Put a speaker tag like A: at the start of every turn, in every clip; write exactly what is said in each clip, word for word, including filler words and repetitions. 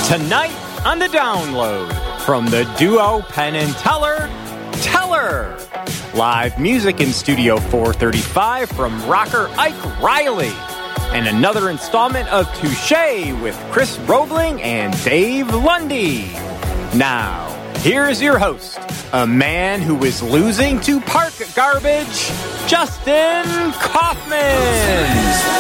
A: Tonight on The Download, from the duo Penn and Teller, Teller. Live music in Studio four thirty-five from rocker Ike Riley. And another installment of Touche with Chris Roebling and Dave Lundy. Now, here's your host, a man who is losing to park garbage, Justin Kaufman.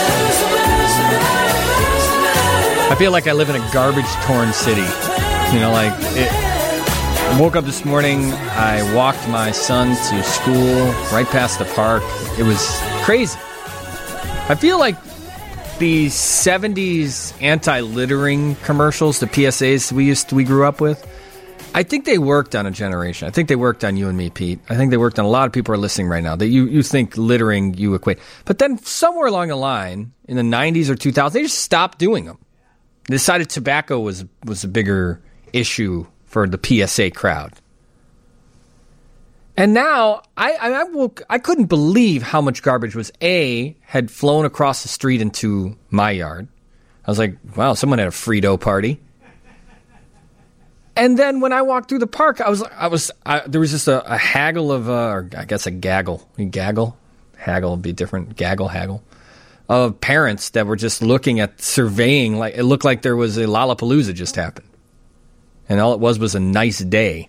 B: I feel like I live in a garbage-torn city. You know, like, it, I woke up this morning, I walked my son to school right past the park. It was crazy. I feel like the seventies anti-littering commercials, the P S As we used to, we grew up with, I think they worked on a generation. I think they worked on you and me, Pete. I think they worked on a lot of people who are listening right now. That you, you think littering, you equate. But then somewhere along the line, in the nineties or two thousands, they just stopped doing them. They decided tobacco was, was a bigger issue for the P S A crowd. And now, I I, I, woke, I couldn't believe how much garbage was, A, had flown across the street into my yard. I was like, wow, someone had a Frito party. And then when I walked through the park, I was, I was, I, there was just a, a haggle of, uh, or I guess a gaggle. You gaggle? Haggle would be different. Gaggle, haggle. Of parents that were just looking at, surveying, like it looked like there was a Lollapalooza just happened. And all it was was a nice day.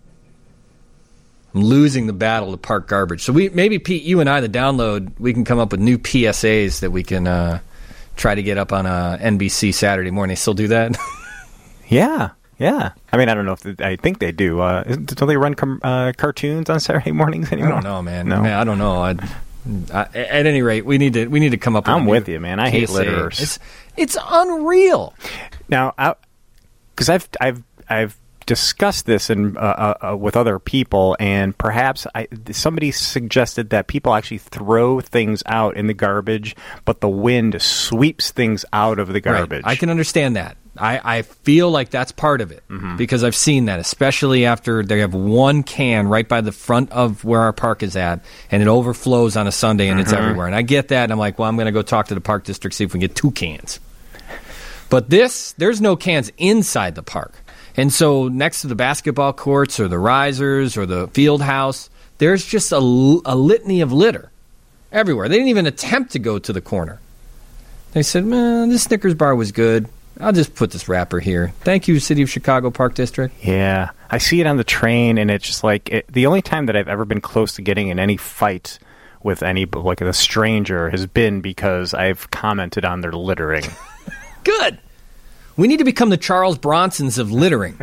B: I'm losing the battle to park garbage. So we maybe, Pete, you and I, the Download, we can come up with new P S As that we can uh, try to get up on uh, N B C Saturday morning. They still do that?
A: Yeah. Yeah. I mean, I don't know if they, I think they do. Uh, don't they run com- uh, cartoons on Saturday mornings anymore?
B: I don't know, man.
A: No.
B: man I don't know. I, I, at any rate, we need to we need to come up with
A: I'm
B: a
A: with you, man. I hate
B: P S A.
A: litterers.
B: It's, it's unreal.
A: Now, because I've I've I've discussed this in, uh, uh, with other people, and perhaps I, somebody suggested that people actually throw things out in the garbage, but the wind sweeps things out of the garbage.
B: Right. I can understand that. I, I feel like that's part of it, mm-hmm. because I've seen that, especially after they have one can right by the front of where our park is at, and it overflows on a Sunday, and mm-hmm. it's everywhere. And I get that, and I'm like, well, I'm going to go talk to the park district, see if we can get two cans. But this, there's no cans inside the park. And so next to the basketball courts or the risers or the field house, there's just a, a litany of litter everywhere. They didn't even attempt to go to the corner. They said, man, this Snickers bar was good. I'll just put this wrapper here. Thank you, City of Chicago Park District.
A: Yeah. I see it on the train, and it's just like, it, the only time that I've ever been close to getting in any fight with any, like a stranger, has been because I've commented on their littering.
B: Good. We need to become the Charles Bronsons of littering.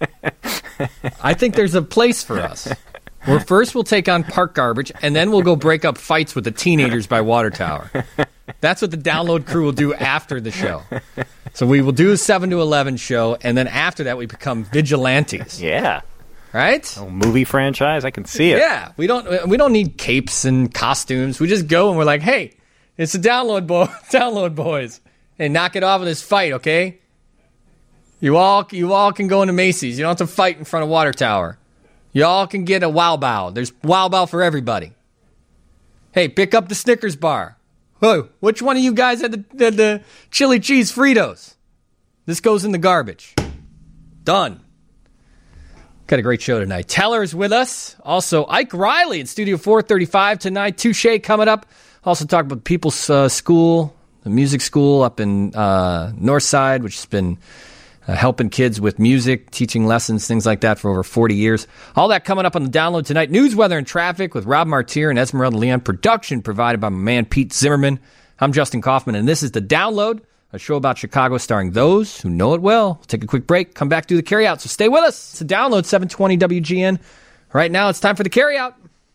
B: I think there's a place for us. Where first we'll take on park garbage, and then we'll go break up fights with the teenagers by Water Tower. That's what the Download crew will do after the show. So we will do a seven to eleven show, and then after that we become vigilantes.
A: Yeah.
B: Right?
A: A movie franchise, I can see it.
B: Yeah. We don't we don't need capes and costumes. We just go and we're like, hey, it's the Download boy, Download boys. Hey, knock it off of this fight, okay? You all you all can go into Macy's. You don't have to fight in front of Water Tower. You all can get a Wow Bao. There's Wow Bao for everybody. Hey, pick up the Snickers bar. Whoa, which one of you guys had the, the, the chili cheese Fritos? This goes in the garbage. Done. Got a great show tonight. Teller is with us. Also, Ike Riley in Studio four thirty-five tonight. Touche coming up. Also talk about People's uh, School, the music school up in uh, Northside, which has been uh, helping kids with music, teaching lessons, things like that for over forty years. All that coming up on the Download tonight. News, weather, and traffic with Rob Martier and Esmeralda Leon. Production provided by my man Pete Zimmerman. I'm Justin Kaufman, and this is the Download, a show about Chicago starring those who know it well. We'll take a quick break, come back, do the carryout, so stay with us. It's the Download, seven twenty W G N. Right now, it's time for the carryout.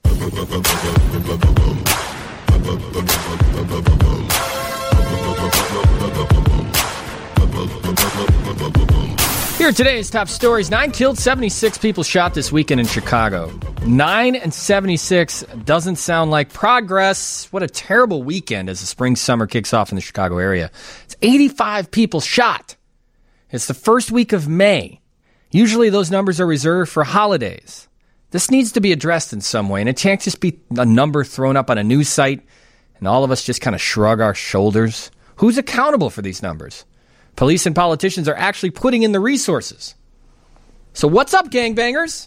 B: Here are today's top stories. Nine killed, seventy-six people shot this weekend in Chicago. Nine and seventy-six doesn't sound like progress. What a terrible weekend as the spring summer kicks off in the Chicago area. It's eighty-five people shot. It's the first week of May. Usually those numbers are reserved for holidays. This needs to be addressed in some way, and it can't just be a number thrown up on a news site and all of us just kind of shrug our shoulders. Who's accountable for these numbers? Police and politicians are actually putting in the resources. So what's up, gangbangers?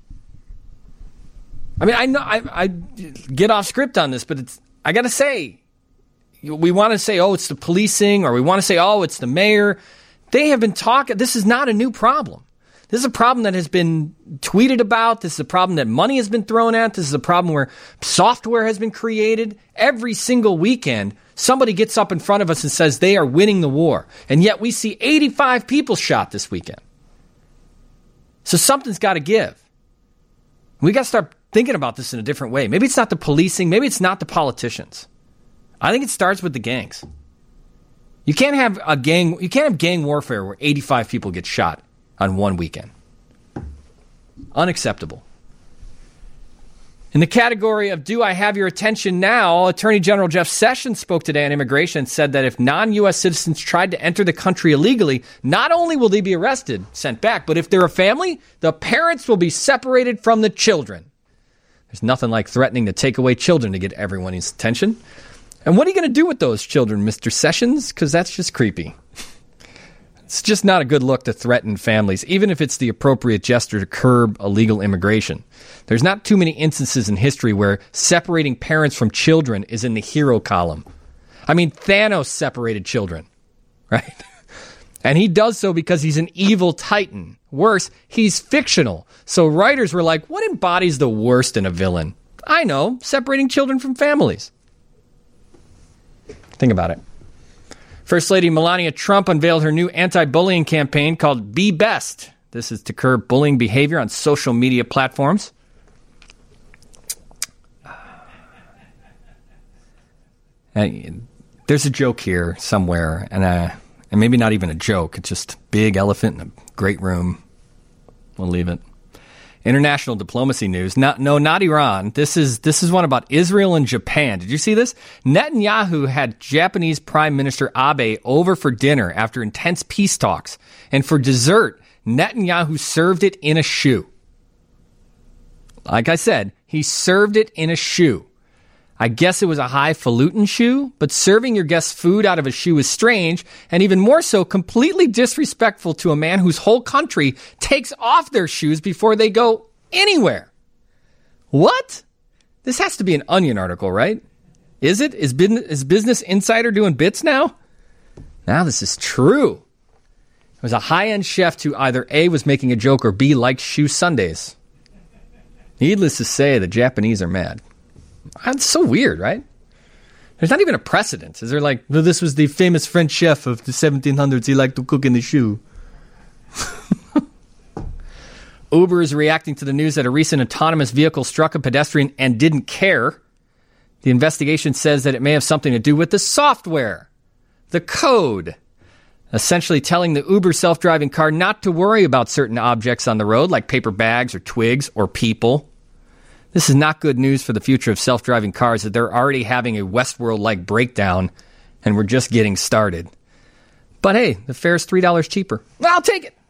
B: I mean, I know I, I get off script on this, but it's I got to say, we want to say, oh, it's the policing, or we want to say, oh, it's the mayor. They have been talking. This is not a new problem. This is a problem that has been tweeted about. This is a problem that money has been thrown at. This is a problem where software has been created. Every single weekend, somebody gets up in front of us and says they are winning the war. And yet we see eighty-five people shot this weekend. So something's got to give. We got to start thinking about this in a different way. Maybe it's not the policing. Maybe it's not the politicians. I think it starts with the gangs. You can't have a gang. You can't have gang warfare where eighty-five people get shot on one weekend. Unacceptable. In the category of do I have your attention now, Attorney General Jeff Sessions spoke today on immigration and said that if non-U S citizens tried to enter the country illegally, not only will they be arrested, sent back, but if they're a family, the parents will be separated from the children. There's nothing like threatening to take away children to get everyone's attention. And what are you going to do with those children, Mister Sessions? Because that's just creepy. It's just not a good look to threaten families, even if it's the appropriate gesture to curb illegal immigration. There's not too many instances in history where separating parents from children is in the hero column. I mean, Thanos separated children, right? And he does so because he's an evil titan. Worse, he's fictional. So writers were like, what embodies the worst in a villain? I know, separating children from families. Think about it. First Lady Melania Trump unveiled her new anti-bullying campaign called Be Best. This is to curb bullying behavior on social media platforms. And there's a joke here somewhere, and, uh, and maybe not even a joke. It's just a big elephant in a great room. We'll leave it. International diplomacy news. Not, no, not Iran. This is this is one about Israel and Japan. Did you see this? Netanyahu had Japanese Prime Minister Abe over for dinner after intense peace talks. And for dessert, Netanyahu served it in a shoe. Like I said, he served it in a shoe. I guess it was a highfalutin shoe, but serving your guests food out of a shoe is strange, and even more so, completely disrespectful to a man whose whole country takes off their shoes before they go anywhere. What? This has to be an Onion article, right? Is it? Is Business, is Business Insider doing bits now? Now this is true. It was a high-end chef who either A, was making a joke, or B, liked shoe Sundays. Needless to say, the Japanese are mad. That's so weird, right? There's not even a precedent. Is there like, well, this was the famous French chef of the seventeen hundreds. He liked to cook in the shoe. Uber is reacting to the news that a recent autonomous vehicle struck a pedestrian and didn't care. The investigation says that it may have something to do with the software, the code, essentially telling the Uber self-driving car not to worry about certain objects on the road, like paper bags or twigs or people. This is not good news for the future of self-driving cars, that they're already having a Westworld-like breakdown, and we're just getting started. But hey, the fare's three dollars cheaper. I'll take it.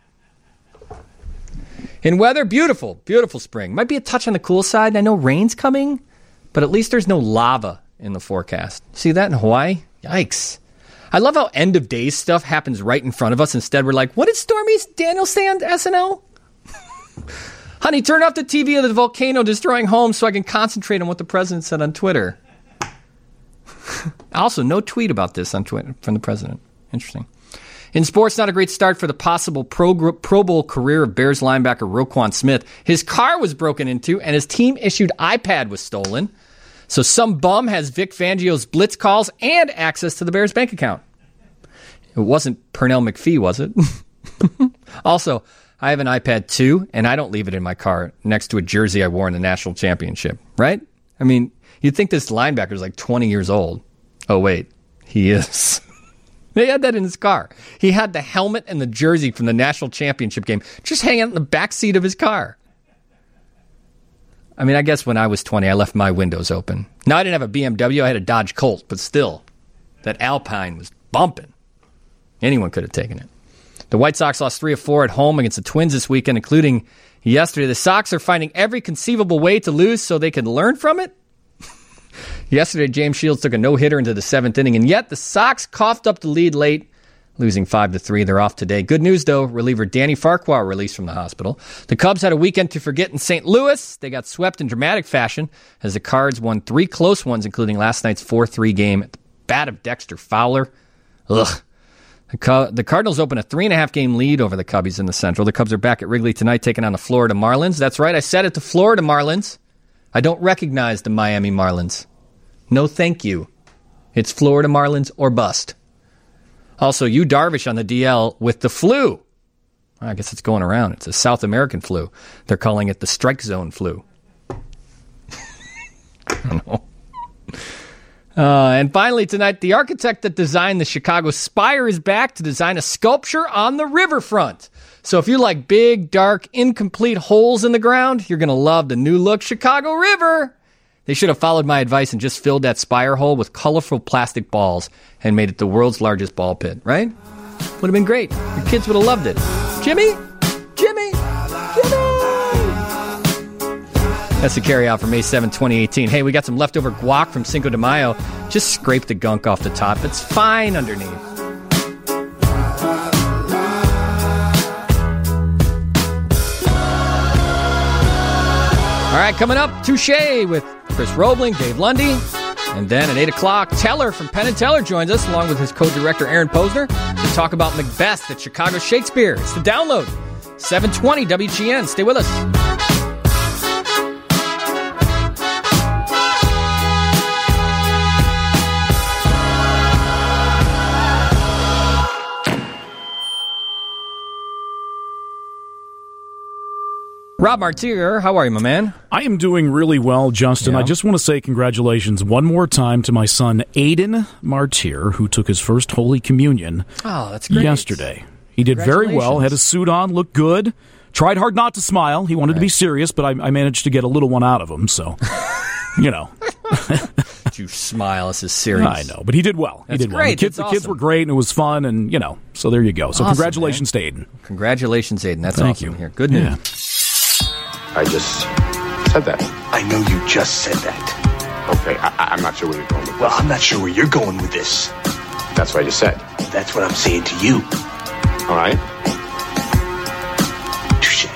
B: In weather, beautiful, beautiful spring. Might be a touch on the cool side. I know rain's coming, but at least there's no lava in the forecast. See that in Hawaii? Yikes. I love how end-of-days stuff happens right in front of us. Instead, we're like, what did Stormy Daniels say on S N L? Honey, turn off the T V of the volcano destroying homes so I can concentrate on what the president said on Twitter. Also, no tweet about this on Twitter from the president. Interesting. In sports, not a great start for the possible Pro, Pro Bowl career of Bears linebacker Roquan Smith. His car was broken into, and his team-issued iPad was stolen. So some bum has Vic Fangio's blitz calls and access to the Bears' bank account. It wasn't Pernell McPhee, was it? Also, I have an iPad too, and I don't leave it in my car next to a jersey I wore in the national championship, right? I mean, you'd think this linebacker is like twenty years old. Oh, wait, he is. He had that in his car. He had the helmet and the jersey from the national championship game just hanging out in the back seat of his car. I mean, I guess when I was twenty, I left my windows open. Now, I didn't have a B M W. I had a Dodge Colt, but still, that Alpine was bumping. Anyone could have taken it. The White Sox lost three of four at home against the Twins this weekend, including yesterday. The Sox are finding every conceivable way to lose so they can learn from it. Yesterday, James Shields took a no-hitter into the seventh inning, and yet the Sox coughed up the lead late losing five to three. They're off today. Good news, though. Reliever Danny Farquhar released from the hospital. The Cubs had a weekend to forget in Saint Louis. They got swept in dramatic fashion as the Cards won three close ones, including last night's four three game at the bat of Dexter Fowler. Ugh. The, Cu- the Cardinals open a three-and-a-half game lead over the Cubbies in the Central. The Cubs are back at Wrigley tonight taking on the Florida Marlins. That's right, I said it, the Florida Marlins. I don't recognize the Miami Marlins. No thank you. It's Florida Marlins or bust. Also, Yu Darvish on the D L with the flu. I guess it's going around. It's a South American flu. They're calling it the strike zone flu. I don't know. Uh, and finally tonight, the architect that designed the Chicago Spire is back to design a sculpture on the riverfront. So if you like big, dark, incomplete holes in the ground, you're going to love the new look Chicago River. They should have followed my advice and just filled that spire hole with colorful plastic balls and made it the world's largest ball pit, right? Would have been great. The kids would have loved it. Jimmy? Jimmy? Jimmy! That's the carry out for May seventh, twenty eighteen. Hey, we got some leftover guac from Cinco de Mayo. Just scrape the gunk off the top. It's fine underneath. All right, coming up, Touche with Chris Roebling, Dave Lundy. And then at eight o'clock, Teller from Penn and Teller joins us, along with his co-director, Aaron Posner, to talk about Macbeth at Chicago Shakespeare. It's the download. seven twenty W G N. Stay with us. Rob Martier, how are you, my man?
C: I am doing really well, Justin.
B: Yeah.
C: I just want to say congratulations one more time to my son, Aiden Martier, who took his first Holy Communion
B: oh, that's great.
C: yesterday. He did very well, had his suit on, looked good, tried hard not to smile. He wanted right. to be serious, but I, I managed to get a little one out of him, so, you know.
B: Did you smile? This is serious.
C: I know, but he did well.
B: That's
C: he did
B: great.
C: well. The kids,
B: That's
C: the kids
B: awesome.
C: were great, and it was fun, and, you know, so there you go. So
B: awesome,
C: congratulations
B: man.
C: to Aiden.
B: Congratulations, Aiden. That's
C: Thank
B: awesome
C: you.
B: here. Good news.
C: Yeah.
D: I just said that.
E: I know you just said that.
D: Okay, I, I'm not sure where you're going with this.
E: Well, I'm not sure where you're going with this.
D: That's what I just said.
E: That's what I'm saying to you.
D: All right?
E: Touche.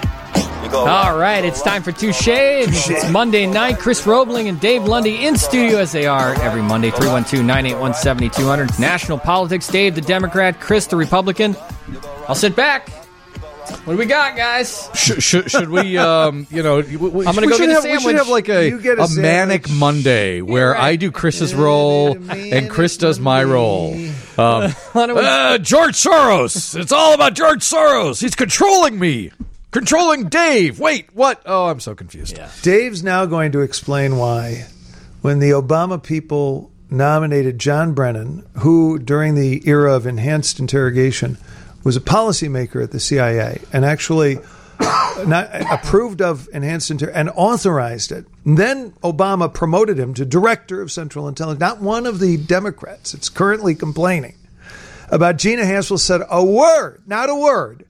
B: All right, it's time for Touche. It's Monday night. Chris Roebling and Dave Lundy in studio as they are every Monday. three one two, nine eight one, seven two zero zero. National politics. Dave, the Democrat. Chris, the Republican. I'll sit back. What do we got, guys?
F: Should, should, should we, um, you know, we, we,
B: I'm gonna go
F: should
B: get a
F: have,
B: sandwich.
F: We should have like a,
G: You get a
F: a manic
G: sandwich.
F: Monday where
B: right.
F: I do Chris's role and Chris does my role. Um,
B: Why don't we-
F: uh, George Soros. It's all about George Soros. He's controlling me. Controlling Dave. Wait, what? Oh, I'm so confused.
B: Yeah.
G: Dave's now going to explain why, when the Obama people nominated John Brennan, who during the era of enhanced interrogation was a policymaker at the C I A and actually not approved of enhanced inter and authorized it. And then Obama promoted him to director of Central Intelligence. Not one of the Democrats that's currently complaining about Gina Haspel said a word, not a word.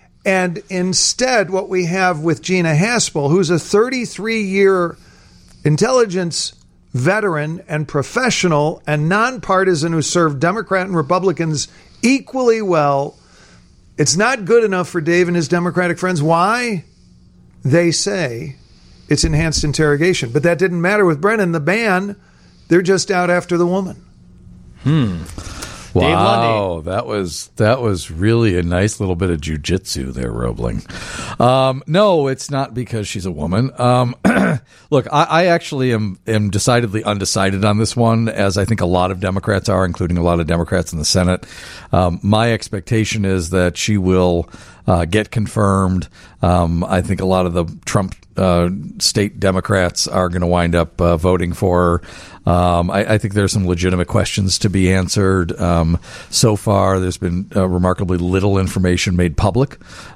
G: And instead, what we have with Gina Haspel, who's a thirty-three-year intelligence veteran and professional and nonpartisan who served Democrat and Republicans equally well. It's not good enough for Dave and his Democratic friends. Why? They say it's enhanced interrogation. But that didn't matter with Brennan. The ban, they're just out after the woman.
B: Hmm. Dave
F: Wow,
B: Lundy.
F: that was that was really a nice little bit of jujitsu there, Roebling. Um, no, it's not because she's a woman. Um, look, I, I actually am am decidedly undecided on this one, as I think a lot of Democrats are, including a lot of Democrats in the Senate. Um, my expectation is that she will uh, get confirmed. Um, I think a lot of the Trump uh, state Democrats are going to wind up uh, voting for her. Um, I, I think there's some legitimate questions to be answered. Um, so far, there's been uh, remarkably little information made public.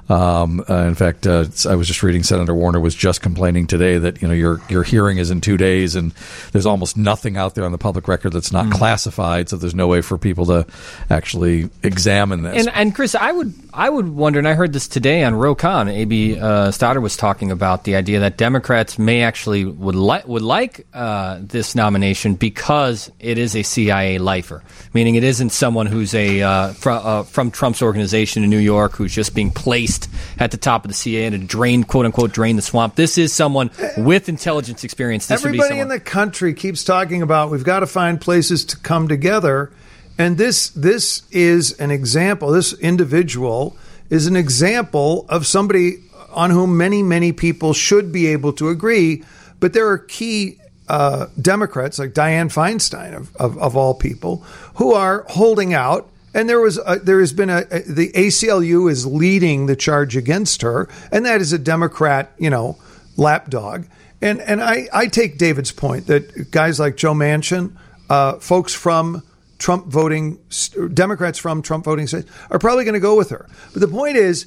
F: Um, uh, in fact, uh, I was just reading Senator Warner was just complaining today that you know your your hearing is in two days, and there's almost nothing out there on the public record that's not mm. classified. So there's no way for people to actually examine this.
B: And, and Chris, I would I would wonder, and I heard heard this today on Rokon. A B Uh, Stoddard was talking about the idea that Democrats may actually would like would like uh, this nomination because it is a C I A lifer, meaning it isn't someone who's a uh, fr- uh, from Trump's organization in New York who's just being placed at the top of the C I A to drain, quote unquote, drain the swamp. This is someone with intelligence experience. This
G: Everybody
B: would be
G: in the country keeps talking about we've got to find places to come together. And this this is an example. This individual is an example of somebody on whom many, many people should be able to agree. But there are key uh, Democrats like Dianne Feinstein, of, of, of all people, who are holding out. And there was a, there has been a, a the A C L U is leading the charge against her, and that is a Democrat, you know, lapdog. And and I, I take David's point that guys like Joe Manchin, uh, folks from Trump voting, Democrats from Trump voting states are probably going to go with her. But the point is,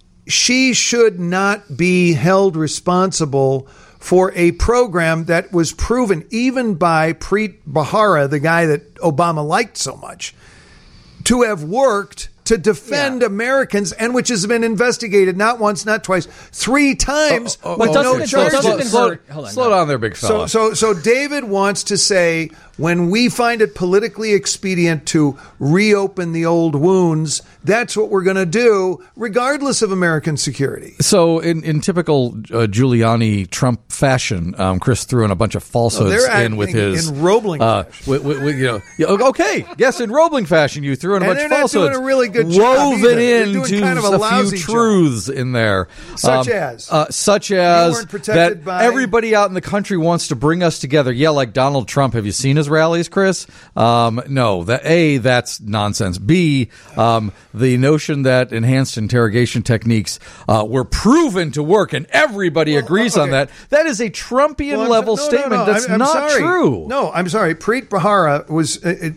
G: she should not be held responsible for a program that was proven even by Preet Bharara, the guy that Obama liked so much, to have worked to defend yeah. Americans, and which has been investigated not once, not twice, three times.
F: Oh, oh,
G: with
F: oh,
G: no
F: okay.
G: charges.
F: Slow, slow, slow, on, slow down there, big fella.
G: So, so, so David wants to say, when we find it politically expedient to reopen the old wounds, that's what we're going to do, regardless of American security.
F: So, in, in typical uh, Giuliani Trump fashion, um, Chris threw in a bunch of falsehoods
G: oh,
F: in with his
G: in Roebling
F: uh,
G: fashion.
F: With, with, with, you know, yeah, okay, yes, in Roebling fashion, you threw in a
G: and
F: bunch of
G: they're
F: falsehoods,
G: not doing a really good job
F: woven
G: either.
F: into
G: kind of a,
F: a few truths
G: job.
F: in there,
G: such
F: um,
G: as,
F: uh, such as that
G: by...
F: everybody out in the country wants to bring us together. Yeah, like Donald Trump. Have you seen his rallies, Chris? Um, no, that A, that's nonsense. B, um, the notion that enhanced interrogation techniques uh, were proven to work and everybody well, agrees
G: okay.
F: on that. That is a Trumpian
G: well,
F: level
G: no, no,
F: statement.
G: No, no.
F: That's
G: I'm, I'm
F: not
G: sorry.
F: true.
G: No, I'm sorry. Preet Bharara was a,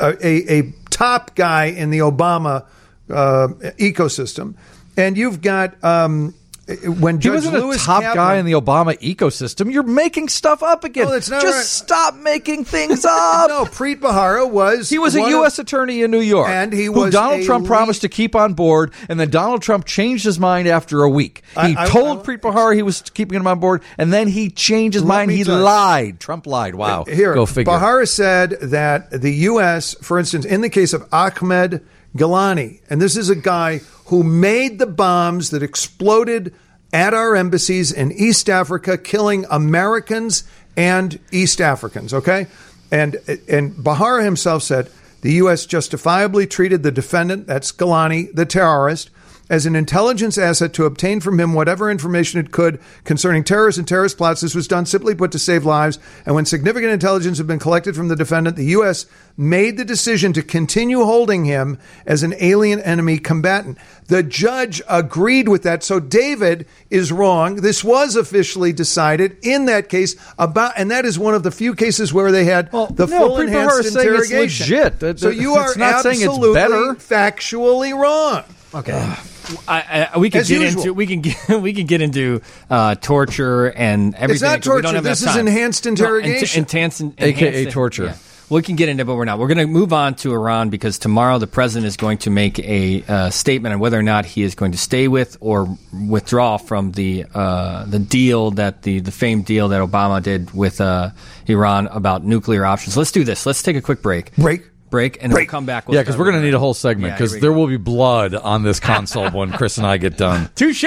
G: a, a top guy in the Obama uh, ecosystem, and you've got. Um, When
F: he
G: Judge
F: wasn't
G: Lewis
F: a top
G: Kaplan,
F: guy in the Obama ecosystem. You're making stuff up again.
G: No, that's not
F: Just
G: right.
F: stop making things up.
G: No, Preet Bharara was
F: he was a U S of, attorney in New York,
G: and he
F: who
G: was
F: Donald Trump
G: lead,
F: promised to keep on board, and then Donald Trump changed his mind after a week. He
G: I, I,
F: told
G: I,
F: Preet Bharara he was keeping him on board, and then he changed his mind. He lied. Trump lied. Wow.
G: Here,
F: go figure.
G: Bharara said that the U S, for instance, in the case of Ahmed Gilani, and this is a guy who made the bombs that exploded at our embassies in East Africa, killing Americans and East Africans, okay? And and Bharara himself said the U S justifiably treated the defendant, that's Gilani, the terrorist, as an intelligence asset to obtain from him whatever information it could concerning terrorists and terrorist plots. This was done simply put to save lives. And when significant intelligence had been collected from the defendant, the U S made the decision to continue holding him as an alien enemy combatant. The judge agreed with that. So David is wrong. This was officially decided in that case about, and that is one of the few cases where they had
F: well,
G: the
F: no,
G: full
F: Preet
G: enhanced
F: Bharara
G: interrogation.
F: Saying it's legit.
G: So you are
F: it's not
G: absolutely
F: saying it's better.
G: factually wrong.
B: Okay. I, I, we can
G: As
B: get
G: usual.
B: into we can get we can get into uh, torture and everything.
G: It's not
B: because we don't
G: torture.
B: have
G: This
B: enough
G: is
B: time.
G: enhanced interrogation.
B: No, enhanced, enhanced,
F: A K A
B: enhanced-
F: torture.
B: Yeah. We can get into it, but we're not. We're going to move on to Iran because tomorrow the president is going to make a uh, statement on whether or not he is going to stay with or withdraw from the uh, the deal that the, the famed deal that Obama did with uh, Iran about nuclear options. Let's do this. Let's take a quick break.
G: Break.
B: Break, and
G: Break.
B: we'll come back. We'll
F: Yeah, because we're going to need a whole segment
B: Yeah,
F: because
B: here we
F: there
B: go.
F: will be blood on this console when Chris and I get done.
B: Touche!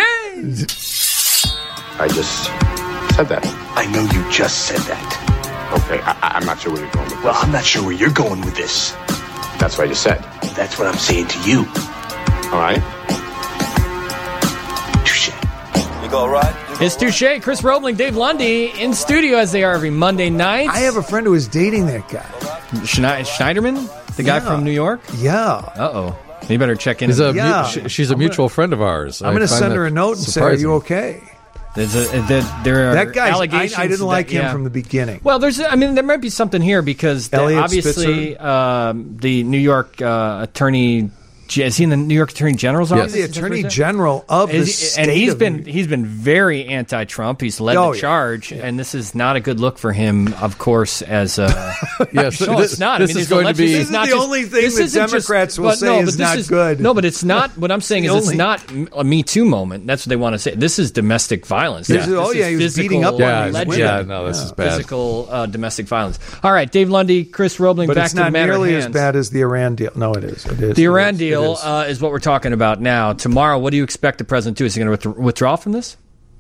D: I just said that.
E: I know you just said that.
D: Okay, I, I'm not sure where you're going with
E: Well,
D: this.
E: I'm not sure where you're going with this.
D: That's what I just said.
E: That's what I'm saying to you.
D: All right?
E: Touche.
H: You go right.
B: It's Touche. Chris Roebling, Dave Lundy in studio as they are every Monday night.
G: I have a friend who is dating that guy.
B: Schne- Schneiderman, the guy
G: Yeah.
B: from New York.
G: Yeah.
B: Uh oh, you better check in.
F: She's a,
G: Yeah.
F: mu- she- she's a mutual friend of ours.
G: I'm
F: I
G: going to
F: find
G: send
F: that
G: her a note and say, "Are
F: surprising.
G: you okay?"
B: There's a, there, there are
G: That guy, I,
B: allegations.
G: I didn't like
B: that-
G: him
B: yeah.
G: from the beginning.
B: Well, there's. I mean, there might be something here because the,
G: Elliot
B: obviously um, the New York uh, attorney Is he in the New York Attorney General's office?
G: He's the Attorney General of the
B: Is he-
G: state
B: and he's
G: of
B: been
G: New-
B: he's been very anti-Trump. He's led
G: Oh,
B: the
G: yeah.
B: charge, and this is not a good look for him. Of course, as a
F: Yes,
B: no,
F: this,
B: it's not.
F: This
B: I mean,
F: is
B: there's
F: going to
B: alleged-
F: be.
G: This
B: it's
G: is
B: not
G: the
B: just-
G: only thing
B: this
G: that
B: isn't just-
G: Democrats will
B: but
G: say
B: no,
G: is
B: but this
G: not
B: is-
G: good.
B: No, but it's not. What I'm saying is,
G: The
B: it's
G: only-
B: not a Me Too moment. That's what they want to say. This is domestic violence.
G: This
B: This
G: is- oh, yeah, he was
B: physical,
G: beating up on
F: Yeah,
G: these
B: alleged
G: women.
F: yeah, no, this is bad.
B: physical uh, domestic violence. All right, Dave Lundy, Chris Roebling,
G: But
B: back
G: it's
B: to the
G: not
B: matter at
G: nearly as
B: hand.
G: bad as the Iran deal. No, it is. It is.
B: The
G: It
B: Iran
G: is. It
B: deal
G: is.
B: uh, is what we're talking about now. Tomorrow, what do you expect the president to do? Is he going to withdraw from this?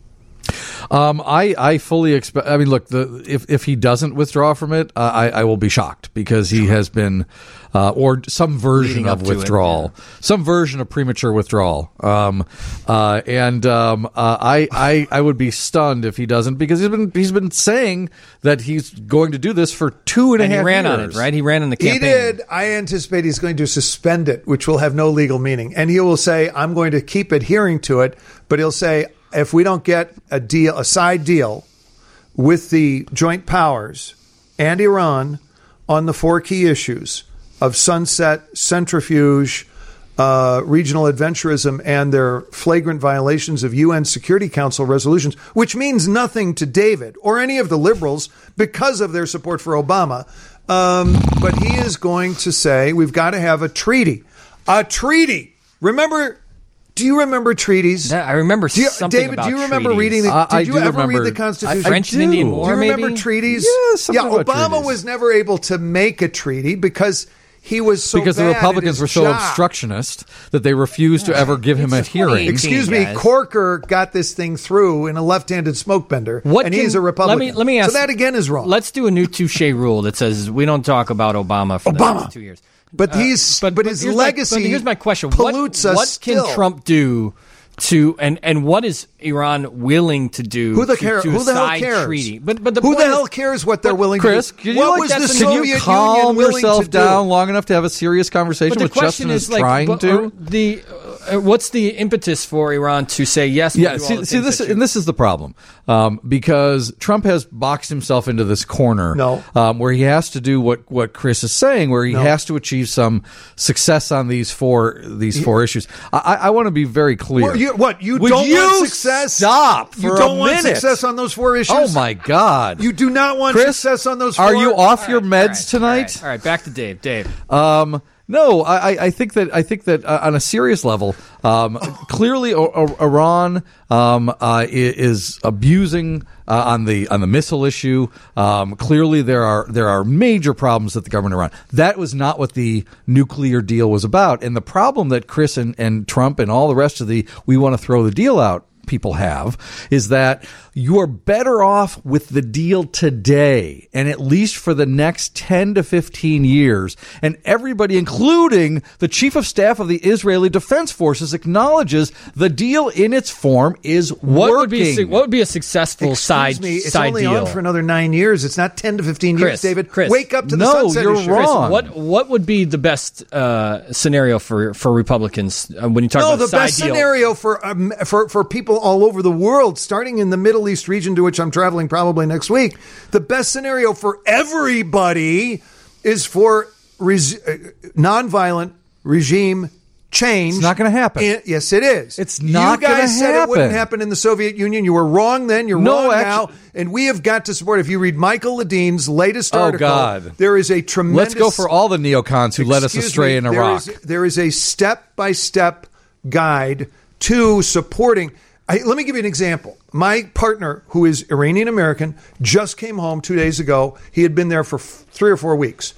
F: Um, I, I fully expect. I mean, look, the if if he doesn't withdraw from it, uh, I I will be shocked because he has been, uh, or some version
B: Leading up
F: of
B: to it,
F: withdrawal, some version of premature withdrawal. Um, uh, and um, uh, I I I would be stunned if he doesn't because he's been he's been saying that he's going to do this for two and a
B: And
F: half
B: he ran
F: years.
B: on it, right? He ran in the campaign.
G: He did. I anticipate he's going to suspend it, which will have no legal meaning. And he will say, I'm going to keep adhering to it, but he'll say, if we don't get a deal, a side deal with the joint powers and Iran on the four key issues of sunset, centrifuge, uh, regional adventurism, and their flagrant violations of U N Security Council resolutions, which means nothing to David or any of the liberals because of their support for Obama. Um, but he is going to say, we've got to have a treaty. A treaty. Remember... Do you remember treaties?
B: That- I remember
G: do you,
B: something
G: David,
B: about
G: do you remember
B: treaties.
G: reading the,
F: Uh,
G: did
F: I
G: you
F: do
G: ever
F: remember-
G: read the Constitution?
F: I- I
B: French and Indian
F: do.
B: War,
G: Do you remember
B: maybe?
G: treaties?
F: Yeah, something
G: yeah,
F: about
G: Obama
F: treaties.
G: was never able to make a treaty because he was so
F: because the
G: bad at
F: Republicans
G: his
F: were so
G: job.
F: obstructionist that they refused to ever give him a
B: It's
F: hearing.
B: twenty
G: Excuse me,
B: guys.
G: Corker got this thing through in a left-handed smoke bender,
B: What
G: and
B: can-
G: he's a Republican.
B: Let me, let me ask.
G: so that again is wrong.
B: Let's do a new touche rule that says we don't talk about Obama for the
G: Obama.
B: next two years.
G: But he's but, his
B: here's my-
G: legacy.
B: but here's my question: What,
G: pollutes us
B: what can
G: still.
B: Trump do to and and what is Iran willing to do?
G: Who the
B: to,
G: care?
B: to
G: Who the hell
B: side
G: cares?
B: treaty? But but the
G: who
B: point
G: the
B: is-
G: hell cares what they're willing
F: Chris,
G: to do?
F: can you,
G: what
F: like
G: was
F: that-
G: the
F: can you
G: Soviet
F: calm
G: Union willing
F: yourself
G: to
F: down
G: do?
F: long enough to have a serious conversation
B: But the
F: with
B: question
F: Justin
B: is
F: is
B: like,
F: trying
B: but,
F: to?
B: uh, the uh, what's the impetus for Iran to say yes? we'll
F: Yeah,
B: do all
F: see,
B: the
F: see
B: things
F: this,
B: that you-
F: and this is the problem, um, because Trump has boxed himself into this corner,
G: No.
F: um, where he has to do what, what Chris is saying, where he
G: No.
F: has to achieve some success on these four these four issues. I, I, I want to be very clear.
G: Well, you, what you
F: Would
G: don't
F: you
G: want success?
F: stop for
G: you
F: a
G: don't want
F: minute?
G: success on those four issues.
F: Oh my God!
G: You do not want
F: Chris,
G: success on those. Four?
F: Are you off your
B: All
F: meds
B: right,
F: tonight?
B: All right, all right, back to Dave. Dave.
F: Um, no, I, I- I think that I think that uh, on a serious level, um, clearly o- o- Iran um, uh, i- is abusing uh, on the on the missile issue. Um, clearly, there are there are major problems with the government of Iran. That was not what the nuclear deal was about, and the problem that Chris and, and Trump and all the rest of the we want to throw the deal out people have is that you are better off with the deal today and at least for the next ten to fifteen years. And everybody, including the chief of staff of the Israeli Defense Forces, acknowledges the deal in its form is
B: What
F: working.
B: would be a, su- what would be a successful
G: Excuse
B: side
G: me, it's
B: side
G: only
B: deal?
G: on for another nine years. It's not ten to fifteen
B: Chris,
G: years, David.
B: Chris.
G: Wake up to the
F: No,
G: sunset
F: you're
G: issue.
F: wrong.
B: What what would be the best uh, scenario for for Republicans uh, when you talk
G: No,
B: about
G: the
B: a side
G: best
B: deal?
G: scenario for um, for for people all over the world, starting in the Middle East region to which I'm traveling probably next week. The best scenario for everybody is for res- uh, nonviolent regime change.
F: It's not gonna happen.
G: In- yes, it is.
F: It's not
G: You guys
F: gonna
G: said it wouldn't
F: happen.
G: happen in the Soviet Union. You were wrong then. You're
F: No,
G: wrong
F: actu-
G: now. And we have got to support. If you read Michael Ledine's latest
F: Oh,
G: article,
F: God.
G: there is a tremendous.
F: Let's go for all the neocons who led us
G: Excuse
F: astray
G: me,
F: in
G: there
F: Iraq.
G: is- there is a step-by-step guide to supporting. I, let me give you an example. My partner, who is Iranian American, just came home two days ago. He had been there for f- three or four weeks.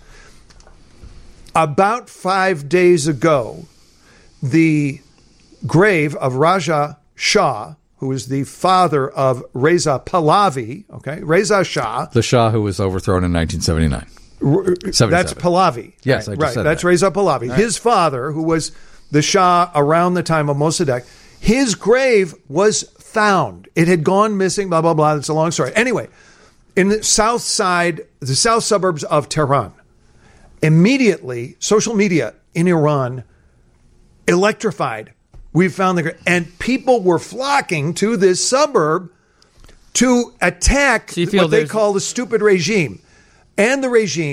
G: About five days ago, the grave of Raja Shah, who is the father of Reza Pahlavi, okay, Reza Shah.
F: The Shah who was overthrown in nineteen seventy-nine.
G: That's Pahlavi.
F: Yes,
G: right,
F: I just
G: right.
F: said
G: That's
F: that.
G: Reza Pahlavi. His father, who was the Shah around the time of Mossadegh, his grave was found. It had gone missing, blah, blah, blah. It's a long story. Anyway, in the south side, the south suburbs of Tehran, immediately, social media in Iran electrified. We found the grave. And people were flocking to this suburb to attack
B: So you feel
G: what they
B: there's-
G: call the stupid regime. And the regime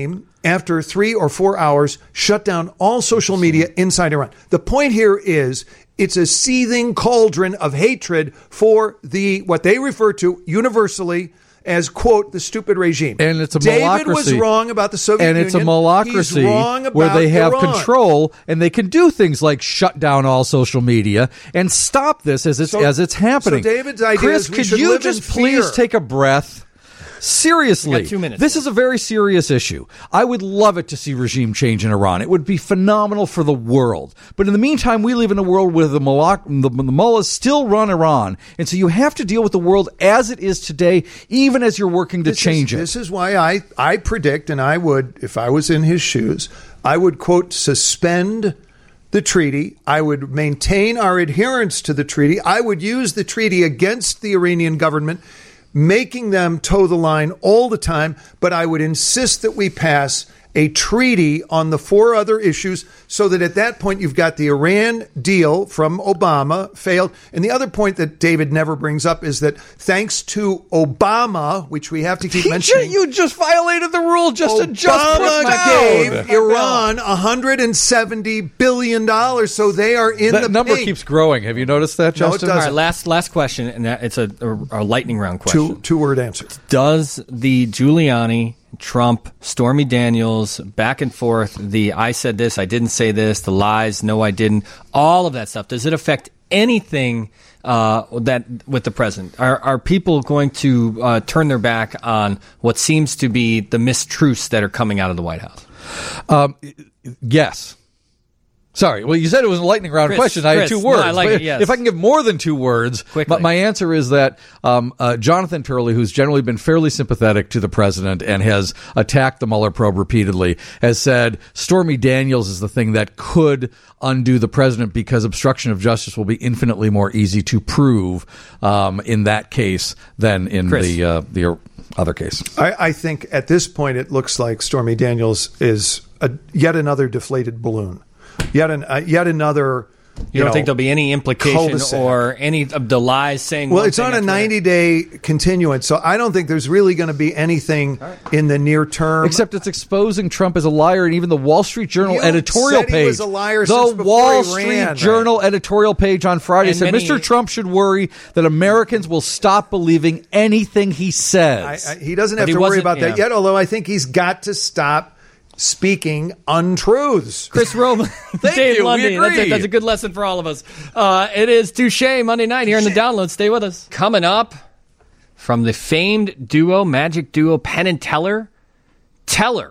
G: after three or four hours, shut down all social media inside Iran. The point here is it's a seething cauldron of hatred for the what they refer to universally as, quote, the stupid regime.
F: And it's a
G: David
F: malacracy.
G: was wrong about the Soviet
F: and
G: Union.
F: it's a malacracy
G: He's wrong about
F: where they have
G: Iran.
F: control and they can do things like shut down all social media and stop this as it's
G: So-
F: as it's happening.
G: so David's idea
F: Chris,
G: is we
F: could
G: should
F: you
G: live in
F: just
G: fear.
F: please take a breath? Seriously,
B: got two minutes.
F: This is a very serious issue. I would love it to see regime change in Iran. It would be phenomenal for the world. But in the meantime, we live in a world where the, mullah, the, the mullahs still run Iran. And so you have to deal with the world as it is today, even as you're working to
G: This
F: change
G: is,
F: it.
G: This is why I, I predict, and I would, if I was in his shoes, I would, quote, suspend the treaty. I would maintain our adherence to the treaty. I would use the treaty against the Iranian government, making them toe the line all the time, but I would insist that we pass a treaty on the four other issues so that at that point you've got the Iran deal from Obama failed. And the other point that David never brings up is that thanks to Obama, which we have to keep mentioning,
F: You just violated the rule just to just
G: Obama
F: put
G: gave
F: down.
G: Iran one hundred seventy billion dollars, so they are in
F: That
G: the
F: number
G: pink.
F: keeps growing. Have you noticed that,
G: No, it
F: Justin?
G: doesn't.
B: All right, last last question, and that, it's a, a, a lightning round question.
G: Two, two word answer.
B: Does the Giuliani, Trump, Stormy Daniels, back and forth, the I said this, I didn't say this, the lies, no, I didn't, all of that stuff, does it affect anything uh, that with the president? Are, are people going to uh, turn their back on what seems to be the mistruths that are coming out of the White House?
F: Um, yes. Sorry. Well, you said it was a lightning round
B: Chris,
F: question. I had
B: Chris,
F: two
B: no,
F: words.
B: I like
F: But
B: it, yes.
F: If I can give more than two words,
B: Quickly.
F: but my answer is that um, uh, Jonathan Turley, who's generally been fairly sympathetic to the president and has attacked the Mueller probe repeatedly, has said Stormy Daniels is the thing that could undo the president because obstruction of justice will be infinitely more easy to prove um, in that case than in
B: Chris.
F: the uh, the other case.
G: I, I think at this point it looks like Stormy Daniels is a, yet another deflated balloon. Yet an, uh, yet another.
B: You,
G: You
B: don't
G: know,
B: think there'll be any implication
G: cul-de-sac.
B: or any of the lies saying?
G: Well,
B: one
G: it's
B: thing
G: on a
B: after another?
G: ninety-day continuance, so I don't think there's really going to be anything in the near term.
F: Except it's exposing Trump as a liar, and even the Wall Street Journal
G: You
F: editorial
G: said he
F: page.
G: was a liar
F: the
G: since before
F: Wall
G: he
F: Street
G: ran.
F: Journal editorial page on Friday
B: And
F: said
B: many-
F: Mister Trump should worry that Americans will stop believing anything he
G: I,
F: says.
G: I, he doesn't
B: But
G: have
B: he
G: to worry
B: wasn't-
G: about that
B: yeah.
G: yet, although I think he's got to stop speaking untruths.
B: Chris Roman, Dave
F: you, we
B: Lundy. That's,
F: agree.
B: a, that's a good lesson for all of us. Uh, it is Touche Monday night here in the download. Stay with us. Coming up from the famed duo, magic duo, Penn and Teller, Teller,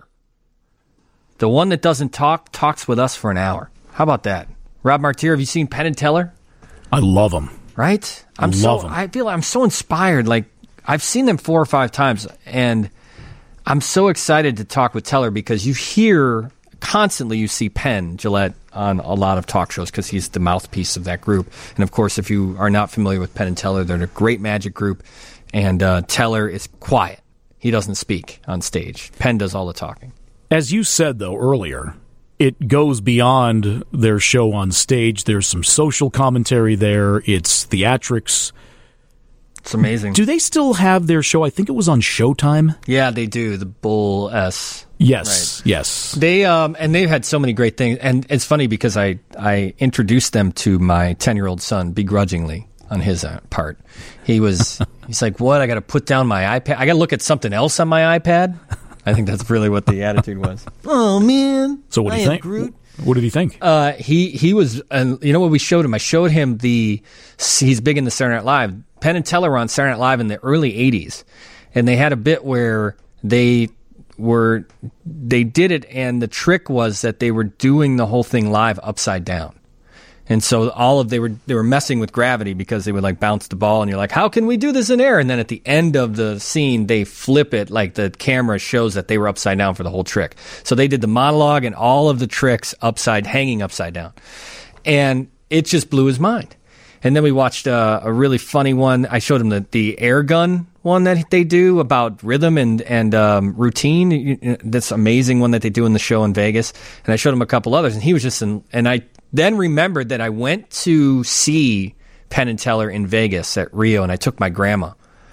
B: the one that doesn't talk, talks with us for an hour. How about that? Rob Martier, have you seen Penn and Teller?
C: I love them.
B: Right? I'm
C: love
B: so
C: 'em.
B: I feel I'm so inspired. Like I've seen them four or five times, and I'm so excited to talk with Teller because you hear constantly you see Penn Jillette on a lot of talk shows because he's the mouthpiece of that group. And of course, if you are not familiar with Penn and Teller, they're a great magic group, and uh, Teller is quiet. He doesn't speak on stage. Penn does all the talking.
C: As you said, though, earlier, it goes beyond their show on stage. There's some social commentary there. It's theatrics.
B: It's amazing.
C: Do they still have their show? I think it was on Showtime.
B: Yeah, they do. The Bull S.
C: Yes, yes.
B: They um and they've had so many great things, and it's funny because I I introduced them to my ten year old son begrudgingly on his uh, part. He was he's like, "What? I got to put down my iPad. I got to look at something else on my iPad." I think that's really what the attitude was. Oh man!
C: So what do
B: I
C: you
B: am
C: think?
B: Groot.
C: What did he think?
B: Uh, he he was, and you know what we showed him? I showed him the. He's big in the Saturday Night Live. Penn and Teller were on Saturday Night Live in the early eighties, and they had a bit where they were they did it, and the trick was that they were doing the whole thing live upside down. And so all of they were they were messing with gravity because they would like bounce the ball, and you're like, how can we do this in air? And then at the end of the scene, they flip it like the camera shows that they were upside down for the whole trick. So they did the monologue and all of the tricks upside, hanging upside down, and it just blew his mind. And then we watched uh, a really funny one. I showed him the, the air gun one that they do about rhythm and and um, routine. You- you- This amazing one that they do in the show in Vegas. And I showed him a couple others, and he was just in. And I then remembered that I went to see Penn and Teller in Vegas at Rio, and I took my grandma.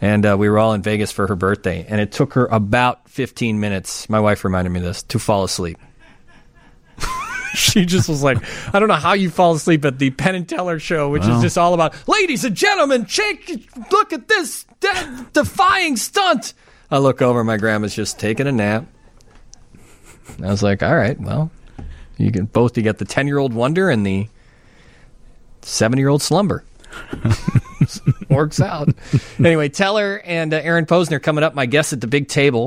B: And uh, we were all in Vegas for her birthday. And it took her about fifteen minutes, my wife reminded me of this, to fall asleep. She just was like, I don't know how you fall asleep at the Penn and Teller show, which well. is just all about, ladies and gentlemen, shake, look at this de- defying stunt. I look over, my grandma's just taking a nap. And I was like, all right, well, you can both you get the ten-year-old wonder and the seven-year-old slumber. Works out. Anyway, Teller and uh, Aaron Posner coming up, my guests at the big table.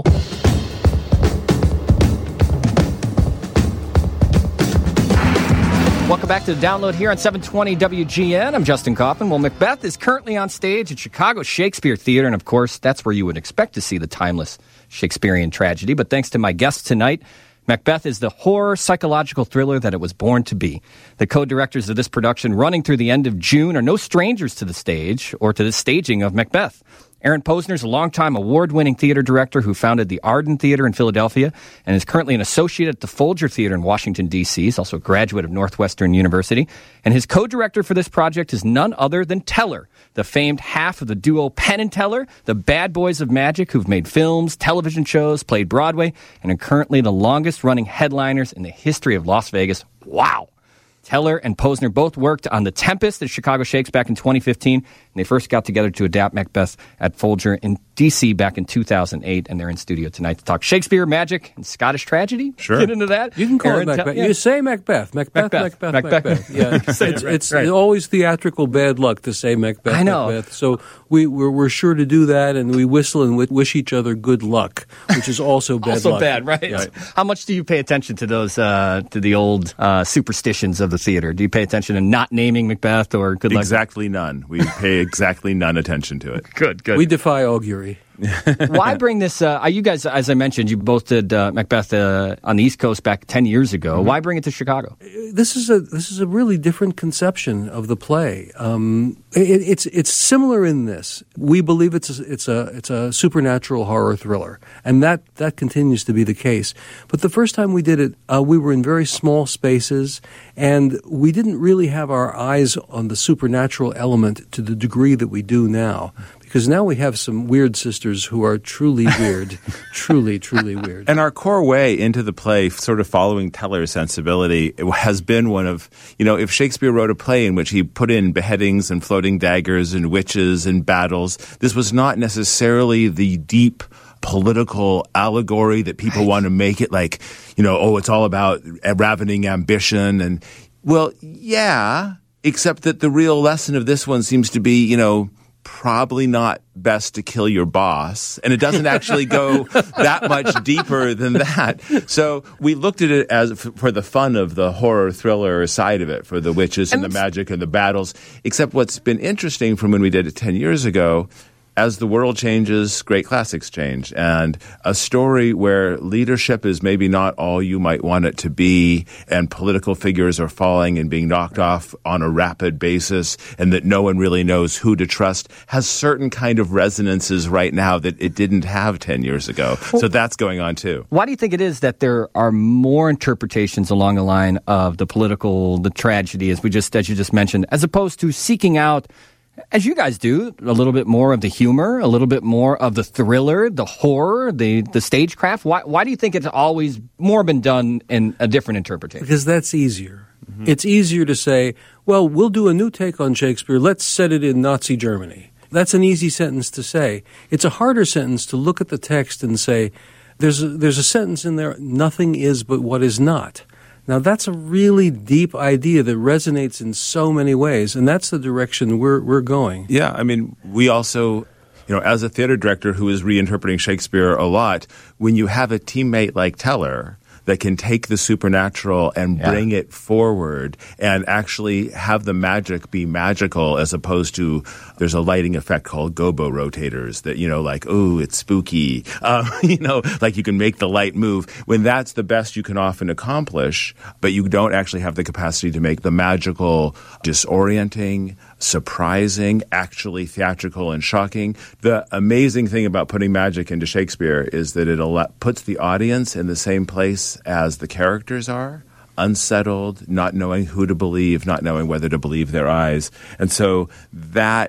B: Welcome back to the Download here on seven twenty W G N. I'm Justin Kaufman. Well, Macbeth is currently on stage at Chicago Shakespeare Theater, and of course, that's where you would expect to see the timeless Shakespearean tragedy. But thanks to my guests tonight, Macbeth is the horror psychological thriller that it was born to be. The co-directors of this production, running through the end of June, are no strangers to the stage or to the staging of Macbeth. Aaron Posner is a longtime award-winning theater director who founded the Arden Theater in Philadelphia and is currently an associate at the Folger Theater in Washington, D C He's also a graduate of Northwestern University. And his co-director for this project is none other than Teller, the famed half of the duo Penn and Teller, the bad boys of magic who've made films, television shows, played Broadway, and are currently the longest-running headliners in the history of Las Vegas. Wow! Teller and Posner both worked on The Tempest at Chicago Shakes back in twenty fifteen, and they first got together to adapt Macbeth at Folger in D C back in two thousand eight, and they're in studio tonight to talk Shakespeare, magic, and Scottish tragedy.
H: Sure.
B: Get into that.
H: You can call
B: Aaron,
H: it Macbeth.
B: Te- yeah.
H: You say Macbeth. Macbeth, Macbeth, Macbeth,
B: Macbeth.
H: Macbeth. Yeah. it's
B: it, right,
H: it's
B: right.
H: always theatrical bad luck to say Macbeth,
B: I know.
H: Macbeth. So we, we're, we're sure to do that, and we whistle and wish each other good luck, which is also bad
B: also
H: luck.
B: bad, right?
H: Yeah.
B: How much do you pay attention to those, uh, to the old uh, superstitions of the theater? Do you pay attention to not naming Macbeth or good luck?
I: Exactly none. We pay exactly none attention to it.
B: Good, good.
H: We defy augury.
B: Why bring this? Uh, you guys, as I mentioned, you both did uh, Macbeth uh, on the East Coast back ten years ago. Mm-hmm. Why bring it to Chicago?
H: This is a this is a really different conception of the play. Um, it, it's it's similar in this. We believe it's a, it's a it's a supernatural horror thriller, and that that continues to be the case. But the first time we did it, uh, we were in very small spaces, and we didn't really have our eyes on the supernatural element to the degree that we do now. Because now we have some weird sisters who are truly weird, truly, truly weird.
I: And our core way into the play, sort of following Teller's sensibility, has been one of, you know, if Shakespeare wrote a play in which he put in beheadings and floating daggers and witches and battles, this was not necessarily the deep political allegory that people right. want to make it like, you know, oh, it's all about ravening ambition. And, well, yeah, except that the real lesson of this one seems to be, you know, probably not best to kill your boss. And it doesn't actually go that much deeper than that. So we looked at it as f- for the fun of the horror thriller side of it, for the witches and, and the magic and the battles. Except what's been interesting from when we did it ten years ago, as the world changes, great classics change. And a story where leadership is maybe not all you might want it to be, and political figures are falling and being knocked off on a rapid basis, and that no one really knows who to trust, has certain kind of resonances right now that it didn't have ten years ago. Well, so that's going on too.
B: Why do you think it is that there are more interpretations along the line of the political, the tragedy, as we just, as you just mentioned, as opposed to seeking out, as you guys do, a little bit more of the humor, a little bit more of the thriller, the horror, the, the stagecraft? Why, why do you think it's always more been done in a different interpretation?
H: Because that's easier. Mm-hmm. It's easier to say, well, we'll do a new take on Shakespeare. Let's set it in Nazi Germany. That's an easy sentence to say. It's a harder sentence to look at the text and say, there's a, there's a sentence in there, nothing is but what is not. Now, that's a really deep idea that resonates in so many ways, and that's the direction we're we're going.
I: Yeah, I mean, we also, you know, as a theater director who is reinterpreting Shakespeare a lot, when you have a teammate like Teller that can take the supernatural and yeah. bring it forward and actually have the magic be magical, as opposed to there's a lighting effect called gobo rotators that, you know, like, oh, it's spooky. Um, you know, like you can make the light move when that's the best you can often accomplish, but you don't actually have the capacity to make the magical disorienting, surprising, actually theatrical and shocking. The amazing thing about putting magic into Shakespeare is that it al- puts the audience in the same place as the characters are, unsettled, not knowing who to believe, not knowing whether to believe their eyes. And so that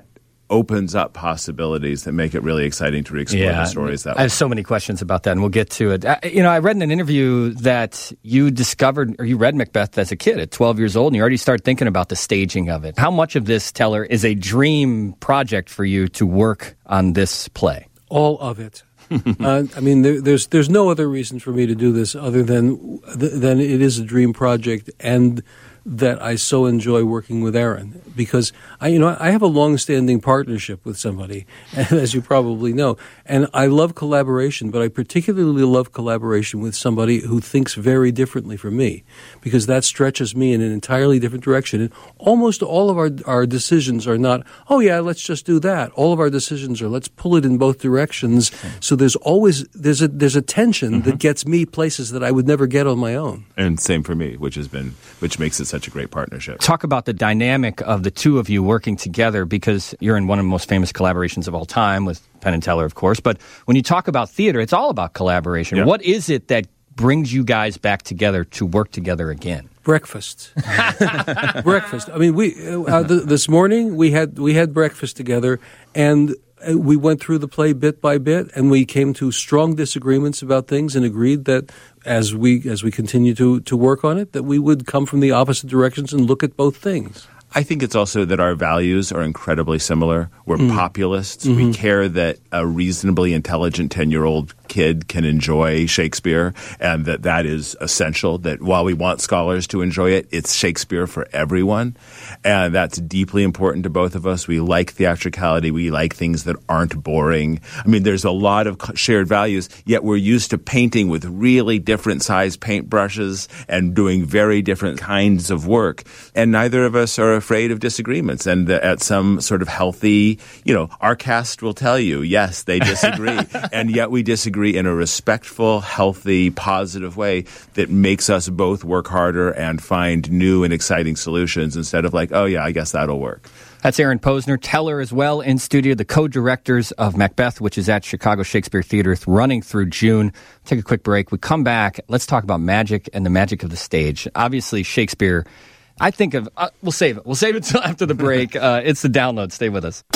I: opens up possibilities that make it really exciting to explore
B: Yeah,
I: the stories that
B: I
I: way.
B: have so many questions about that, and we'll get to it. I, you know, I read in an interview that you discovered, or you read Macbeth as a kid at twelve years old, and you already started thinking about the staging of it. How much of this, Teller, is a dream project for you to work on this play?
H: All of it. uh, I mean, there, there's there's no other reason for me to do this other than than it is a dream project, and that I so enjoy working with Aaron, because I, you know, I have a long-standing partnership with somebody, as you probably know, and I love collaboration, but I particularly love collaboration with somebody who thinks very differently from me, because that stretches me in an entirely different direction. And almost all of our our decisions are not, oh yeah, let's just do that. All of our decisions are, let's pull it in both directions. So there's always there's a there's a tension mm-hmm. that gets me places that I would never get on my own.
I: And same for me, which has been which makes it such a great partnership.
B: Talk about the dynamic of the two of you working together, because you're in one of the most famous collaborations of all time with Penn and Teller, of course. But when you talk about theater, it's all about collaboration.
I: Yeah.
B: What is it that brings you guys back together to work together again?
H: Breakfast. breakfast. I mean, we uh, th- this morning we had we had breakfast together, and we went through the play bit by bit, and we came to strong disagreements about things, and agreed that as we as we continue to to work on it, that we would come from the opposite directions and look at both things.
I: I think it's also that our values are incredibly similar. We're mm. populists. Mm-hmm. We care that a reasonably intelligent ten-year-old kid can enjoy Shakespeare, and that that is essential, that while we want scholars to enjoy it, it's Shakespeare for everyone. And that's deeply important to both of us. We like theatricality. We like things that aren't boring. I mean, there's a lot of shared values, yet we're used to painting with really different size paintbrushes and doing very different kinds of work. And neither of us are afraid of disagreements. And at some sort of healthy, you know, our cast will tell you, yes, they disagree. And yet we disagree in a respectful, healthy, positive way that makes us both work harder and find new and exciting solutions instead of like, oh, yeah, I guess that'll work.
B: That's Aaron Posner. Teller as well in studio, the co-directors of Macbeth, which is at Chicago Shakespeare Theater, running through June. Take a quick break. We come back. Let's talk about magic and the magic of the stage. Obviously, Shakespeare, I think of, uh, we'll save it. We'll save it until after the break. Uh, it's the download. Stay with us.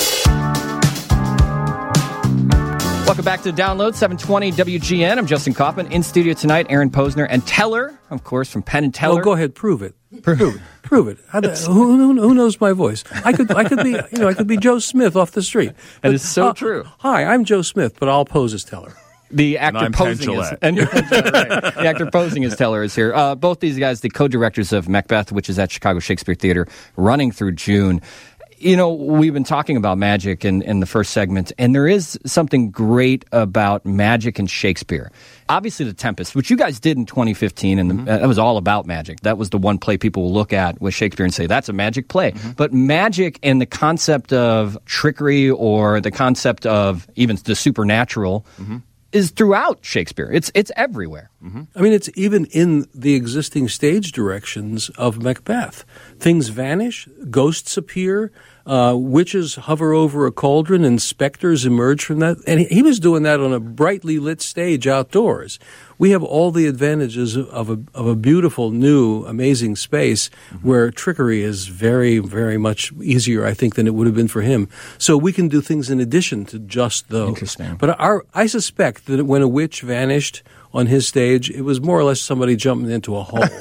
B: Welcome back to the Download, seven twenty W G N. I'm Justin Kaufman. In studio tonight, Aaron Posner and Teller, of course, from Penn and Teller.
H: Oh, go ahead, prove it. Prove it. Prove it. How do, who, who, who knows my voice? I could, I could be, you know, I could be Joe Smith off the street.
B: That is so
H: uh,
B: true.
H: Hi, I'm Joe Smith, but I'll pose as Teller.
B: The actor
I: and
B: posing is, and you're, right. The actor posing as Teller is here. Uh, both these guys, the co-directors of Macbeth, which is at Chicago Shakespeare Theater, running through June. You know, we've been talking about magic in, in the first segment, and there is something great about magic and Shakespeare. Obviously, The Tempest, which you guys did in twenty fifteen, and the, mm-hmm. that was all about magic. That was the one play people will look at with Shakespeare and say, that's a magic play. Mm-hmm. But magic and the concept of trickery or the concept of even the supernatural mm-hmm. is throughout Shakespeare. It's it's everywhere.
H: Mm-hmm. I mean, it's even in the existing stage directions of Macbeth. Things vanish, ghosts appear, uh, witches hover over a cauldron, and specters emerge from that. And he, he was doing that on a brightly lit stage outdoors. We have all the advantages of a of a beautiful, new, amazing space mm-hmm. where trickery is very, very much easier, I think, than it would have been for him. So we can do things in addition to just those.
B: Interesting.
H: But our, I suspect that when a witch vanished on his stage, it was more or less somebody jumping into a hole.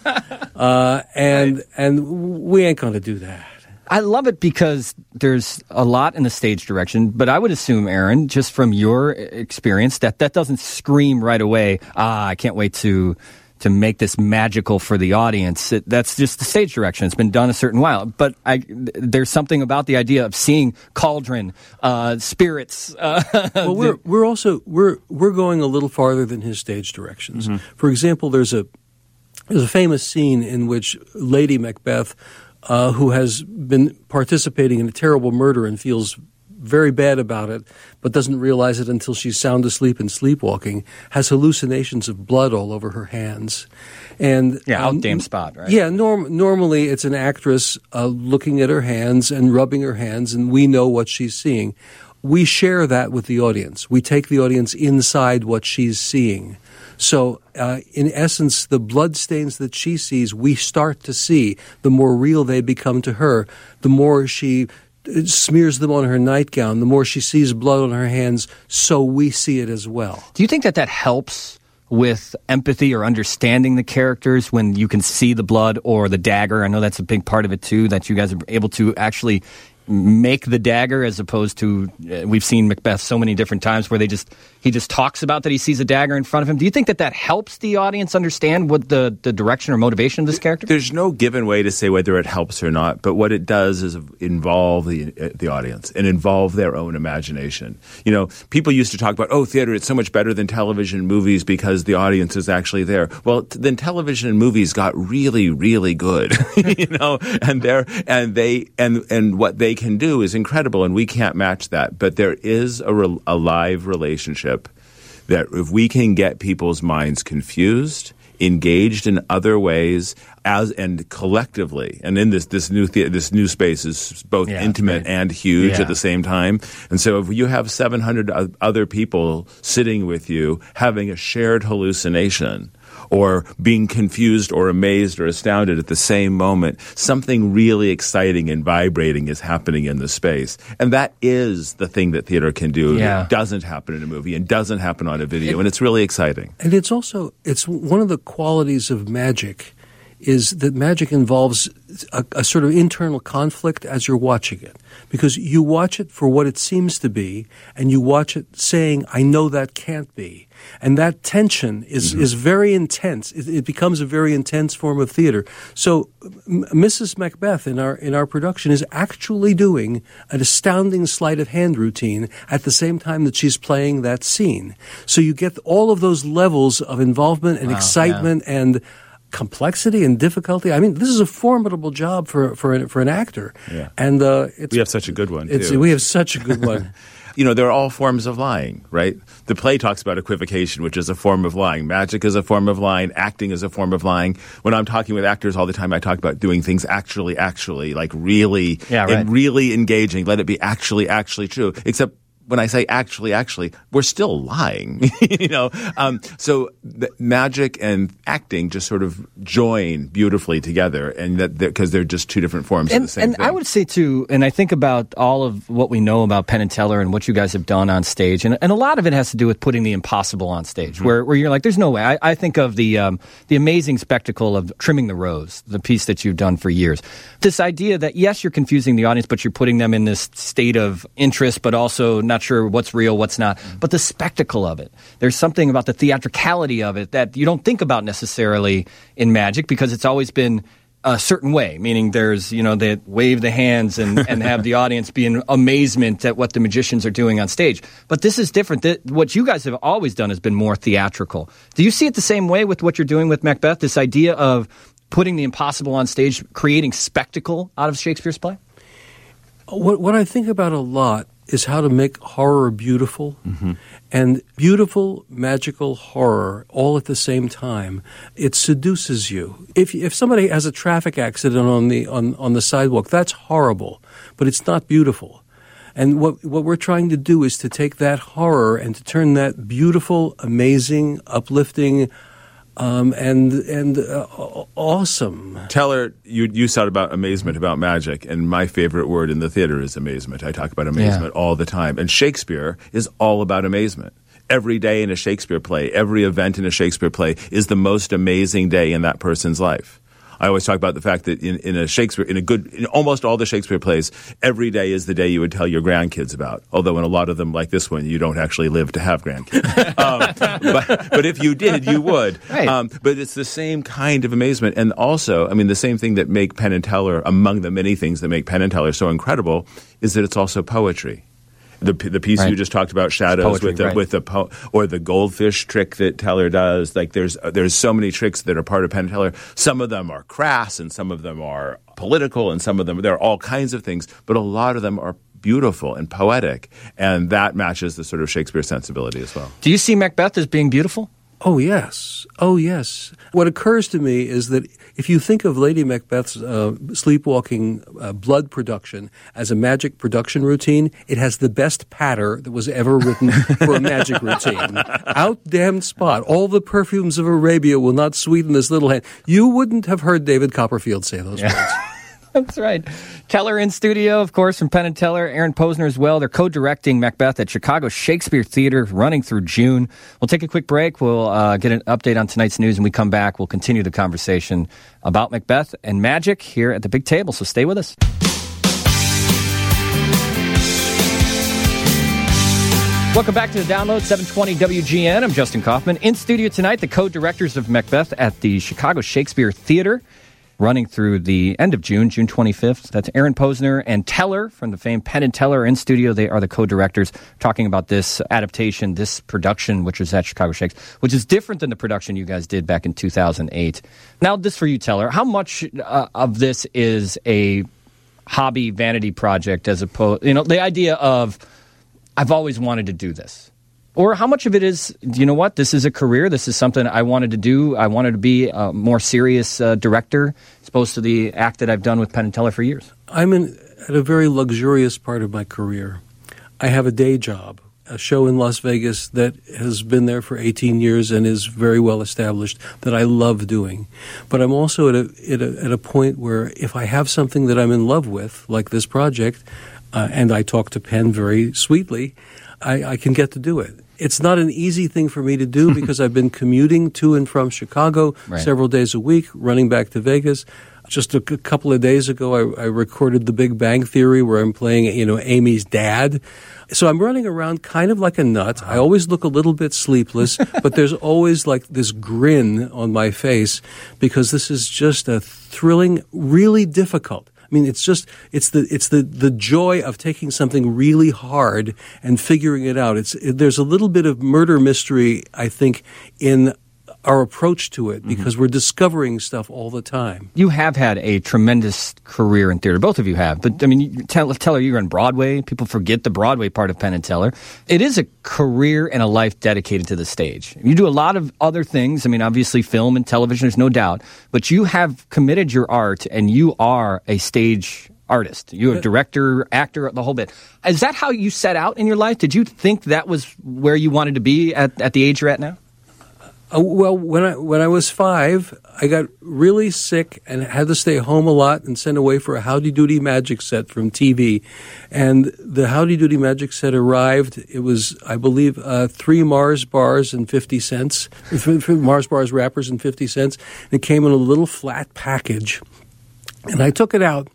H: uh, and right. and we ain't going to do that.
B: I love it because there's a lot in the stage direction, but I would assume, Aaron, just from your experience, that that doesn't scream right away, ah, I can't wait to to make this magical for the audience. It, that's just the stage direction. It's been done a certain while. But I, there's something about the idea of seeing cauldron, uh, spirits. Uh,
H: well, we're we're also we're we're going a little farther than his stage directions. Mm-hmm. For example, there's a there's a famous scene in which Lady Macbeth, uh, who has been participating in a terrible murder and feels very bad about it, but doesn't realize it until she's sound asleep and sleepwalking, has hallucinations of blood all over her hands. And
B: yeah,
H: um,
B: out damn spot, right?
H: Yeah, norm- normally it's an actress uh, looking at her hands and rubbing her hands, and we know what she's seeing. We share that with the audience. We take the audience inside what she's seeing. So, uh, in essence, the bloodstains that she sees, we start to see. The more real they become to her, the more she smears them on her nightgown, the more she sees blood on her hands, so we see it as well.
B: Do you think that that helps with empathy or understanding the characters when you can see the blood or the dagger? I know that's a big part of it, too, that you guys are able to actually make the dagger as opposed to uh, we've seen Macbeth so many different times where they just he just talks about that he sees a dagger in front of him. Do you think that that helps the audience understand what the, the direction or motivation of this character?
I: There's no given way to say whether it helps or not, but what it does is involve the the audience and involve their own imagination. You know, people used to talk about, oh, theater, it's so much better than television and movies because the audience is actually there. Well, t- then television and movies got really, really good, you know, and they're and they and and what they can do is incredible, and we can't match that. But there is a, re- a live relationship that if we can get people's minds confused, engaged in other ways, as and collectively, and in this this new the- this new space is both
B: yeah,
I: intimate
B: right.
I: and huge
B: yeah.
I: at the same time. And so, if you have seven hundred other people sitting with you having a shared hallucination, or being confused or amazed or astounded at the same moment, something really exciting and vibrating is happening in the space. And that is the thing that theater can do
B: Yeah.
I: that doesn't happen in a movie and doesn't happen on a video, and it's really exciting.
H: And it's also, it's one of the qualities of magic is that magic involves a, a sort of internal conflict as you're watching it. Because you watch it for what it seems to be, and you watch it saying, I know that can't be. And that tension is, mm-hmm. is very intense. It, it becomes a very intense form of theater. So M- Missus Macbeth in our in our production is actually doing an astounding sleight of hand routine at the same time that she's playing that scene. So you get all of those levels of involvement and
B: wow,
H: excitement
B: yeah.
H: and complexity and difficulty. I mean, this is a formidable job for for an, for an actor.
I: Yeah.
H: And uh, it's,
I: We have such a good one,
H: it's,
I: too.
H: We have such a good one.
I: You know, there are all forms of lying, right? The play talks about equivocation, which is a form of lying. Magic is a form of lying. Acting is a form of lying. When I'm talking with actors all the time, I talk about doing things actually, actually, like really,
B: Yeah, right.
I: and really engaging. Let it be actually, actually true. Except when I say actually, actually, we're still lying, you know. Um, so the magic and acting just sort of join beautifully together, and that because they're, they're just two different forms
B: and,
I: of the same
B: and
I: thing.
B: I would say too, and I think about all of what we know about Penn and Teller and what you guys have done on stage, and, and a lot of it has to do with putting the impossible on stage, mm-hmm. where, where you're like, there's no way. I, I think of the um, the amazing spectacle of Trimming the Rose, the piece that you've done for years. This idea that yes, you're confusing the audience, but you're putting them in this state of interest, but also not sure what's real, what's not. But the spectacle of it, there's something about the theatricality of it that you don't think about necessarily in magic because it's always been a certain way, meaning there's, you know, they wave the hands and, and have the audience be in amazement at what the magicians are doing on stage. But this is different. That what you guys have always done has been more theatrical. Do you see it the same way with what you're doing with Macbeth, this idea of putting the impossible on stage, creating spectacle out of Shakespeare's play?
H: What, what I think about a lot is how to make horror beautiful,
I: mm-hmm.
H: and beautiful, magical horror all at the same time. It seduces you. If if somebody has a traffic accident on the on, on the sidewalk, that's horrible, but it's not beautiful. And what what we're trying to do is to take that horror and to turn that beautiful, amazing, uplifting, Um, and and uh, awesome.
I: Teller, you you said about amazement about magic, and my favorite word in the theater is amazement. I talk about amazement
B: yeah.
I: all the time, and Shakespeare is all about amazement. Every day in a Shakespeare play, every event in a Shakespeare play is the most amazing day in that person's life. I always talk about the fact that in, in a Shakespeare, in a good, in almost all the Shakespeare plays, every day is the day you would tell your grandkids about. Although in a lot of them, like this one, you don't actually live to have grandkids. um, but, but if you did, you would.
B: Right.
I: Um, but it's the same kind of amazement. And also, I mean, the same thing that make Penn and Teller, among the many things that make Penn and Teller so incredible, is that it's also poetry. The the piece
B: right.
I: you just talked about, Shadows,
B: poetry,
I: with the
B: right.
I: with the po- or the goldfish trick that Teller does. Like there's there's so many tricks that are part of Penn and Teller. Some of them are crass, and some of them are political, and some of them there are all kinds of things. But a lot of them are beautiful and poetic, and that matches the sort of Shakespeare sensibility as well.
B: Do you see Macbeth as being beautiful?
H: Oh, yes. Oh, yes. What occurs to me is that if you think of Lady Macbeth's uh, sleepwalking uh, blood production as a magic production routine, it has the best patter that was ever written for a magic routine. Out-damned spot. All the perfumes of Arabia will not sweeten this little hand. You wouldn't have heard David Copperfield say those
B: yeah.
H: words.
B: That's right. Teller in studio, of course, from Penn and Teller. Aaron Posner as well. They're co-directing Macbeth at Chicago Shakespeare Theater, running through June. We'll take a quick break. We'll uh, get an update on tonight's news, and we come back. We'll continue the conversation about Macbeth and magic here at the big table, so stay with us. Welcome back to the Download, seven twenty W G N. I'm Justin Kaufman. In studio tonight, the co-directors of Macbeth at the Chicago Shakespeare Theater, running through the end of June, June twenty-fifth. That's Aaron Posner and Teller from the famed Penn and Teller in studio. They are the co-directors talking about this adaptation, this production, which was at Chicago Shakes, which is different than the production you guys did back in two thousand eight. Now, this for you, Teller. How much uh, of this is a hobby vanity project as opposed, you know, the idea of, I've always wanted to do this? Or how much of it is, you know what, this is a career, this is something I wanted to do, I wanted to be a more serious uh, director, as opposed to the act that I've done with Penn and Teller for years?
H: I'm in, at a very luxurious part of my career. I have a day job, a show in Las Vegas that has been there for eighteen years and is very well established, that I love doing. But I'm also at a, at a, at a point where if I have something that I'm in love with, like this project, uh, and I talk to Penn very sweetly, I, I can get to do it. It's not an easy thing for me to do because I've been commuting to and from Chicago right. several days a week, running back to Vegas. Just a c- couple of days ago, I, I recorded The Big Bang Theory, where I'm playing, you know, Amy's dad. So I'm running around kind of like a nut. I always look a little bit sleepless, but there's always like this grin on my face because this is just a thrilling, really difficult. I mean, it's just, it's the, it's the, the joy of taking something really hard and figuring it out. It's, it, there's a little bit of murder mystery, I think, in our approach to it because mm-hmm. we're discovering stuff all the time.
B: You have had a tremendous career in theater. Both of you have. But, I mean, you, tell, Teller, you're on Broadway. People forget the Broadway part of Penn and Teller. It is a career and a life dedicated to the stage. You do a lot of other things. I mean, obviously film and television, there's no doubt. But you have committed your art, and you are a stage artist. You're a director, actor, the whole bit. Is that how you set out in your life? Did you think that was where you wanted to be at, at the age you're at now?
H: Uh, well, when I when I was five, I got really sick and had to stay home a lot and sent away for a Howdy Doody magic set from T V. And the Howdy Doody magic set arrived. It was, I believe, uh, three Mars bars and fifty cents, Mars bars wrappers and fifty cents. And it came in a little flat package. And I took it out.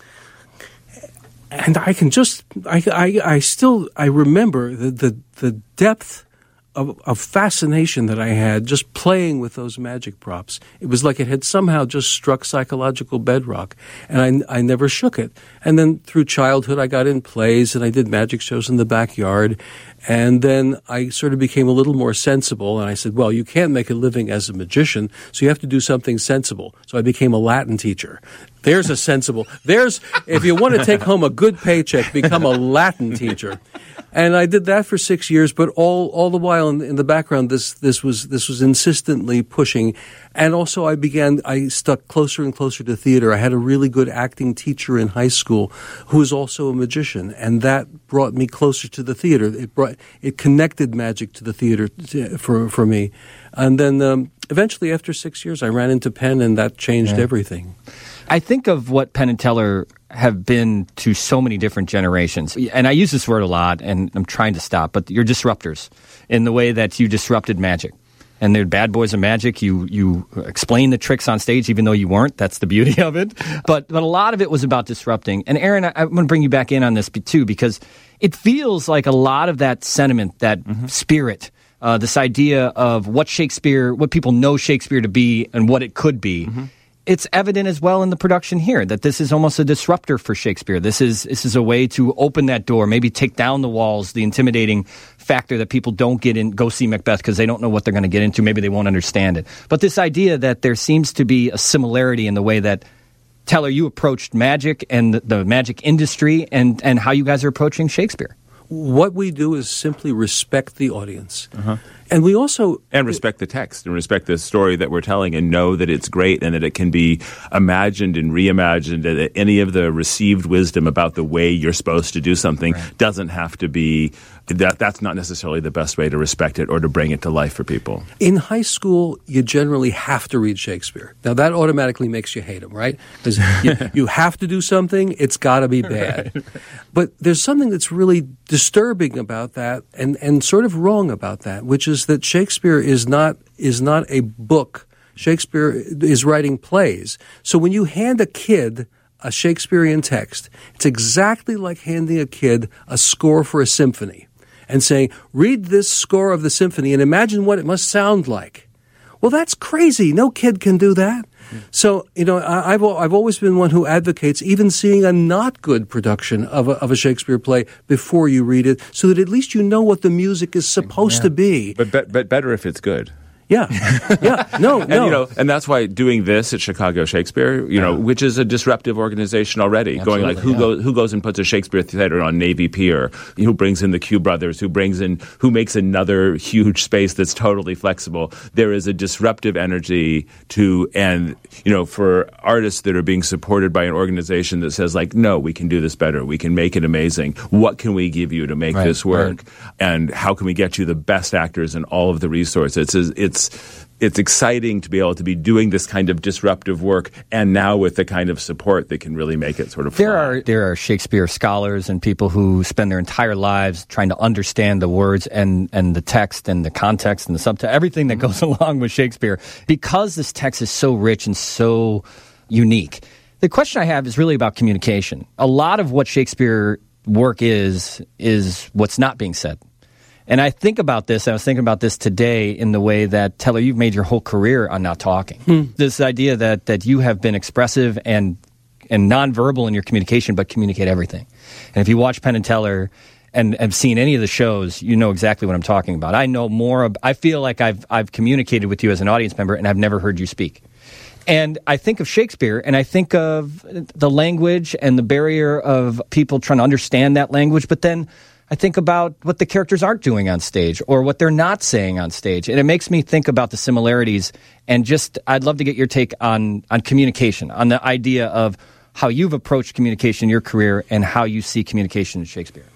H: And I can just, I, I, I still, I remember the, the, the depth Of, of fascination that I had just playing with those magic props. It was like it had somehow just struck psychological bedrock, and I, I never shook it. And then through childhood, I got in plays, and I did magic shows in the backyard, and then I sort of became a little more sensible, and I said, well, you can't make a living as a magician, so you have to do something sensible. So I became a Latin teacher. There's a sensible, there's, if you want to take home a good paycheck, become a Latin teacher. And I did that for six years, but all, all the while in, in the background, this, this was, this was insistently pushing. And also I began, I stuck closer and closer to theater. I had a really good acting teacher in high school who was also a magician. And that brought me closer to the theater. It brought, it connected magic to the theater to, for, for me. And then, um, eventually after six years, I ran into Penn, and that changed yeah. everything.
B: I think of what Penn and Teller have been to so many different generations. And I use this word a lot, and I'm trying to stop, but you're disruptors in the way that you disrupted magic. And they're bad boys of magic. You you explain the tricks on stage, even though you weren't. That's the beauty of it. But but a lot of it was about disrupting. And Aaron, I, I'm going to bring you back in on this too, because it feels like a lot of that sentiment, that mm-hmm. spirit, uh, this idea of what Shakespeare, what people know Shakespeare to be and what it could be, mm-hmm. it's evident as well in the production here that this is almost a disruptor for Shakespeare. This is this is a way to open that door, maybe take down the walls, the intimidating factor that people don't get in, go see Macbeth because they don't know what they're going to get into. Maybe they won't understand it. But this idea that there seems to be a similarity in the way that, Teller, you approached magic and the, the magic industry and, and how you guys are approaching Shakespeare.
H: What we do is simply respect the audience. Uh-huh. And we also...
I: And respect the text and respect the story that we're telling and know that it's great and that it can be imagined and reimagined, and that any of the received wisdom about the way you're supposed to do something right. doesn't have to be... That That's not necessarily the best way to respect it or to bring it to life for people.
H: In high school, you generally have to read Shakespeare. Now, that automatically makes you hate him, right? Because you, you have to do something, it's got to be bad. Right. But there's something that's really disturbing about that and, and sort of wrong about that, which is that Shakespeare is not is not a book. Shakespeare is writing plays. So when you hand a kid a Shakespearean text, it's exactly like handing a kid a score for a symphony and saying, read this score of the symphony and imagine what it must sound like. Well, that's crazy. No kid can do that. Mm. So, you know, I, I've I've always been one who advocates even seeing a not good production of a, of a Shakespeare play before you read it, so that at least you know what the music is supposed yeah. to be.
I: But, but but better if it's good.
H: Yeah, yeah, no,
I: and,
H: no.
I: You know, and that's why doing this at Chicago Shakespeare, you know, which is a disruptive organization already, Absolutely, going like who yeah. goes who goes and puts a Shakespeare theater on Navy Pier, who brings in the Q brothers, who brings in who makes another huge space that's totally flexible. There is a disruptive energy to, and you know, for artists that are being supported by an organization that says like, no, we can do this better, we can make it amazing. What can we give you to make
B: right,
I: this work,
B: right.
I: and how can we get you the best actors and all of the resources? It's it's It's it's exciting to be able to be doing this kind of disruptive work, and now with the kind of support that can really make it sort of
B: there
I: fly.
B: are there are Shakespeare scholars and people who spend their entire lives trying to understand the words and and the text and the context and the subtext, everything that goes along with Shakespeare, because this text is so rich and so unique. The question I have is really about communication. A lot of what Shakespeare work is is what's not being said. And I think about this, I was thinking about this today in the way that, Teller, you've made your whole career on not talking. Hmm. This idea that that you have been expressive and and nonverbal in your communication, but communicate everything. And if you watch Penn and Teller and have seen any of the shows, you know exactly what I'm talking about. I know more, of, I feel like I've I've communicated with you as an audience member, and I've never heard you speak. And I think of Shakespeare, and I think of the language and the barrier of people trying to understand that language, but then I think about what the characters aren't doing on stage or what they're not saying on stage. And it makes me think about the similarities, and just I'd love to get your take on, on communication, on the idea of how you've approached communication in your career and how you see communication in Shakespeare.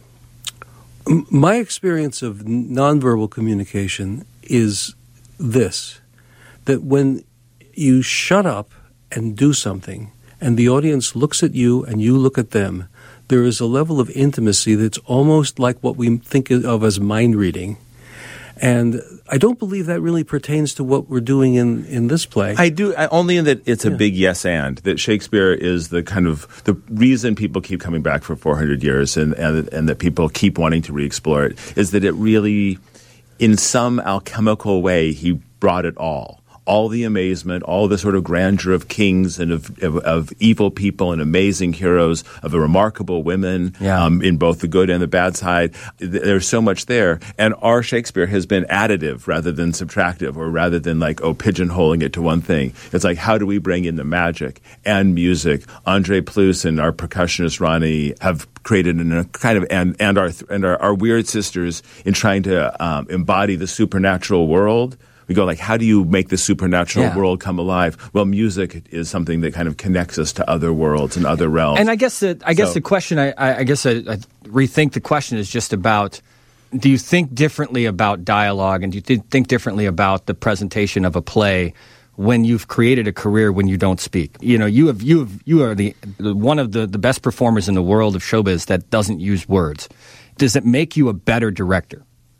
H: My experience of nonverbal communication is this, that when you shut up and do something and the audience looks at you and you look at them, there is a level of intimacy that's almost like what we think of as mind reading. And I don't believe that really pertains to what we're doing in, in this play.
I: I do, I, only in that it's a
H: yeah.
I: big yes and, that Shakespeare is the kind of, the reason people keep coming back for four hundred years and, and, and that people keep wanting to re-explore it, is that it really, in some alchemical way, he brought it all. All the amazement, all the sort of grandeur of kings and of, of, of evil people and amazing heroes, of the remarkable women
B: yeah.
I: um, in both the good and the bad side. There's so much there. And our Shakespeare has been additive rather than subtractive, or rather than like, oh, pigeonholing it to one thing. It's like, how do we bring in the magic and music? Andre Plus and our percussionist Ronnie have created in a kind of, and, and our and our, our weird sisters in trying to um, embody the supernatural world. We go like, how do you make the supernatural
B: yeah.
I: world come alive? Well, music is something that kind of connects us to other worlds and other realms.
B: And I guess the, I guess
I: so,
B: the question, I, I guess I, I rethink the question is just about, do you think differently about dialogue, and do you th- think differently about the presentation of a play when you've created a career when you don't speak? You know, you have you have you are the one of the, the best performers in the world of showbiz that doesn't use words. Does it make you a better director?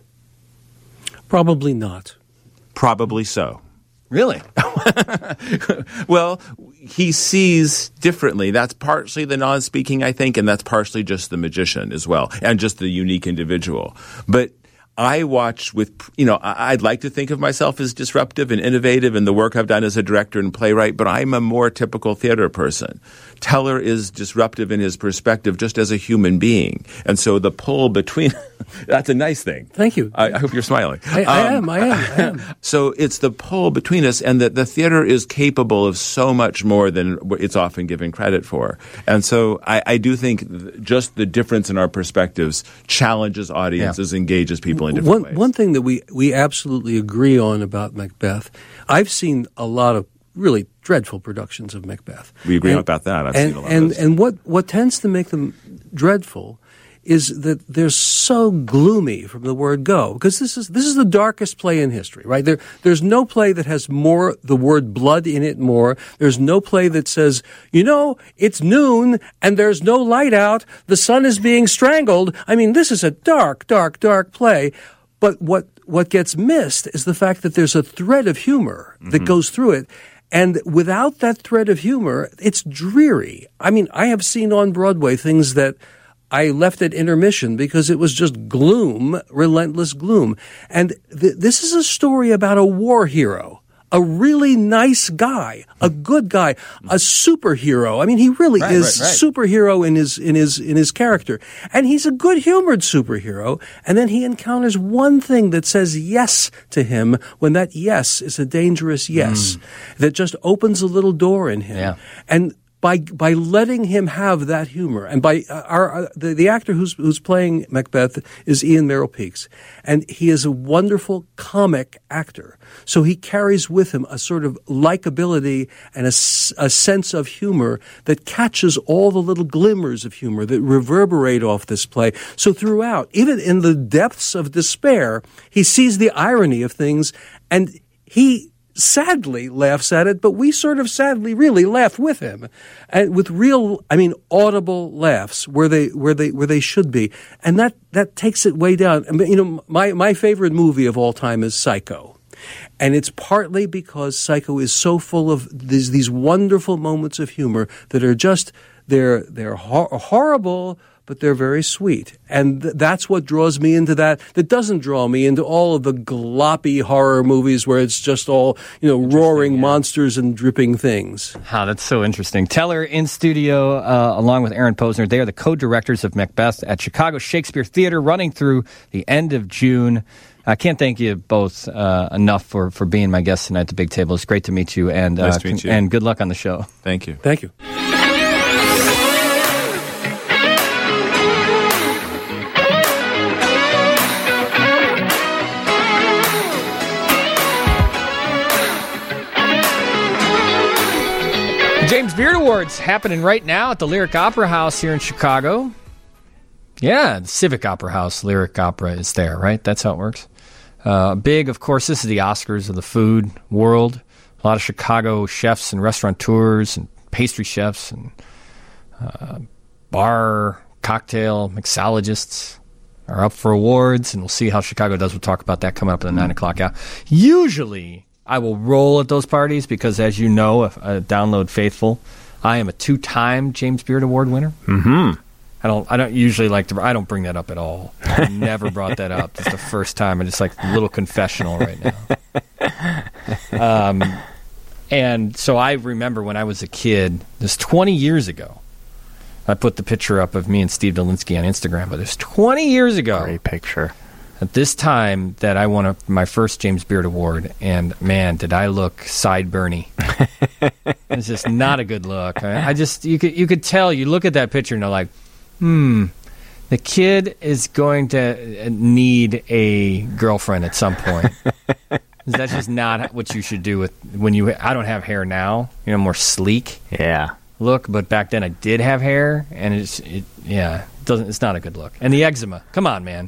H: Probably not.
I: Probably so.
B: Really?
I: Well, he sees differently. That's partially the non-speaking, I think, and that's partially just the magician as well, and just the unique individual. But I watch with, you know, I'd like to think of myself as disruptive and innovative in the work I've done as a director and playwright, but I'm a more typical theater person. Teller is disruptive in his perspective just as a human being. And so the pull between – that's a nice thing.
H: Thank you.
I: I, I hope you're smiling.
H: I, I um, am, I am, I am.
I: So it's the pull between us, and that the theater is capable of so much more than it's often given credit for. And so I, I do think just the difference in our perspectives challenges audiences, yeah. engages people. people in different
H: one,
I: ways.
H: One thing that we, we absolutely agree on about Macbeth, I've seen a lot of really dreadful productions of Macbeth.
I: We agree
H: and,
I: about that. I've
H: and,
I: seen a lot
H: and,
I: of those.
H: And what, what tends to make them dreadful is that they're so gloomy from the word go, because this is this is the darkest play in history, right? There, there's no play that has more the word blood in it more. There's no play that says, you know, it's noon and there's no light out. The sun is being strangled. I mean, this is a dark, dark, dark play. But what what gets missed is the fact that there's a thread of humor that mm-hmm. goes through it. And without that thread of humor, it's dreary. I mean, I have seen on Broadway things that I left at intermission because it was just gloom, relentless gloom. And th- this is a story about a war hero, a really nice guy, a good guy, a superhero. I mean, he really
I: right,
H: is
I: right, right.
H: superhero in his in his in his character, and he's a good-humored superhero. And then he encounters one thing that says yes to him when that yes is a dangerous yes mm. that just opens a little door in him.
B: Yeah.
H: And By by letting him have that humor, and by uh, our uh, the the actor who's who's playing Macbeth is Ian Merrill Peaks, and he is a wonderful comic actor. So he carries with him a sort of likability and a, a sense of humor that catches all the little glimmers of humor that reverberate off this play. So throughout, even in the depths of despair, he sees the irony of things, and he sadly laughs at it, but we sort of sadly really laugh with him, and with real, I mean, audible laughs where they where they where they should be, and that that takes it way down. I mean, you know, my my favorite movie of all time is Psycho, and it's partly because Psycho is so full of these these wonderful moments of humor that are just they're they're hor- horrible. But they're very sweet. And th- that's what draws me into that. That doesn't draw me into all of the gloppy horror movies where it's just all, you know, roaring yeah. monsters and dripping things.
B: Wow, that's so interesting. Teller in studio, uh, along with Aaron Posner. They are the co-directors of Macbeth at Chicago Shakespeare Theater, running through the end of June. I can't thank you both uh, enough for, for being my guests tonight at the big table. It's great to meet you. And,
I: nice
B: uh,
I: to meet you.
B: And good luck on the show.
I: Thank you.
H: Thank you.
B: James Beard Awards happening right now at the Lyric Opera House here in Chicago. Yeah, the Civic Opera House, Lyric Opera is there, right? That's how it works. Uh, big, of course, this is the Oscars of the food world. A lot of Chicago chefs and restaurateurs and pastry chefs and uh, bar, cocktail mixologists are up for awards, and we'll see how Chicago does. We'll talk about that coming up in the nine o'clock hour. Usually, I will roll at those parties because, as you know, a, a Download faithful, I am a two-time James Beard Award winner.
A: Mm-hmm.
B: I don't. I don't usually like to. I don't bring that up at all. I never brought that up. It's the first time. I'm just like a little confessional right now. Um, and so I remember when I was a kid. This twenty years ago. I put the picture up of me and Steve Dolinsky on Instagram, but it's twenty years ago.
A: Great picture.
B: At this time that I won a, my first James Beard Award, and man, did I look sideburny. It's just not a good look. I, I just you could you could tell. You look at that picture and you're like, hmm, the kid is going to need a girlfriend at some point. That's just not what you should do with when you. I don't have hair now. You know, more sleek.
A: Yeah.
B: Look, but back then I did have hair, and it's it, yeah, it doesn't. It's not a good look. And the eczema. Come on, man.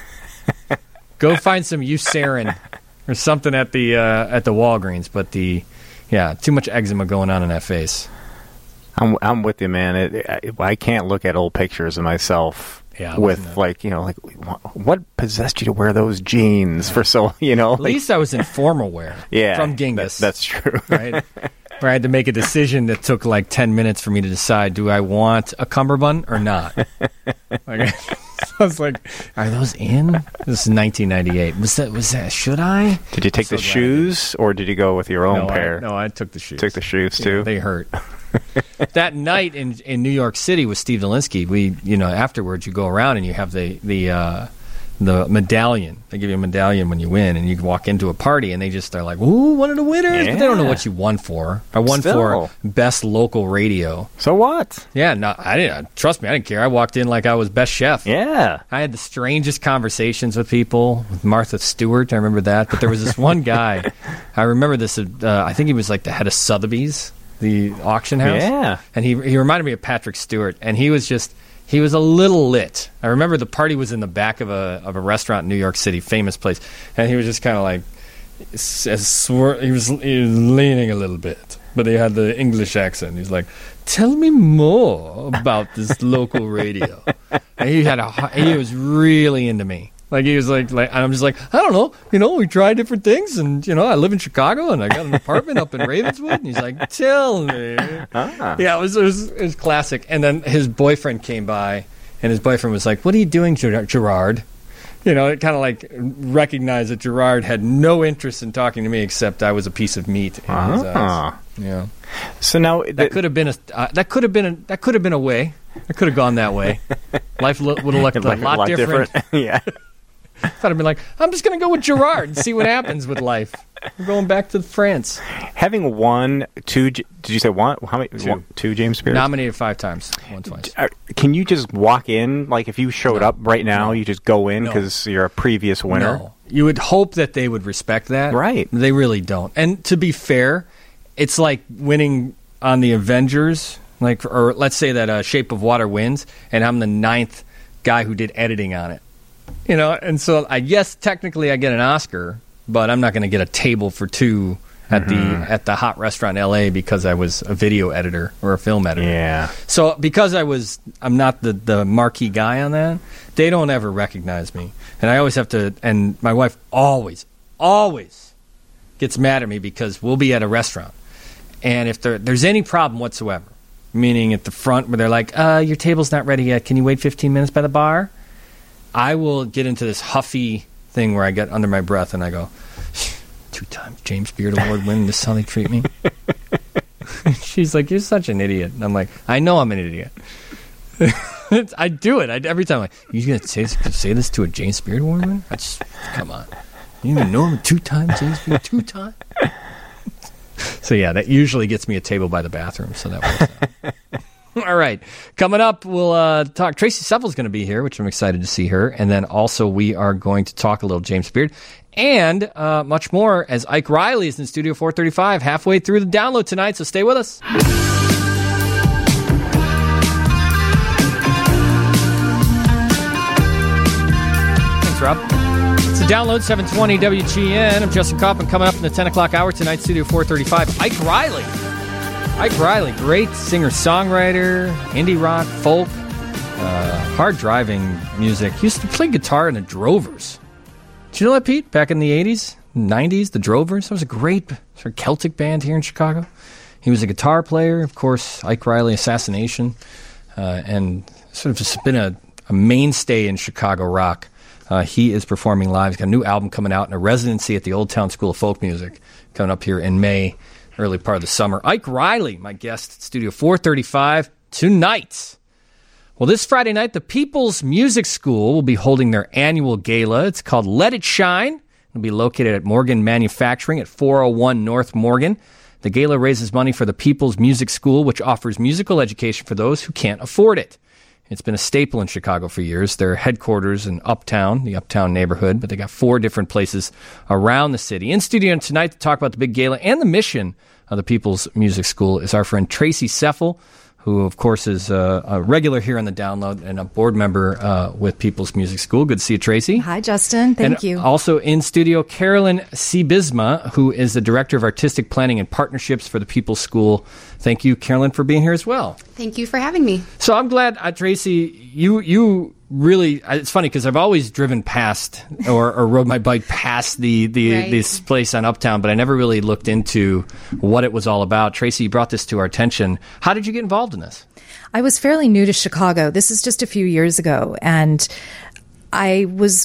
B: Go find some Eucerin or something at the uh, at the Walgreens. But the yeah, too much eczema going on in that face.
A: I'm I'm with you, man. It, it, I can't look at old pictures of myself
B: yeah,
A: with like you know like what possessed you to wear those jeans yeah. for so you know.
B: At
A: like,
B: least I was in formal wear.
A: Yeah,
B: from Genghis.
A: That, that's true.
B: Right. Where I had to make a decision that took like ten minutes for me to decide: do I want a cummerbund or not? Like, I was like, "Are those in?" This is nineteen ninety-eight. Was that? Was that? Should I?
A: Did you take so the shoes, or did you go with your own
B: no,
A: pair?
B: I, no, I took the shoes.
A: Took the shoes too.
B: Yeah, they hurt. That night in in New York City with Steve Dolinsky, we you know afterwards you go around and you have the the uh, the medallion. They give you a medallion when you win, and you can walk into a party, and they just are like, "Ooh, one of the winners!"
A: Yeah.
B: But they don't know what you won for. I won
A: Still.
B: for best local radio.
A: So what?
B: Yeah, no, I didn't. Trust me, I didn't care. I walked in like I was best chef.
A: Yeah.
B: I had the strangest conversations with people. With Martha Stewart, I remember that. But there was this one guy. I remember this. Uh, I think he was like the head of Sotheby's, the auction house.
A: Yeah.
B: And he he reminded me of Patrick Stewart, and he was just. He was a little lit. I remember the party was in the back of a of a restaurant in New York City, famous place, and he was just kind of like, as swir- he was he was leaning a little bit, but he had the English accent. He's like, "Tell me more about this local radio." And he had a he was really into me. Like he was like, like I'm just like, I don't know, you know, we try different things, and you know, I live in Chicago, and I got an apartment up in Ravenswood, and he's like, tell me,
A: Ah.
B: yeah, it was, it was it was classic. And then his boyfriend came by, and his boyfriend was like, "What are you doing, Ger- Gerard?" You know, it kind of like recognized that Gerard had no interest in talking to me except I was a piece of meat in his eyes.
A: Ah.
B: Yeah,
A: So now
B: that could have been a uh, that could have been a that could have been a way. It could have gone that way. Life lo- would have looked a
A: like
B: lot, different.
A: yeah.
B: Thought I'd be like, I'm just going to go with Gerard and see what happens with life. We're going back to France.
A: Having won two, J- did you say one? How many?
B: Two.
A: One, two James Beards?
B: Nominated five times, one twice.
A: Are- Can you just walk in? Like if you showed
B: No.
A: up right now,
B: No.
A: you just go in
B: No.
A: because you're a previous winner?
B: No. You would hope that they would respect that.
A: Right.
B: They really don't. And to be fair, it's like winning on the Avengers, like, or let's say that uh, Shape of Water wins, and I'm the ninth guy who did editing on it. You know, and so I guess technically I get an Oscar, but I'm not going to get a table for two at
A: Mm-hmm.
B: the at the hot restaurant in L A because I was a video editor or a film editor.
A: Yeah.
B: So because I was, I'm not the, the marquee guy on that, they don't ever recognize me. And I always have to, and my wife always, always gets mad at me because we'll be at a restaurant. And if there, there's any problem whatsoever, meaning at the front where they're like, uh, your table's not ready yet, can you wait fifteen minutes by the bar? I will get into this huffy thing where I get under my breath and I go, two times James Beard Award winning, this is how they treat me. She's like, you're such an idiot. And I'm like, I know I'm an idiot. I do it I, every time. Like, you gonna say, say this to a James Beard Award winner? I just, come on. You even know him two times, James Beard, two times? So yeah, that usually gets me a table by the bathroom. So that works out. All right. Coming up, we'll uh, talk. Tracy Seffel's going to be here, which I'm excited to see her. And then also we are going to talk a little James Beard and uh, much more as Ike Riley is in Studio four thirty-five halfway through the download tonight. So stay with us. Thanks, Rob. It's a download, seven twenty W G N. I'm Justin Kaufman. Coming up in the ten o'clock hour tonight, Studio four thirty-five, Ike Riley. Ike Riley, great singer-songwriter, indie rock, folk, uh, hard-driving music. He used to play guitar in the Drovers. Did you know that, Pete? Back in the eighties, nineties, the Drovers. That was a great sort of Celtic band here in Chicago. He was a guitar player, of course, Ike Riley, Assassination, uh, and sort of just been a, a mainstay in Chicago rock. Uh, he is performing live. He's got a new album coming out and a residency at the Old Town School of Folk Music coming up here in May. Early part of the summer. Ike Riley, my guest at Studio four thirty-five tonight. Well, this Friday night, the People's Music School will be holding their annual gala. It's called Let It Shine. It'll be located at Morgan Manufacturing at four oh one North Morgan. The gala raises money for the People's Music School, which offers musical education for those who can't afford it. It's been a staple in Chicago for years. Their headquarters in Uptown, the Uptown neighborhood, but they got four different places around the city. In studio tonight to talk about the big gala and the mission of the People's Music School is our friend Tracy Seffel, who, of course, is uh, a regular here on the Download and a board member uh, with People's Music School. Good to see you, Tracy.
J: Hi, Justin. Thank
B: and
J: you.
B: Also in studio, Carolyn Sibisma, who is the Director of Artistic Planning and Partnerships for the People's School. Thank you, Carolyn, for being here as well.
K: Thank you for having me.
B: So I'm glad, uh, Tracy, you you really, uh, it's funny because I've always driven past or, or rode my bike past the, the
K: Right.
B: this place on Uptown, but I never really looked into what it was all about. Tracy, you brought this to our attention. How did you get involved in this?
J: I was fairly new to Chicago. This is just a few years ago, and I was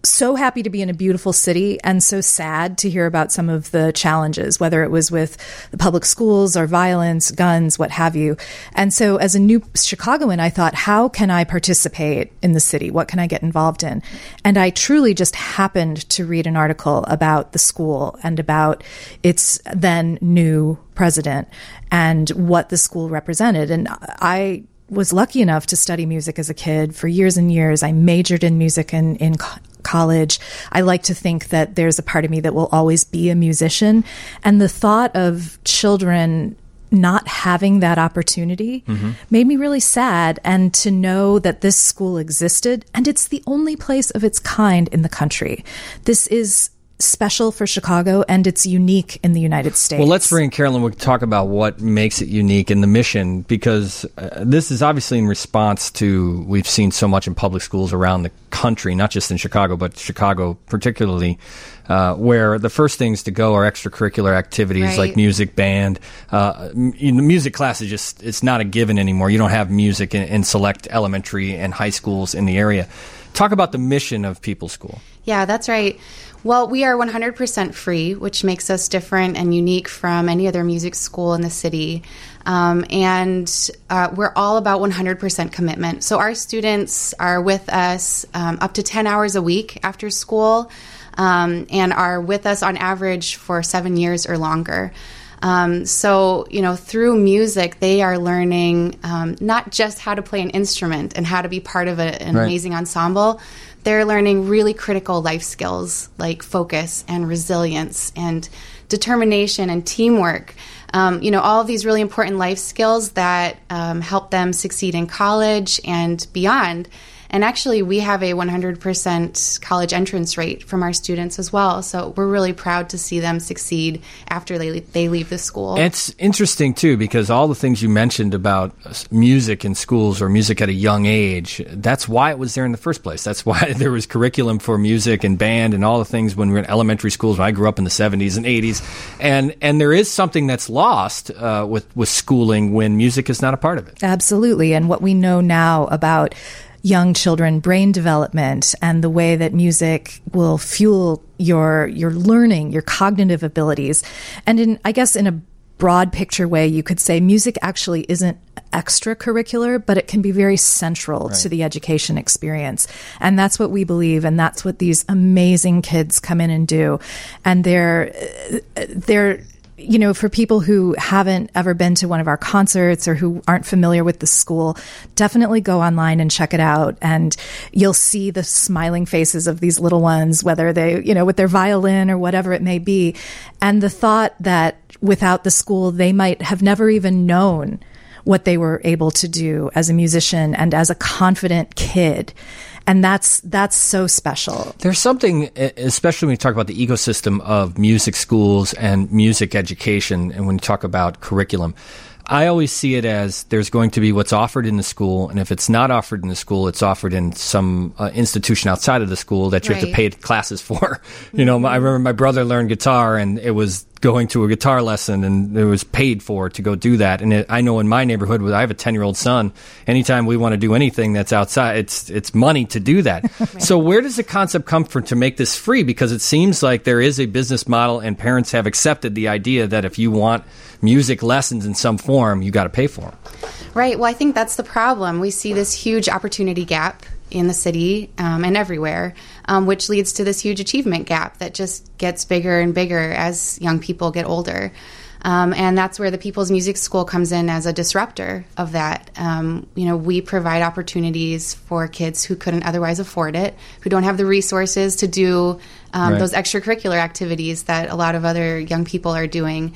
J: so happy to be in a beautiful city and so sad to hear about some of the challenges, whether it was with the public schools or violence, guns, what have you. And so as a new Chicagoan, I thought, how can I participate in the city? What can I get involved in? And I truly just happened to read an article about the school and about its then new president and what the school represented. And I was lucky enough to study music as a kid for years and years. I majored in music in, in co- college. I like to think that there's a part of me that will always be a musician. And the thought of children not having that opportunity mm-hmm. made me really sad. And to know that this school existed, and it's the only place of its kind in the country. This is special for Chicago, and it's unique in the United States.
B: Well, let's bring in Carolyn. We'll talk about what makes it unique in the mission, because uh, this is obviously in response to, we've seen so much in public schools around the country, not just in Chicago, but Chicago particularly, uh, where the first things to go are extracurricular activities right. like music, band. Uh, m- music class is just, it's not a given anymore. You don't have music in, in select elementary and high schools in the area. Talk about the mission of People's School.
K: Yeah, that's right. Well, we are one hundred percent free, which makes us different and unique from any other music school in the city. Um, and uh, we're all about one hundred percent commitment. So our students are with us um, up to ten hours a week after school um, and are with us on average for seven years or longer. Um, so, you know, through music, they are learning um, not just how to play an instrument and how to be part of a, an right. amazing ensemble. They're learning really critical life skills like focus and resilience and determination and teamwork. Um, you know, all of these really important life skills that um, help them succeed in college and beyond. And actually, we have a one hundred percent college entrance rate from our students as well. So we're really proud to see them succeed after they they leave the school.
B: It's interesting, too, because all the things you mentioned about music in schools or music at a young age, that's why it was there in the first place. That's why there was curriculum for music and band and all the things when we were in elementary schools. When I grew up in the seventies and eighties. And and there is something that's lost uh, with, with schooling when music is not a part of it.
J: Absolutely. And what we know now about young children, brain development, and the way that music will fuel your your learning, your cognitive abilities. And in, I guess, in a broad picture way, you could say music actually isn't extracurricular, but it can be very central right. to the education experience. And that's what we believe, and that's what these amazing kids come in and do. And they're they're you know, for people who haven't ever been to one of our concerts or who aren't familiar with the school, definitely go online and check it out. And you'll see the smiling faces of these little ones, whether they, you know, with their violin or whatever it may be. And the thought that without the school, they might have never even known what they were able to do as a musician and as a confident kid. And that's that's so special.
B: There's something, especially when you talk about the ecosystem of music schools and music education, and when you talk about curriculum, I always see it as there's going to be what's offered in the school, and if it's not offered in the school, it's offered in some uh, institution outside of the school that you right. have to pay classes for. You know, I remember my brother learned guitar, and it was going to a guitar lesson, and it was paid for to go do that. And it, I know in my neighborhood, I have a ten-year-old son. Anytime we want to do anything that's outside, it's it's money to do that. Right. So where does the concept come from to make this free? Because it seems like there is a business model, and parents have accepted the idea that if you want music lessons in some form, you got to pay for them.
K: Right. Well, I think that's the problem. We see this huge opportunity gap in the city um, and everywhere, um, which leads to this huge achievement gap that just gets bigger and bigger as young people get older. Um, and that's where the People's Music School comes in as a disruptor of that. Um, you know, we provide opportunities for kids who couldn't otherwise afford it, who don't have the resources to do um, right. those extracurricular activities that a lot of other young people are doing.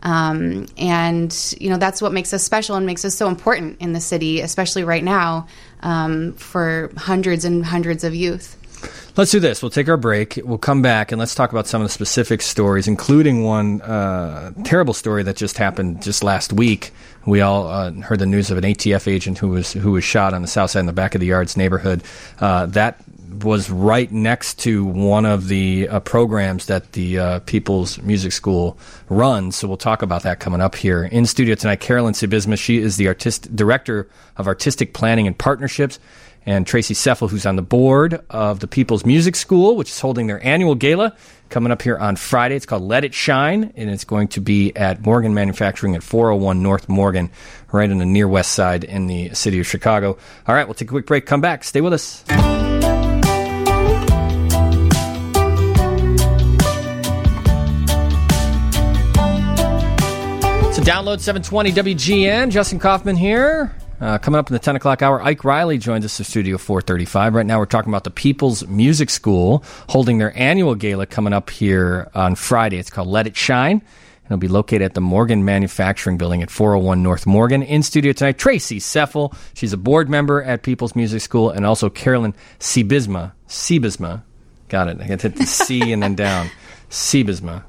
K: Um, and, you know, that's what makes us special and makes us so important in the city, especially right now, um, for hundreds and hundreds of youth.
B: Let's do this. We'll take our break. We'll come back and let's talk about some of the specific stories, including one uh, terrible story that just happened just last week. We all uh, heard the news of an A T F agent who was who was shot on the south side in the Back of the Yards neighborhood. Uh, that was right next to one of the uh, programs that the uh, People's Music School runs. So we'll talk about that coming up here. In studio tonight, Carolyn Sibisma. She is the artist, Director of Artistic Planning and Partnerships. and Tracy Seffel, who's on the board of the People's Music School, which is holding their annual gala coming up here on Friday. It's called Let It Shine, and it's going to be at Morgan Manufacturing at four oh one North Morgan, right on the near west side in the city of Chicago. All right, we'll take a quick break, come back, stay with us. So download seven twenty W G N, Justin Kaufman here. Uh, coming up in the ten o'clock hour, Ike Riley joins us at Studio four thirty-five. Right now we're talking about the People's Music School holding their annual gala coming up here on Friday. It's called Let It Shine. It'll be located at the Morgan Manufacturing Building at four oh one North Morgan. In studio tonight, Tracy Seffel. She's a board member at People's Music School, and also Carolyn Siebesma. Siebesma. Got it. I got to hit the C and then down. Siebesma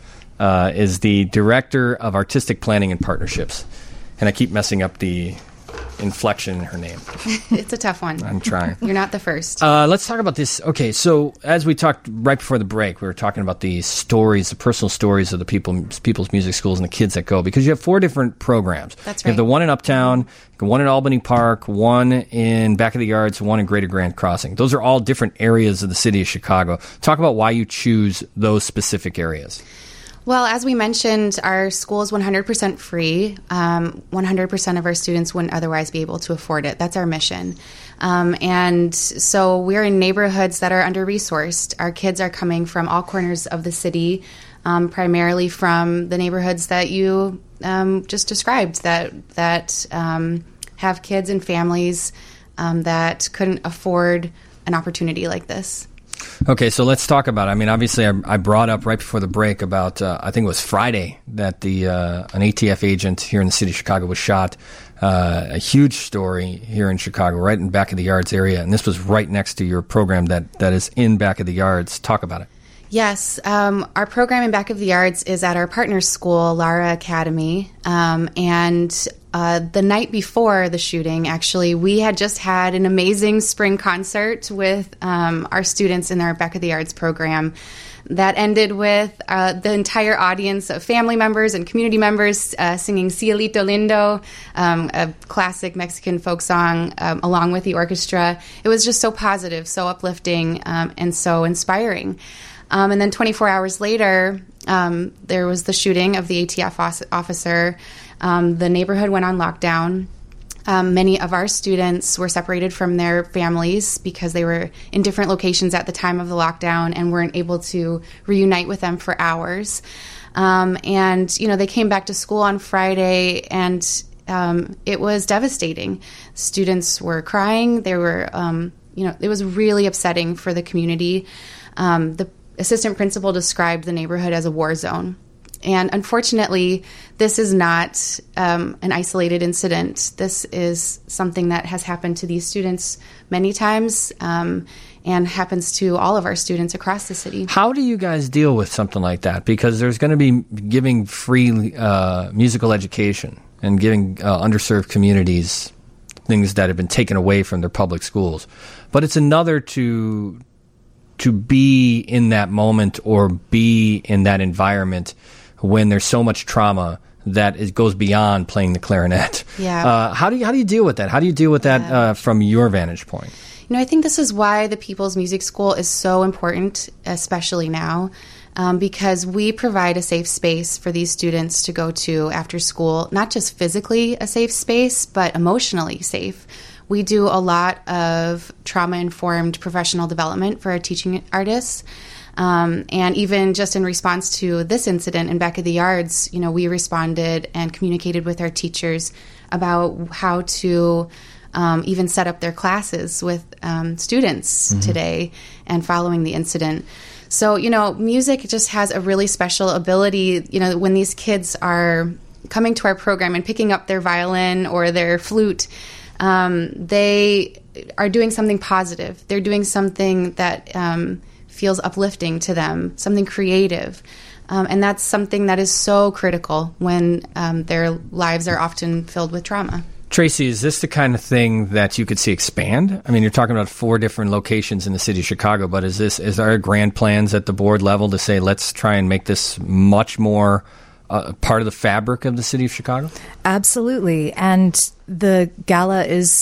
B: uh, is the Director of Artistic Planning and Partnerships. And I keep messing up the inflection in her name.
K: It's a tough one.
B: I'm trying.
K: You're not the first.
B: Uh, let's talk about this. Okay, so as we talked right before the break, we were talking about the stories, the personal stories of the people, People's Music Schools and the kids that go, because you have four different programs.
K: That's
B: right. You have the one in Uptown, one in Albany Park, one in Back of the Yards, one in Greater Grand Crossing. Those are all different areas of the city of Chicago. Talk about why you choose those specific areas.
K: Well, as we mentioned, our school is one hundred percent free. Um, one hundred percent of our students wouldn't otherwise be able to afford it. That's our mission. Um, and so we're in neighborhoods that are under-resourced. Our kids are coming from all corners of the city, um, primarily from the neighborhoods that you um, just described, that, that um, have kids and families um, that couldn't afford an opportunity like this.
B: Okay, so let's talk about it. I mean, obviously, I, I brought up right before the break about, uh, I think it was Friday, that the uh, an A T F agent here in the city of Chicago was shot. Uh, a huge story here in Chicago, right in Back of the Yards area. And this was right next to your program that, that is in Back of the Yards. Talk about it.
K: Yes, um, our program in Back of the Yards is at our partner school, Lara Academy, um, and uh, the night before the shooting, actually, we had just had an amazing spring concert with um, our students in our Back of the Yards program that ended with uh, the entire audience of family members and community members uh, singing Cielito Lindo, um, a classic Mexican folk song, um, along with the orchestra. It was just so positive, so uplifting, um, and so inspiring. Um, and then twenty-four hours later, um, there was the shooting of the A T F officer. Um, the neighborhood went on lockdown. Um, many of our students were separated from their families because they were in different locations at the time of the lockdown and weren't able to reunite with them for hours. Um, and, you know, they came back to school on Friday, and um, it was devastating. Students were crying. They were, um, you know, it was really upsetting for the community. Um, the assistant principal described the neighborhood as a war zone. And unfortunately, this is not um, an isolated incident. This is something that has happened to these students many times um, and happens to all of our students across the city.
B: How do you guys deal with something like that? Because there's going to be giving free uh, musical education and giving uh, underserved communities things that have been taken away from their public schools. But it's another to to be in that moment or be in that environment when there's so much trauma that it goes beyond playing the clarinet.
K: Yeah.
B: Uh, how do you how do you deal with that? How do you deal with that
K: yeah.
B: uh, from your vantage point?
K: You know, I think this is why the People's Music School is so important, especially now, um, because we provide a safe space for these students to go to after school, not just physically a safe space, but emotionally safe. We do a lot of trauma-informed professional development for our teaching artists. Um, and even just in response to this incident in Back of the Yards, you know, we responded and communicated with our teachers about how to um, even set up their classes with um, students mm-hmm. today and following the incident. So, you know, music just has a really special ability. You know, when these kids are coming to our program and picking up their violin or their flute, um, they are doing something positive. They're doing something that um, feels uplifting to them, something creative. Um, and that's something that is so critical when um, their lives are often filled with trauma.
B: Tracy, is this the kind of thing that you could see expand? I mean, you're talking about four different locations in the city of Chicago, but is this is there grand plans at the board level to say, let's try and make this much more uh, part of the fabric of the city of Chicago?
J: Absolutely. And the gala is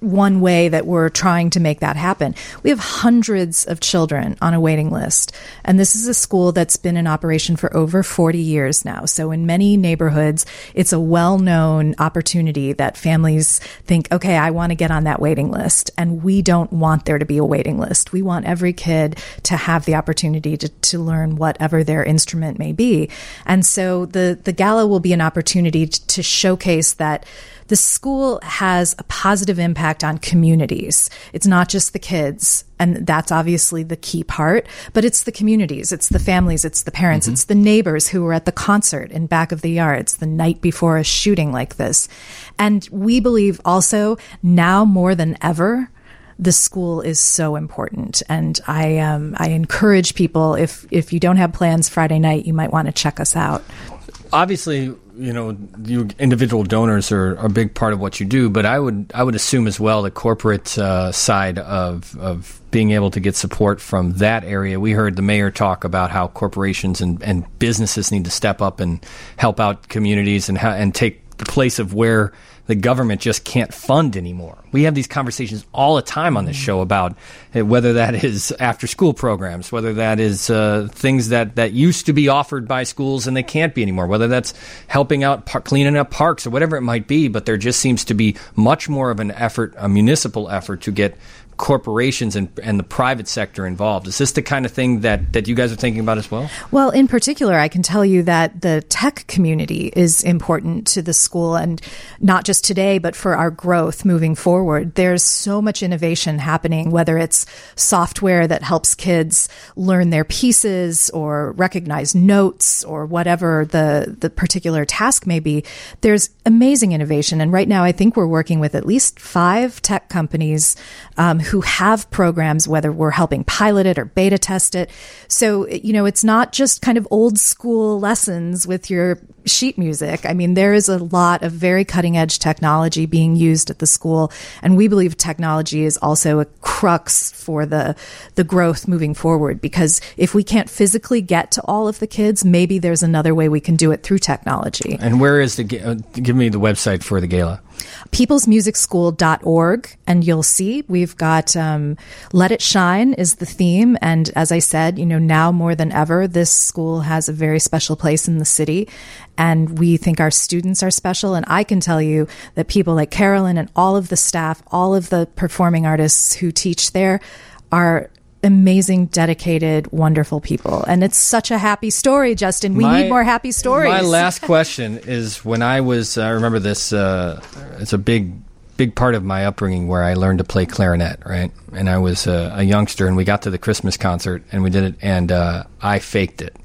J: one way that we're trying to make that happen. We have hundreds of children on a waiting list, and this is a school that's been in operation for over forty years now. So in many neighborhoods, it's a well-known opportunity that families think, okay, I want to get on that waiting list, and we don't want there to be a waiting list. We want every kid to have the opportunity to, to learn whatever their instrument may be. And so the, the gala will be an opportunity to, to showcase that the school has a positive impact on communities. It's not just the kids, and that's obviously the key part, but it's the communities, it's the families, it's the parents, mm-hmm. it's the neighbors who were at the concert in back of the yards the night before a shooting like this. And we believe also now more than ever, the school is so important. And I um, I encourage people, if if you don't have plans Friday night, you might want to check us out.
B: Obviously, you know, you individual donors are, are a big part of what you do, but I would I would assume as well the corporate uh, side of of being able to get support from that area. We heard the mayor talk about how corporations and, and businesses need to step up and help out communities and ha- and take the place of where the government just can't fund anymore. We have these conversations all the time on this show about uh, whether that is after-school programs, whether that is uh, things that, that used to be offered by schools and they can't be anymore, whether that's helping out, par- cleaning up parks or whatever it might be. But there just seems to be much more of an effort, a municipal effort, to get corporations and, and the private sector involved. Is this the kind of thing that, that you guys are thinking about as well?
J: Well, in particular, I can tell you that the tech community is important to the school, and not just today, but for our growth moving forward. There's so much innovation happening, whether it's software that helps kids learn their pieces or recognize notes or whatever the, the particular task may be. There's amazing innovation. And right now, I think we're working with at least five tech companies um, who have programs, whether we're helping pilot it or beta test it. So, you know, it's not just kind of old school lessons with your sheet music. I mean, there is a lot of very cutting edge technology being used at the school. And we believe technology is also a crux for the, the growth moving forward, because if we can't physically get to all of the kids, maybe there's another way we can do it through technology.
B: And where is the, uh, give me the website for the gala.
J: peoples music school dot org, and you'll see we've got um, Let It Shine is the theme. And as I said, you know, now more than ever, this school has a very special place in the city, and we think our students are special. And I can tell you that people like Carolyn and all of the staff, all of the performing artists who teach there are amazing, dedicated, wonderful people. And it's such a happy story, Justin. We my, need more happy stories.
B: My last question is, when I was, I remember this, uh, it's a big, big part of my upbringing where I learned to play clarinet, right? And I was uh, a youngster, and we got to the Christmas concert, and we did it, and uh, I faked it.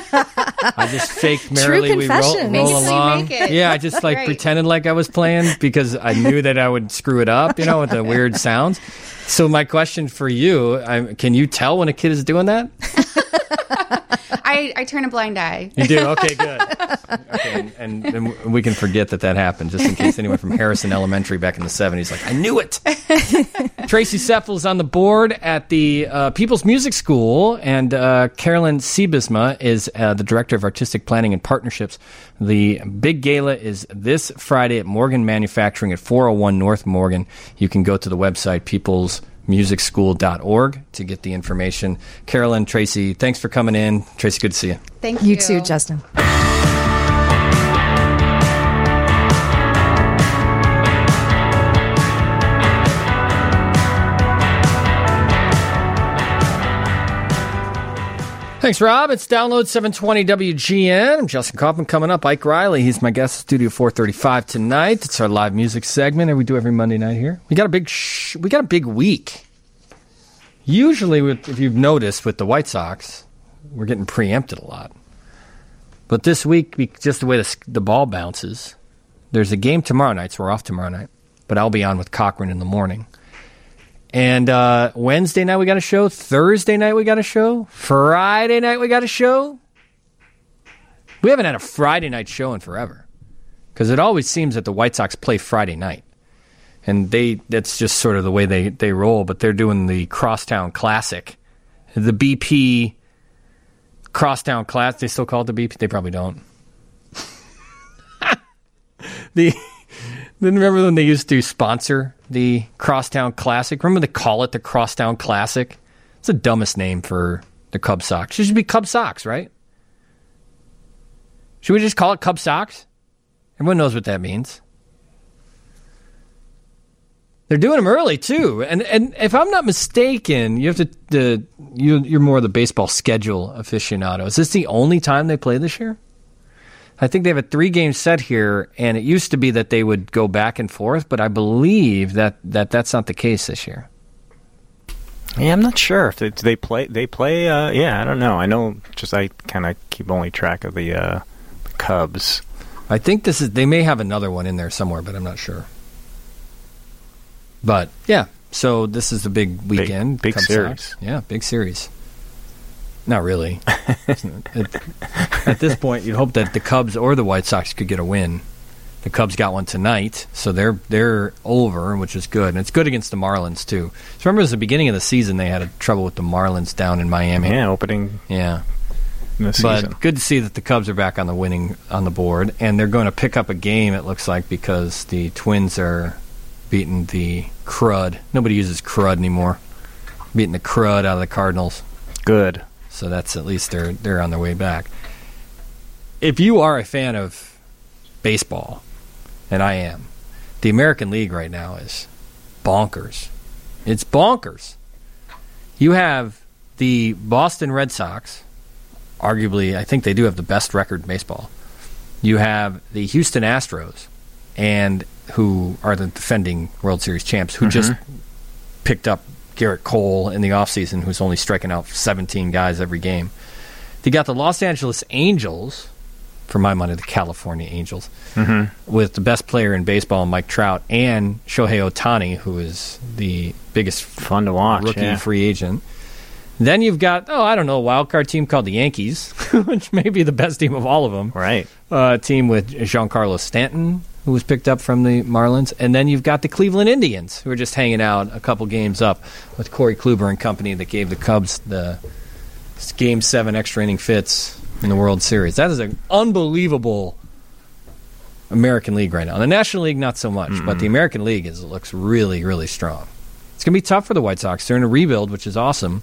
B: I just faked merrily.
J: True confession.
B: We roll, roll along. Yeah, I just like pretended like I was playing because I knew that I would screw it up, you know, with the weird sounds. So my question for you, I, can you tell when a kid is doing that?
K: I, I turn a blind eye.
B: You do? Okay, good. Okay, and, and, and we can forget that that happened, just in case anyone from Harrison Elementary back in the seventies like, I knew it. Tracy Seffel is on the board at the uh, People's Music School, and uh, Carolyn Siebesma is uh, the Director of Artistic Planning and Partnerships. The big gala is this Friday at Morgan Manufacturing at four oh one North Morgan. You can go to the website, peoples music school dot org, to get the information. Carolyn, Tracy, thanks for coming in. Tracy, good to see you.
K: Thank you.
J: You too, Justin.
B: Thanks, Rob. It's Download seven twenty W G N. I'm Justin Kaufman. Coming up, Ike Riley. He's my guest at Studio four thirty-five tonight. It's our live music segment that we do every Monday night here. We got a big sh- we got a big week. Usually, with, if you've noticed, with the White Sox, we're getting preempted a lot. But this week, just the way the, the ball bounces, there's a game tomorrow night, so we're off tomorrow night. But I'll be on with Cochran in the morning. And uh, Wednesday night we got a show. Thursday night we got a show. Friday night we got a show. We haven't had a Friday night show in forever, because it always seems that the White Sox play Friday night. And they that's just sort of the way they, they roll. But they're doing the Crosstown Classic. The B P Crosstown Classic. They still call it the B P? They probably don't. the... Then remember when they used to sponsor the Crosstown Classic? Remember they call it the Crosstown Classic? It's the dumbest name for the Cub Sox. It should be Cub Sox, right? Should we just call it Cub Sox? Everyone knows what that means. They're doing them early too, and and if I'm not mistaken, you have to the you you're more the baseball schedule aficionado. Is this the only time they play this year? I think they have a three game set here, and it used to be that they would go back and forth, but I believe that, that that's not the case this year.
A: Yeah, I'm not sure if they, do they play. They play. Uh, yeah, I don't know. I know. Just I kind of keep only track of the, uh, the Cubs.
B: I think this is. They may have another one in there somewhere, but I'm not sure. But yeah, so this is a big weekend.
A: Big, big
B: Cubs
A: series.
B: Sox. Yeah, big series. Not really. at, at this point, you'd hope that the Cubs or the White Sox could get a win. The Cubs got one tonight, so they're they're over, which is good. And it's good against the Marlins, too. So remember, it was the beginning of the season, they had a trouble with the Marlins down in Miami.
A: Yeah, opening
B: yeah.
A: the season.
B: But good to see that the Cubs are back on the winning on the board, and they're going to pick up a game, it looks like, because the Twins are beating the crud. Nobody uses crud anymore. Beating the crud out of the Cardinals.
A: Good.
B: So that's at least they're they're on their way back. If you are a fan of baseball, and I am, the American League right now is bonkers. It's bonkers. You have the Boston Red Sox, arguably, I think they do have the best record in baseball. You have the Houston Astros, and who are the defending World Series champs, who mm-hmm. just picked up Garrett Cole in the offseason, who's only striking out seventeen guys every game. They got the Los Angeles Angels, for my money, the California Angels, mm-hmm. with the best player in baseball, Mike Trout, and Shohei Ohtani, who is the biggest
A: fun to watch
B: rookie
A: yeah.
B: free agent. Then you've got, oh, I don't know, a wild card team called the Yankees, which may be the best team of all of them.
A: Right.
B: Uh, a team with Giancarlo Stanton, who was picked up from the Marlins. And then you've got the Cleveland Indians, who are just hanging out a couple games up with Corey Kluber and company that gave the Cubs the Game seven extra inning fits in the World Series. That is an unbelievable American League right now. In the National League, not so much, mm-hmm. but the American League is looks really, really strong. It's going to be tough for the White Sox. They're in a rebuild, which is awesome,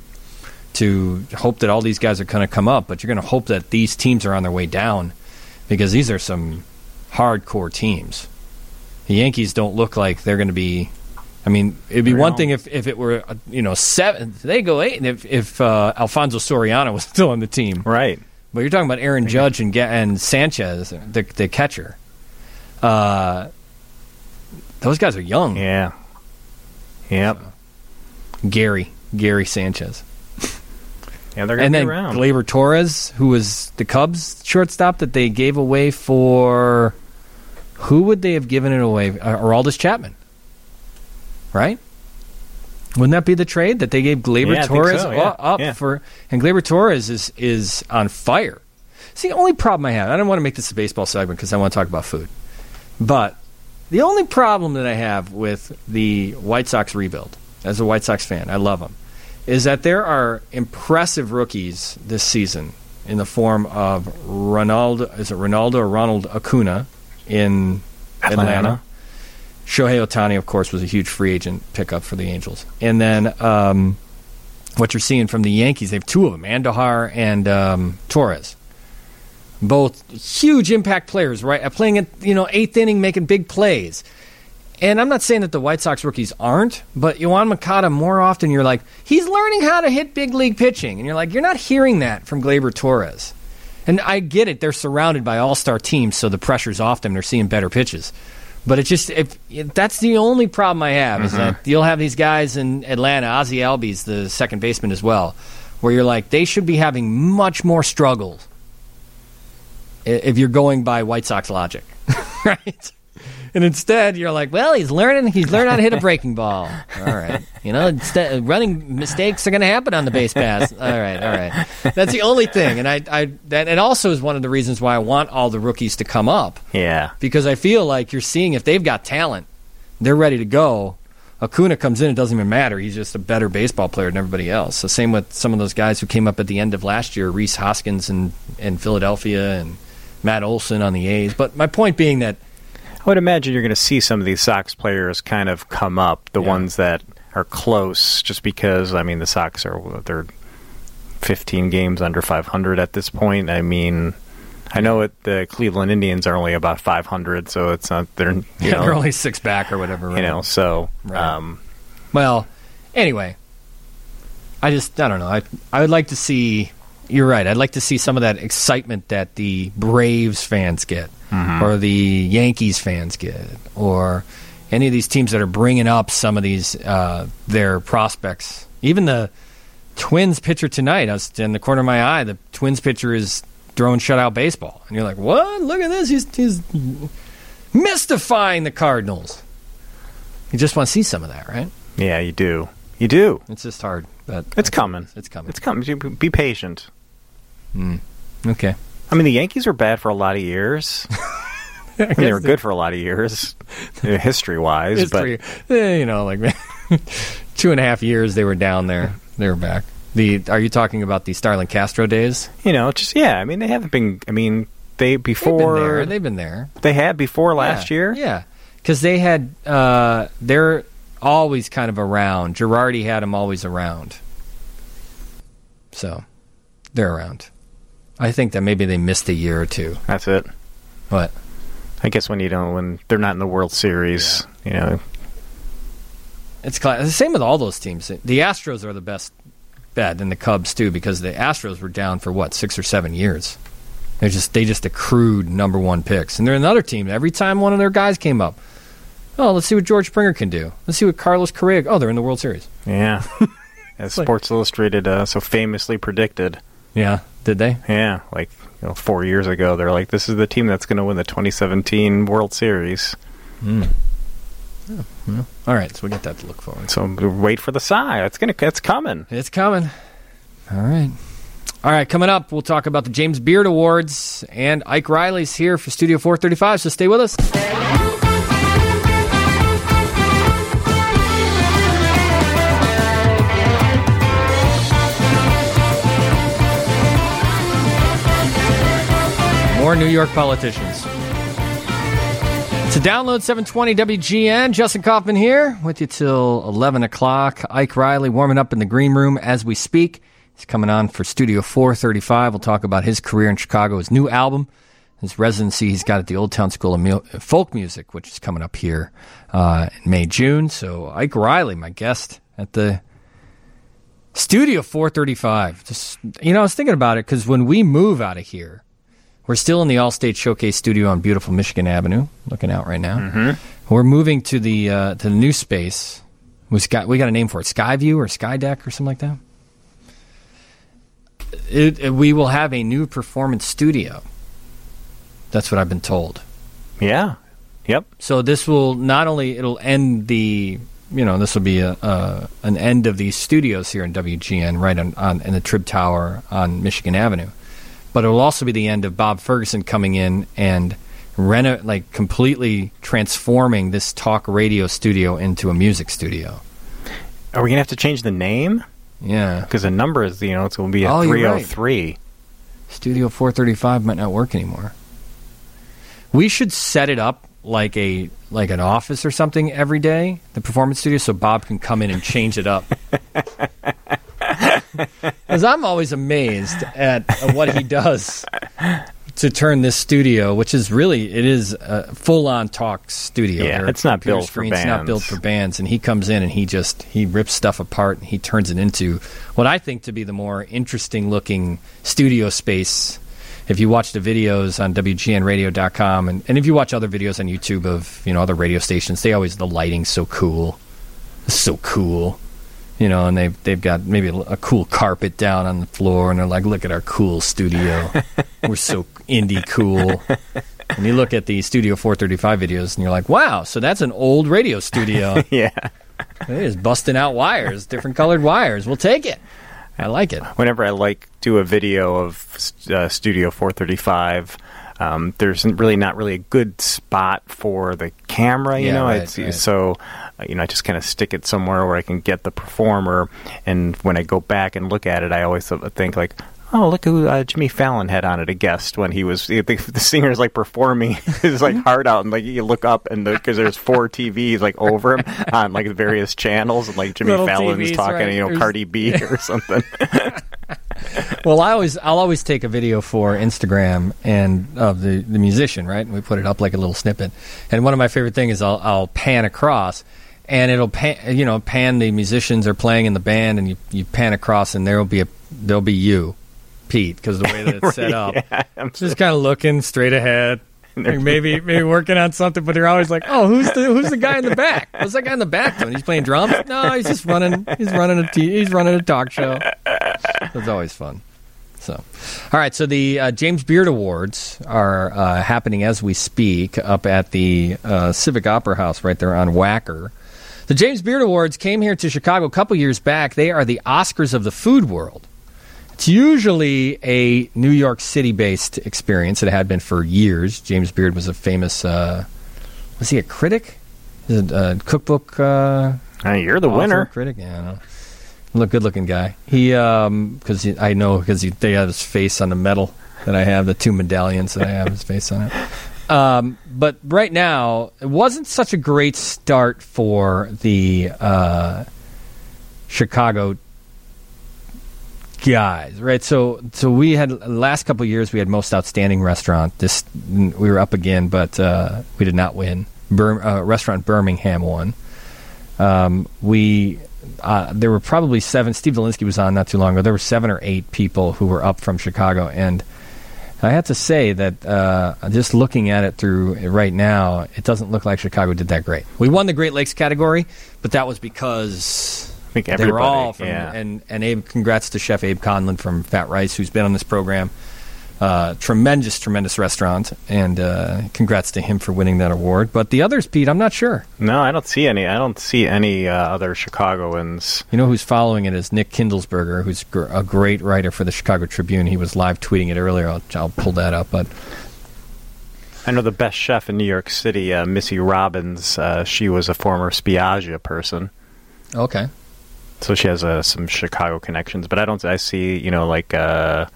B: to hope that all these guys are going to come up, but you're going to hope that these teams are on their way down, because these are some hardcore teams. The Yankees don't look like they're going to be. I mean, it'd be one thing if, if it were, you know, seventh. They go eight, and if, if uh, Alfonso Soriano was still on the team.
A: Right.
B: But you're talking about Aaron Judge and and Sanchez, the, the catcher. Uh, those guys are young.
A: Yeah. Yep.
B: So, Gary. Gary Sanchez.
A: Yeah, they're going to be around.
B: And then Gleyber Torres, who was the Cubs shortstop that they gave away for... Who would they have given it away? Uh, Aroldis Chapman. Right? Wouldn't that be the trade that they gave Gleyber
A: yeah,
B: Torres
A: so, yeah.
B: up
A: yeah.
B: for? And Gleyber Torres is is on fire. See, the only problem I have, I don't want to make this a baseball segment because I want to talk about food, but the only problem that I have with the White Sox rebuild, as a White Sox fan, I love them, is that there are impressive rookies this season in the form of Ronaldo, is it Ronaldo or Ronald Acuna in Atlanta? Atlanta. Shohei Ohtani, of course, was a huge free agent pickup for the Angels. And then um, what you're seeing from the Yankees, they have two of them, Andujar and um, Torres. Both huge impact players, right? Playing at, you know, eighth inning, making big plays. And I'm not saying that the White Sox rookies aren't, but Yoan Moncada, more often you're like, he's learning how to hit big league pitching. And you're like, you're not hearing that from Gleyber Torres. And I get it, they're surrounded by all-star teams, so the pressure's off them, they're seeing better pitches. But it just if, if that's the only problem I have mm-hmm. is that you'll have these guys in Atlanta. Ozzie Albies, the second baseman as well, where you're like they should be having much more struggles if you're going by White Sox logic, right? And instead you're like, well, he's learning. He's learning how to hit a breaking ball. All right, you know, instead, running mistakes are going to happen on the base pass. All right, all right. That's the only thing, and I, I that it also is one of the reasons why I want all the rookies to come up.
A: Yeah,
B: because I feel like you're seeing if they've got talent, they're ready to go. Acuna comes in, it doesn't even matter. He's just a better baseball player than everybody else. So same with some of those guys who came up at the end of last year, Rhys Hoskins in in Philadelphia and Matt Olson on the A's. But my point being that.
A: would imagine you're going to see some of these Sox players kind of come up, the
B: Yeah.
A: ones that are close, just because, I mean, the Sox are, they're fifteen games under five hundred at this point. I mean, I know it, the Cleveland Indians are only about five hundred, so it's not, they're, you
B: Yeah,
A: know,
B: they're only six back or whatever. Right?
A: you know, so,
B: Right.
A: um,
B: Well, anyway, I just, I don't know. I, I would like to see, you're right, I'd like to see some of that excitement that the Braves fans get,
A: Mhm.
B: or the Yankees fans get, or any of these teams that are bringing up some of these, uh, their prospects. Even the Twins pitcher tonight, I was in the corner of my eye, the Twins pitcher is throwing shutout baseball. And you're like, what? Look at this. He's, he's mystifying the Cardinals. You just want to see some of that, right?
A: yeah, you do. You do.
B: It's just hard. But
A: It's coming.
B: It's coming.
A: It's coming. You Be patient.
B: Mm. Okay.
A: I mean, the Yankees were bad for a lot of years. I mean, they were good for a lot of years, history-wise.
B: History, eh, you know, like two and a half years they were down there. They were back. The Are you talking about the Starlin Castro days?
A: But, you know, just, yeah, I mean, they haven't been, I mean, they, before.
B: They've been there. They've been there.
A: They had before last
B: Yeah,
A: year?
B: Yeah. Because they had, uh, they're always kind of around. Girardi had them always around. So, they're around. I think that maybe they missed a year or two.
A: That's it.
B: What?
A: I guess when you don't, when they're not in the World Series, you know.
B: It's cla- the same with all those teams. The Astros are the best bet, and the Cubs too, because the Astros were down for what six or seven years. They just they just accrued number one picks, and they're another team. Every time one of their guys came up, oh, let's see what George Springer can do. Let's see what Carlos Correa. Oh, they're in the World Series.
A: Yeah, as
B: like-
A: Sports Illustrated uh, so famously predicted.
B: Yeah, did they?
A: Yeah, like you know, four years ago, they're like, "This is the team that's going to win the twenty seventeen World Series."
B: Mm. Yeah, well, all right, so we got that to look forward to.
A: So wait for the sigh. It's gonna, it's coming.
B: It's coming. All right. All right, coming up, we'll talk about the James Beard Awards, and Ike Riley's here for Studio four thirty-five, so stay with us. More New York politicians. To download seven twenty W G N, Justin Kaufman here with you till eleven o'clock. Ike Riley warming up in the green room as we speak. He's coming on for Studio four thirty-five. We'll talk about his career in Chicago, his new album, his residency he's got at the Old Town School of Mu- Folk Music, which is coming up here uh, in May, June. So Ike Riley, my guest at the Studio four thirty-five. Just, you know, I was thinking about it because when we move out of here, we're still in the All-State Showcase studio on beautiful Michigan Avenue, looking out right now. Mm-hmm. We're moving to the uh, to the new space. We got we got a name for it, Skyview or Skydeck or something like that. It, it, we will have a new performance studio. That's what I've been told.
A: Yeah. Yep.
B: So this will not only it'll end the you know this will be a, a an end of these studios here in W G N right on, on in the Trib Tower on Michigan Avenue. But it will also be the end of Bob Ferguson coming in and reno- like completely transforming this talk radio studio into a music studio.
A: Are we gonna have to change the name?
B: Yeah,
A: because the number is you know it's going to be a
B: oh,
A: three oh three.
B: Right. Studio four thirty-five might not work anymore. We should set it up like a like an office or something every day, the performance studio, so Bob can come in and change it up. Because I'm always amazed at, at what he does to turn this studio, which is really, it is a full-on talk studio.
A: Yeah,
B: There are
A: it's not
B: computer
A: built for
B: screens, It's not
A: bands.
B: built for bands. And he comes in and he just, he rips stuff apart and he turns it into what I think to be the more interesting-looking studio space. If you watch the videos on W G N radio dot com, and, and if you watch other videos on YouTube of, you know, other radio stations, they always, the lighting's so cool. It's so cool. You know, and they've, they've got maybe a, a cool carpet down on the floor, and they're like, look at our cool studio. We're so indie cool. And you look at the Studio four thirty-five videos, and you're like, wow, so that's an old radio studio.
A: Yeah.
B: It is busting out wires, different colored wires. We'll take it. I like it.
A: Whenever I like do a video of uh, Studio four thirty-five, um, there's really not really a good spot for the camera, you
B: Yeah,
A: know.
B: right,
A: it's,
B: right.
A: So, uh, you know, I just kind of stick it somewhere where I can get the performer. And when I go back and look at it, I always think like, oh, look who uh, Jimmy Fallon had on it, a guest when he was the, the singer's like performing his like heart out, and like you look up and because the, there's four T Vs like over him on like various channels, and like Jimmy
B: Little
A: Fallon's
B: T Vs,
A: talking,
B: right.
A: you know,
B: There's...
A: Cardi B or something.
B: Well, I always I'll always take a video for Instagram and of the, the musician, right? And we put it up like a little snippet. And one of my favorite things is I'll I'll pan across, and it'll pan, you know, pan the musicians are playing in the band, and you, you pan across, and there'll be a there'll be you, Pete, because the way that it's set up,
A: yeah, I'm
B: just kind of looking straight ahead. Like maybe maybe working on something, but they're always like, "Oh, who's the who's the guy in the back? What's that guy in the back doing? He's playing drums? No, he's just running. He's running a t- he's running a talk show." It's always fun. So, all right. So the uh, James Beard Awards are uh, happening as we speak up at the uh, Civic Opera House right there on Wacker. The James Beard Awards came here to Chicago a couple years back. They are the Oscars of the food world. It's usually a New York City-based experience. It had been for years. James Beard was a famous, uh, was he a critic? Is it a cookbook uh,
A: Hey, you're the
B: author,
A: winner.
B: Critic? Yeah, I don't know. Look, good-looking guy. He, um, because I know because they have his face on the medal that I have, the two medallions that I have his face on it. Um, but right now, it wasn't such a great start for the uh, Chicago guys, right? So, so we had the last couple of years we had most outstanding restaurant. This we were up again, but uh, we did not win. Bir- uh, restaurant Birmingham won. Um, we uh, there were probably seven. Steve Dolinsky was on not too long ago. There were seven or eight people who were up from Chicago, and I have to say that uh, just looking at it through right now, it doesn't look like Chicago did that great. We won the Great Lakes category, but that was because
A: I think
B: they were all
A: everybody,
B: from,
A: yeah.
B: and, and Abe, congrats to Chef Abe Conlon from Fat Rice, who's been on this program. Uh, tremendous, tremendous restaurant, and uh, congrats to him for winning that award. But the others, Pete, I'm not sure.
A: No, I don't see any. I don't see any uh, other Chicagoans.
B: You know who's following it is Nick Kindlesberger, who's gr- a great writer for the Chicago Tribune. He was live tweeting it earlier. I'll, I'll pull that up. But
A: I know the best chef in New York City, uh, Missy Robbins. Uh, she was a former Spiaggia person.
B: Okay.
A: So she has uh, some Chicago connections, but I don't. I see, you know, like. Uh,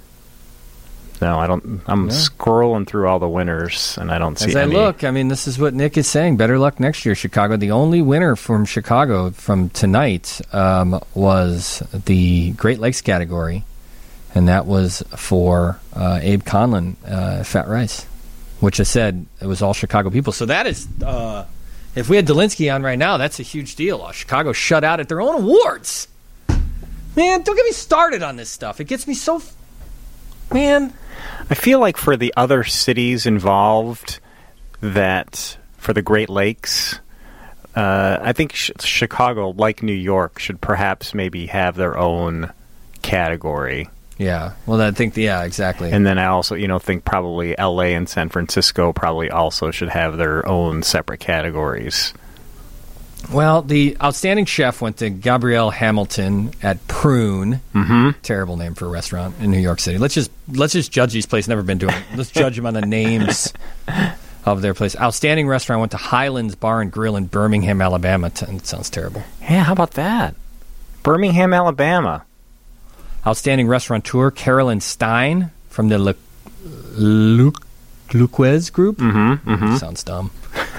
A: No, I don't. I'm
B: yeah.
A: scrolling through all the winners, and I don't see
B: As I
A: any.
B: look, I mean, this is what Nick is saying. Better luck next year, Chicago. The only winner from Chicago from tonight um, was the Great Lakes category, and that was for uh, Abe Conlon, uh, Fat Rice, which I said it was all Chicago people. So that is, uh, if we had Dolinsky on right now, that's a huge deal. Uh, Chicago shut out at their own awards. Man, don't get me started on this stuff. It gets me so... F- Man...
A: I feel like for the other cities involved, that for the Great Lakes, uh, I think sh- Chicago, like New York, should perhaps maybe have their own category.
B: Yeah, well, I think, yeah, exactly.
A: And then I also, you know, think probably L A and San Francisco probably also should have their own separate categories.
B: Well, the outstanding chef went to Gabrielle Hamilton at Prune.
A: Mm-hmm.
B: Terrible name for a restaurant in New York City. Let's just let's just judge these places. Never been doing it. Let's judge them on the names of their place. Outstanding restaurant went to Highlands Bar and Grill in Birmingham, Alabama. It sounds terrible.
A: Yeah, how about that? Birmingham, Alabama.
B: Outstanding restaurateur Carolyn Stein from the Le- Luc Luquez Group.
A: Mm-hmm, mm-hmm.
B: Sounds dumb.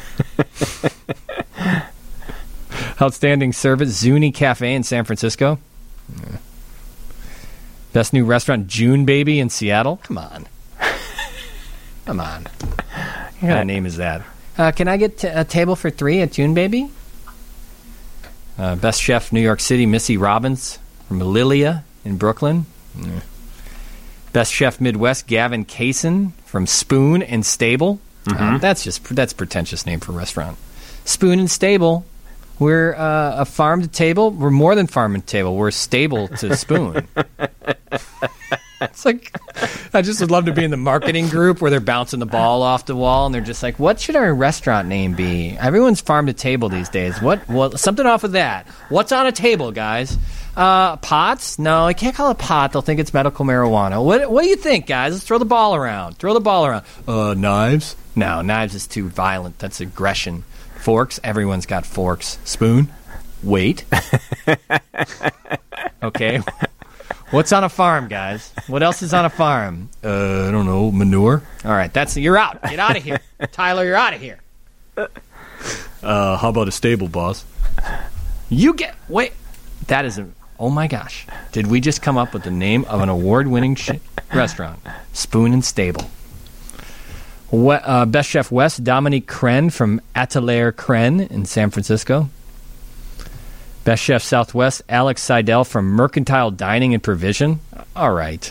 B: Outstanding service, Zuni Cafe in San Francisco. Yeah. Best new restaurant, June Baby in Seattle. Come on. Come on. What kind of name is that? Uh, can I get t- a table for three at June Baby? Uh, best chef, New York City, Missy Robbins from Lilia in Brooklyn. Yeah. Best chef, Midwest, Gavin Kaysen from Spoon and Stable. Mm-hmm. Uh, that's just that's pretentious name for a restaurant. Spoon and Stable. We're uh, a farm to table. We're more than farm to table. We're stable to spoon. It's like, I just would love to be in the marketing group where they're bouncing the ball off the wall and they're just like, what should our restaurant name be? Everyone's farm to table these days. What? What? Something off of that. What's on a table, guys? Uh, pots? No, I can't call it pot. They'll think it's medical marijuana. What? What do you think, guys? Let's throw the ball around. Throw the ball around. Uh, knives? No, knives is too violent. That's aggression. Forks? Everyone's got forks. Spoon? Wait. Okay. What's on a farm, guys? What else is on a farm? Uh, I don't know. Manure. All right, that's you're out. Get out of here, Tyler. You're out of here. Uh, how about a stable, boss? You get wait. That is a. Oh my gosh! Did we just come up with the name of an award-winning sh- restaurant? Spoon and Stable. We, uh, Best Chef West, Dominique Crenn from Atelier Crenn in San Francisco. Best Chef Southwest, Alex Seidel from Mercantile Dining and Provision. All right.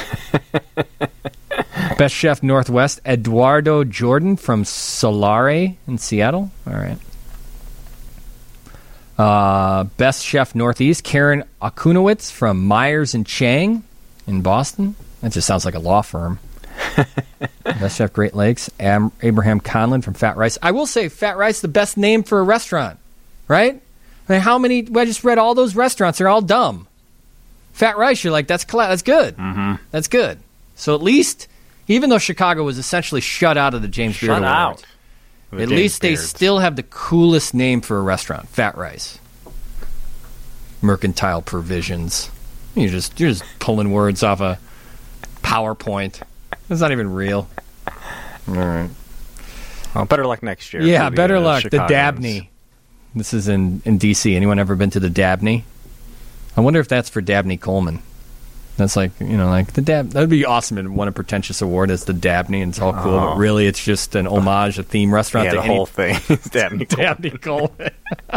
B: Best Chef Northwest, Eduardo Jordan from Solare in Seattle. All right. Uh, Best Chef Northeast, Karen Akunowitz from Myers and Chang in Boston. That just sounds like a law firm. Best Chef Great Lakes, Am- Abraham Conlon from Fat Rice. I will say Fat Rice, the best name for a restaurant, right? I mean, how many? I just read all those restaurants. They're all dumb. Fat Rice, you're like, that's cla- that's good.
A: Mm-hmm.
B: That's good. So at least, even though Chicago was essentially shut out of the James
A: Shut
B: Beard Awards,
A: out. The
B: at
A: James
B: least they
A: Beards.
B: still have the coolest name for a restaurant, Fat Rice. Mercantile Provisions. You're just you're just pulling words off a PowerPoint. It's not even real.
A: All right. Well, better luck next year.
B: Yeah,
A: for the,
B: better
A: uh,
B: luck. The
A: Chicagoans.
B: Dabney. This is in, in D C. Anyone ever been to the Dabney? I wonder if that's for Dabney Coleman. That's like, you know, like the Dab. That would be awesome and won a pretentious award as the Dabney, and it's all cool.
A: Oh.
B: But really, it's just an homage, a theme restaurant
A: Yeah,
B: to
A: the
B: any-
A: whole thing is Dabney Coleman.
B: Dabney Coleman.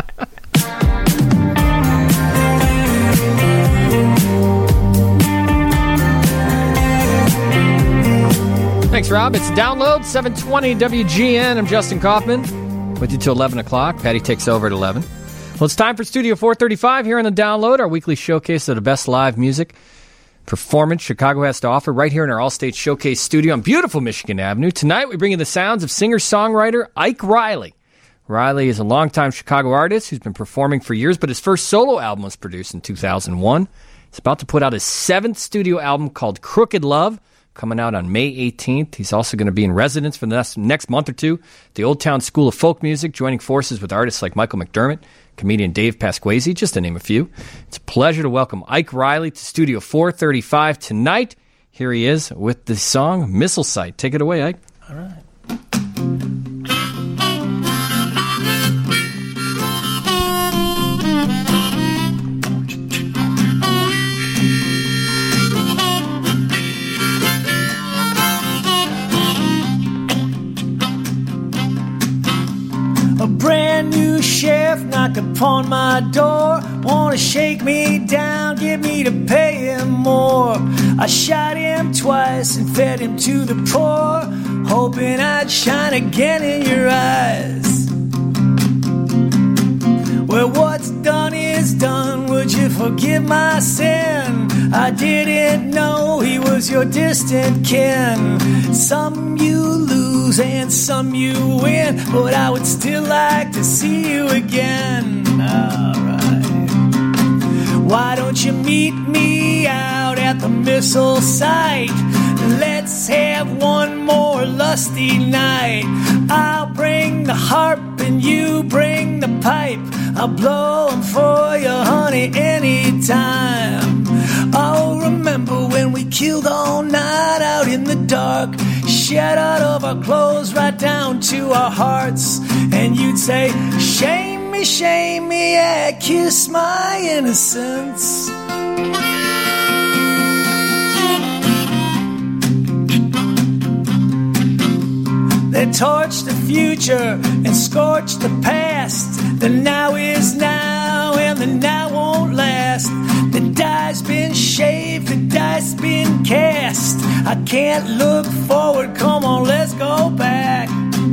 B: Thanks, Rob. It's Download, seven twenty W G N. I'm Justin Kaufman. With you till eleven o'clock. Patty takes over at eleven. Well, it's time for Studio four thirty-five here on the Download, our weekly showcase of the best live music performance Chicago has to offer right here in our All-State Showcase studio on beautiful Michigan Avenue. Tonight, we bring you the sounds of singer-songwriter Ike Riley. Riley is a longtime Chicago artist who's been performing for years, but his first solo album was produced in two thousand one. He's about to put out his seventh studio album called Crooked Love, coming out on May eighteenth. He's also going to be in residence for the next, next month or two at the Old Town School of Folk Music, joining forces with artists like Michael McDermott, comedian Dave Pasquesi, just to name a few. It's a pleasure to welcome Ike Riley to Studio four thirty-five tonight. Here he is with the song Missile Site. Take it away, Ike.
L: All right. A brand new chef knocked upon my door. Wanna shake me down, get me to pay him more. I shot him twice and fed him to the poor, hoping I'd shine again in your eyes. Well, what's done is done. Would you forgive my sin? I didn't know he was your distant kin. Some you lose and some you win, but I would still like to see you again. Alright. Why don't you meet me out at the missile site? Let's have one more lusty night. I'll bring the harp and you bring the pipe. I'll blow 'em for you, honey, anytime. Oh, remember when we killed all night out in the dark, shed out of our clothes right down to our hearts, and you'd say, shame me, shame me, yeah, kiss my innocence. They torched the future and scorched the past. The now is now and the now won't last. The die's been shaved, the dice been cast. I can't look forward, come on, let's go back.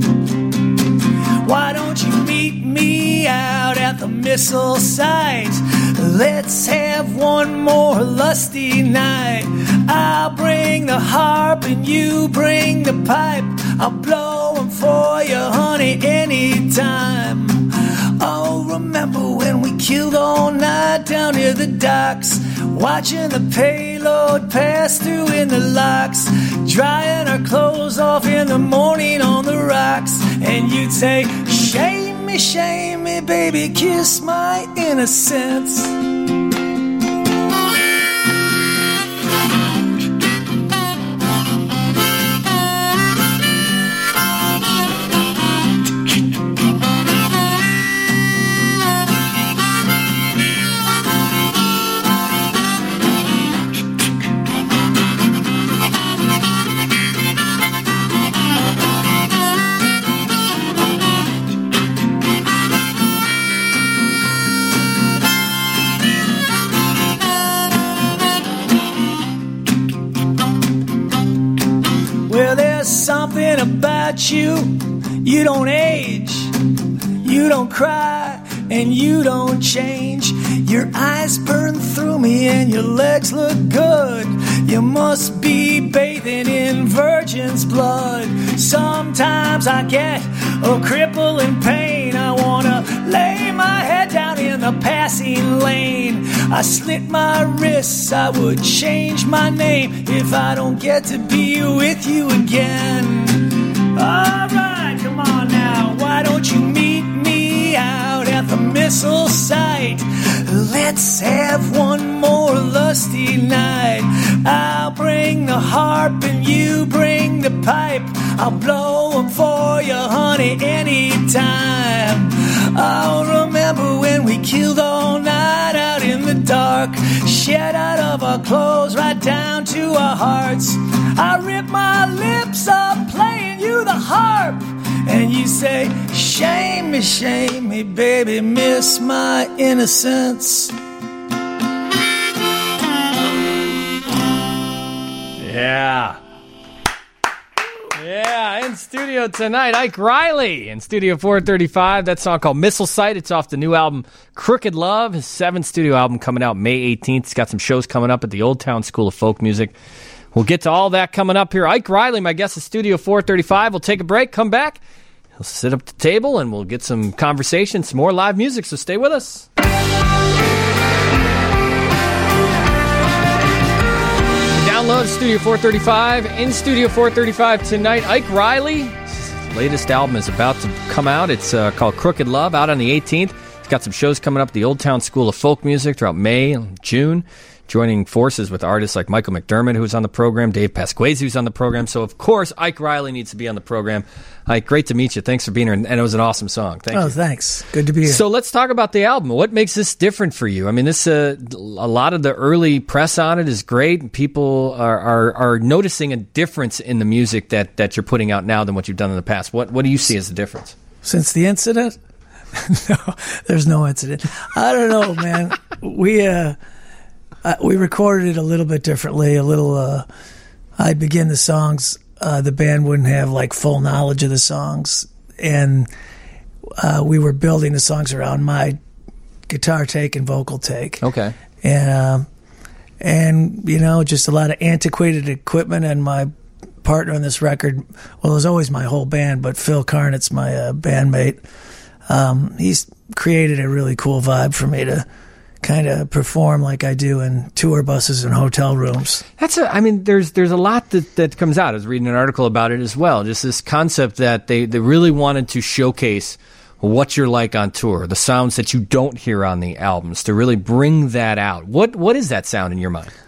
L: Why don't you meet me out at the missile site? Let's have one more lusty night. I'll bring the harp and you bring the pipe. I'll blow 'em for you, honey, anytime. Oh, remember when we killed all night down near the docks, watching the payload pass through in the locks, drying our clothes off in the morning on the rocks, and you'd say, shame me, shame me, baby, kiss my innocence. about you. You don't age, you don't cry, and you don't change. Your eyes burn through me and your legs look good. You must be bathing in virgin's blood. Sometimes I get a crippling pain. I wanna lay my head down in the passing lane. I slit my wrists, I would change my name if I don't get to be with you again. Alright, come on now, why don't you meet me out at the missile site? Let's have one more lusty night. I'll bring the harp and you bring the pipe. I'll blow them for you, honey, anytime. I'll remember when we killed all night out in the dark, shed out of our clothes right down to our hearts. I rip my lips up playing you the harp, and you say, shame me, shame me, baby, miss my innocence.
B: Yeah. Yeah, in studio tonight, Ike Riley in Studio four thirty-five. That song called Missile Site. It's off the new album, Crooked Love, his seventh studio album coming out May eighteenth. He's got some shows coming up at the Old Town School of Folk Music. We'll get to all that coming up here. Ike Riley, my guest at Studio four thirty-five. We'll take a break, come back. He'll sit up at the table, and we'll get some conversation, some more live music, so stay with us. Download Studio four thirty-five. In Studio four thirty-five tonight, Ike Riley. His latest album is about to come out. It's uh, called Crooked Love, out on the eighteenth. He's got some shows coming up at the Old Town School of Folk Music throughout May and June, joining forces with artists like Michael McDermott, who's on the program, Dave Pasquesi, who's on the program. So, of course, Ike Riley needs to be on the program. Ike, great to meet you. Thanks for being here. And it was an awesome song. Thank
M: oh,
B: you.
M: Oh, thanks. Good to be here.
B: So let's talk about the album. What makes this different for you? I mean, this uh, a lot of the early press on it is great. People are, are, are noticing a difference in the music that, that you're putting out now than what you've done in the past. What, what do you see as the difference?
M: Since the incident? No, there's no incident. I don't know, man. We... Uh, Uh, we recorded it a little bit differently. A little, uh, I begin the songs. Uh, the band wouldn't have like full knowledge of the songs, and uh, we were building the songs around my guitar take and vocal take.
B: Okay,
M: and um, and you know, just a lot of antiquated equipment. And my partner on this record, well, it was always my whole band, but Phil Carnett's my uh, bandmate. Um, he's created a really cool vibe for me to kind of perform like I do in tour buses and hotel rooms.
B: That's a, I mean, there's there's a lot that, that comes out. I was reading an article about it as well. Just this concept that they, they really wanted to showcase what you're like on tour, the sounds that you don't hear on the albums, to really bring that out. What What is that sound in your mind?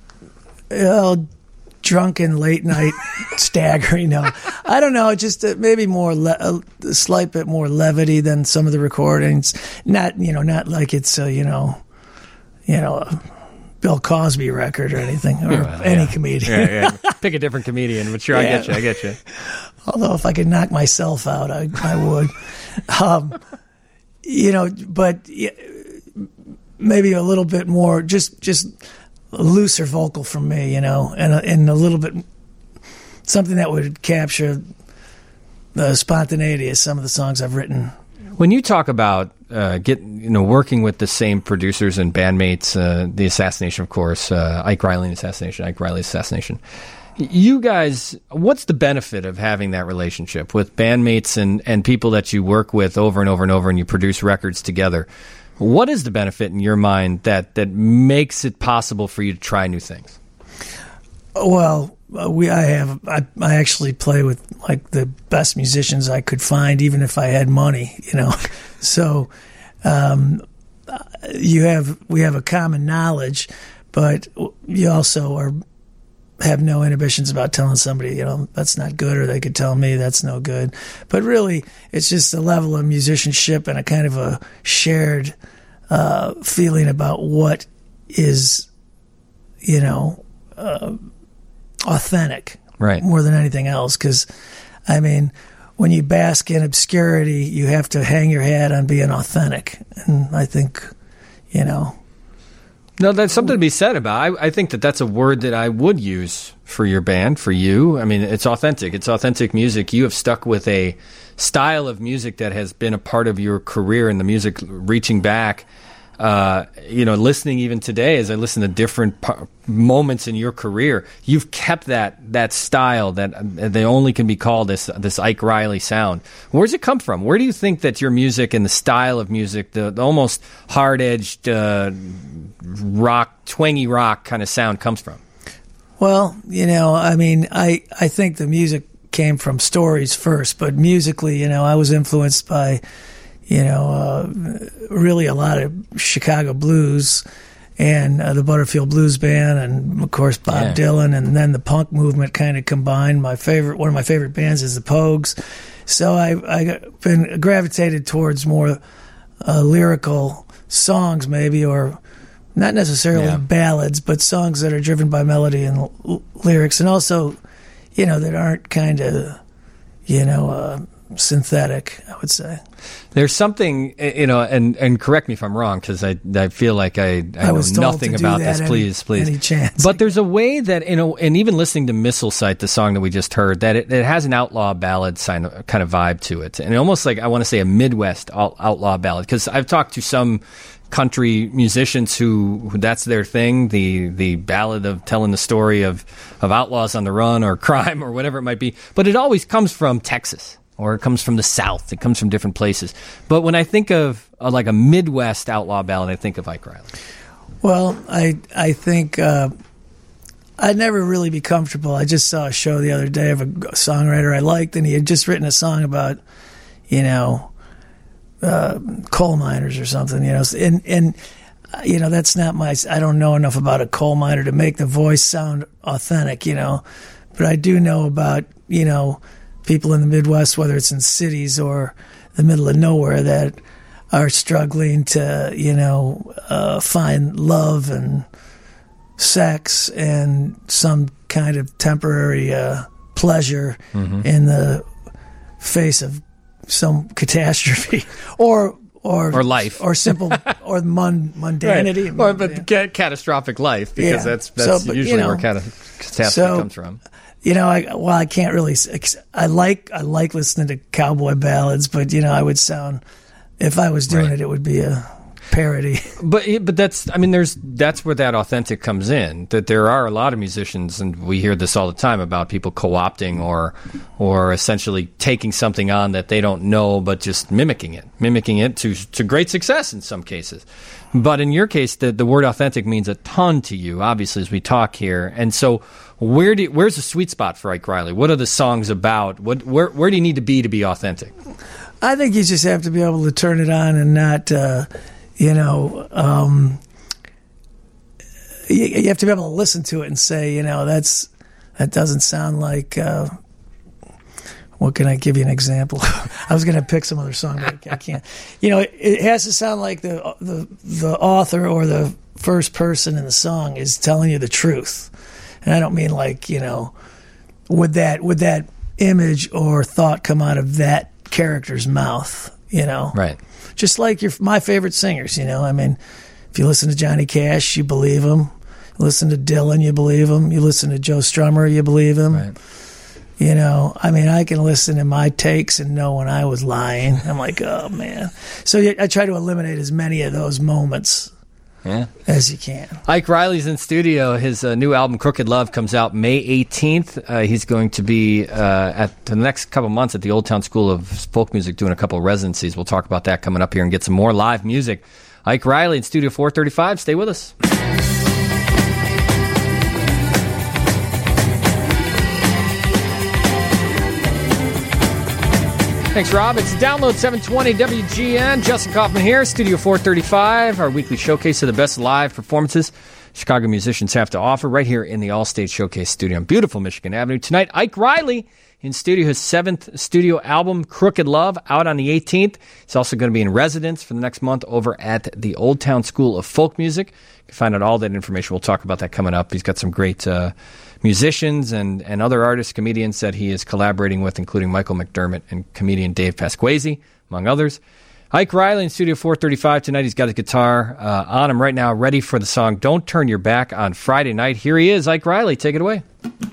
M: Well, drunken, late night, staggering. No, I don't know. Just uh, maybe more le- a slight bit more levity than some of the recordings. Not you know, not like it's a, you know, you know, a Bill Cosby record or anything, or well, any
B: yeah.
M: comedian.
B: Yeah, yeah. Pick a different comedian, but sure, yeah. I get you. I get you.
M: Although if I could knock myself out, I, I would. um, you know, but yeah, maybe a little bit more, just just. a looser vocal from me, you know, and a, and a little bit something that would capture the spontaneity of some of the songs I've written.
B: When you talk about uh, get you know working with the same producers and bandmates, uh, the Assassination, of course, uh, Ike Riley and Assassination, Ike Riley's Assassination. You guys, what's the benefit of having that relationship with bandmates and, and people that you work with over and over and over, and you produce records together? What is the benefit in your mind that, that makes it possible for you to try new things?
M: Well, we I have I, I actually play with like the best musicians I could find, even if I had money, you know. So um, you have we have a common knowledge, but you also are have no inhibitions about telling somebody, you know, that's not good, or they could tell me that's no good. But really, it's just a level of musicianship and a kind of a shared uh, feeling about what is, you know, uh, authentic,
B: right?
M: More than anything else. Because, I mean, when you bask in obscurity, you have to hang your hat on being authentic. And I think, you know,
B: No, that's something to be said about. I, I think that that's a word that I would use for your band, for you. I mean, it's authentic. It's authentic music. You have stuck with a style of music that has been a part of your career, and the music reaching back. Uh, you know, listening even today as I listen to different p- moments in your career, you've kept that that style that uh, they only can be called this this Ike Riley sound. Where's it come from? Where do you think that your music and the style of music, the, the almost hard-edged uh, rock, twangy rock kind of sound comes from?
M: Well, you know, I mean, I, I think the music came from stories first, but musically, you know, I was influenced by, you know, uh, really a lot of Chicago blues and uh, the Butterfield Blues Band, and of course Bob yeah. Dylan, and then the punk movement kind of combined. My favorite, one of my favorite bands is the Pogues. So I I been gravitated towards more uh, lyrical songs, maybe, or not necessarily yeah. ballads, but songs that are driven by melody and l- lyrics, and also, you know, that aren't kind of, you know, uh, synthetic, I would say.
B: There's something, you know, and, and correct me if I'm wrong, because I I feel like I, I, I know nothing about this.
M: Any,
B: please, please.
M: Any chance.
B: But there's a way that, you know, and even listening to Missile Site, the song that we just heard, that it, it has an outlaw ballad kind of, kind of vibe to it. And almost like, I want to say, a Midwest out, outlaw ballad. Because I've talked to some country musicians who, who that's their thing, the the ballad of telling the story of, of outlaws on the run or crime or whatever it might be. But it always comes from Texas. Or it comes from the South. It comes from different places. But when I think of uh, like a Midwest outlaw ballad, I think of Ike Riley.
M: Well, I I think uh, I'd never really be comfortable. I just saw a show the other day of a songwriter I liked, and he had just written a song about, you know, uh, coal miners or something. You know, and and uh, you know, that's not my. I don't know enough about a coal miner to make the voice sound authentic. You know, but I do know about, you know, people in the Midwest, whether it's in cities or the middle of nowhere, that are struggling to, you know, uh, find love and sex and some kind of temporary uh, pleasure mm-hmm. in the face of some catastrophe or or
B: or life
M: or simple or mun- mundanity,
B: right. or but yeah. ca- catastrophic life, because yeah. that's that's so, but, usually you know, where cat- catastrophe so, comes from.
M: You know, I, well, I can't really. I like I like listening to cowboy ballads, but you know, I would sound, if I was doing right. it, it would be a parody.
B: But but that's, I mean, there's that's where that authentic comes in. That there are a lot of musicians, and we hear this all the time about people co-opting or or essentially taking something on that they don't know, but just mimicking it, mimicking it to to great success in some cases. But in your case, the the word authentic means a ton to you, obviously, as we talk here, and so. Where do where's the sweet spot for Ike Riley? What are the songs about? What where where do you need to be to be authentic?
M: I think you just have to be able to turn it on and not, uh, you know, um, you, you have to be able to listen to it and say, you know, that's that doesn't sound like. Uh, what can I give you an example? I was going to pick some other song, but I can't. You know, it, it has to sound like the the the author or the first person in the song is telling you the truth. And I don't mean like, you know, would that would that image or thought come out of that character's mouth, you know?
B: Right.
M: Just like your my favorite singers, you know? I mean, if you listen to Johnny Cash, you believe him. You listen to Dylan, you believe him. You listen to Joe Strummer, you believe him.
B: Right.
M: You know, I mean, I can listen to my takes and know when I was lying. I'm like, oh, man. So I try to eliminate as many of those moments
B: Yeah.
M: as you can.
B: Ike Riley's in studio. His uh, new album, Crooked Love, comes out May eighteenth. Uh, he's going to be uh, at the next couple months at the Old Town School of Folk Music doing a couple of residencies. We'll talk about that coming up here and get some more live music. Ike Riley in Studio four thirty-five. Stay with us. Thanks, Rob. It's Download seven twenty W G N. Justin Kaufman here, Studio four thirty-five, our weekly showcase of the best live performances Chicago musicians have to offer right here in the All-State Showcase studio on beautiful Michigan Avenue. Tonight, Ike Riley in studio, his seventh studio album, Crooked Love, out on the eighteenth. He's also going to be in residence for the next month over at the Old Town School of Folk Music. You can find out all that information. We'll talk about that coming up. He's got some great uh, musicians and, and other artists, comedians that he is collaborating with, including Michael McDermott and comedian Dave Pasquesi, among others. Ike Riley in Studio four thirty-five tonight. He's got his guitar uh, on him right now, ready for the song Don't Turn Your Back on Friday Night. Here he is, Ike Riley. Take it away.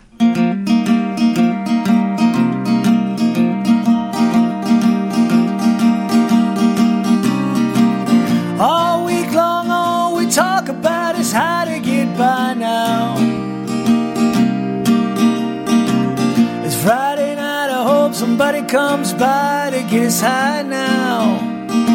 L: All week long, all we talk about is how to get by now. It's Friday night, I hope somebody comes by to get us high now.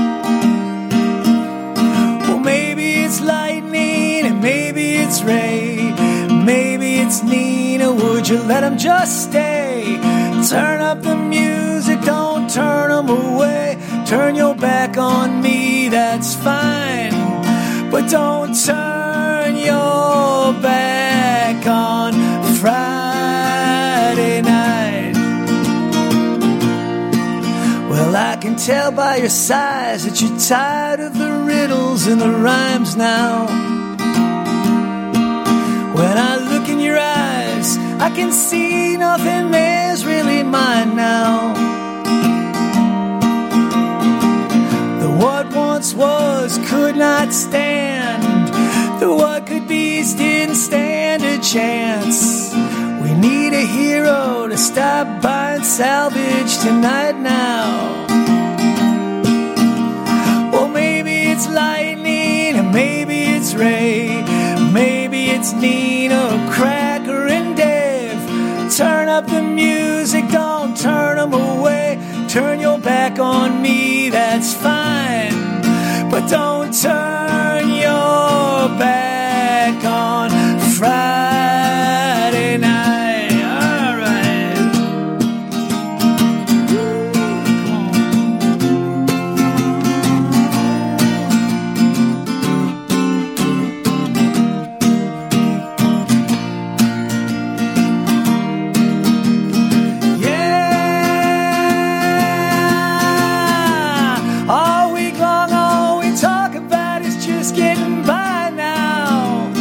L: Maybe it's lightning and maybe it's Ray. Maybe it's Nina, would you let him just stay? Turn up the music, don't turn him away. Turn your back on me, that's fine. But don't turn your back on Friday night. Well, I can tell by your size that you're tired of the riddles and the rhymes now. When I look in your eyes, I can see nothing there's really mine now. The what once was could not stand. The what could be's didn't stand a chance. We need a hero to stop by and salvage tonight now. Well, maybe it's lightning and maybe it's Ray. Maybe it's Nina, Cracker and Dave. Turn up the music, don't turn them away. Turn your back on me, that's fine. But don't turn your back on Friday night. All right. Yeah. All week long, all we talk about is just getting by now.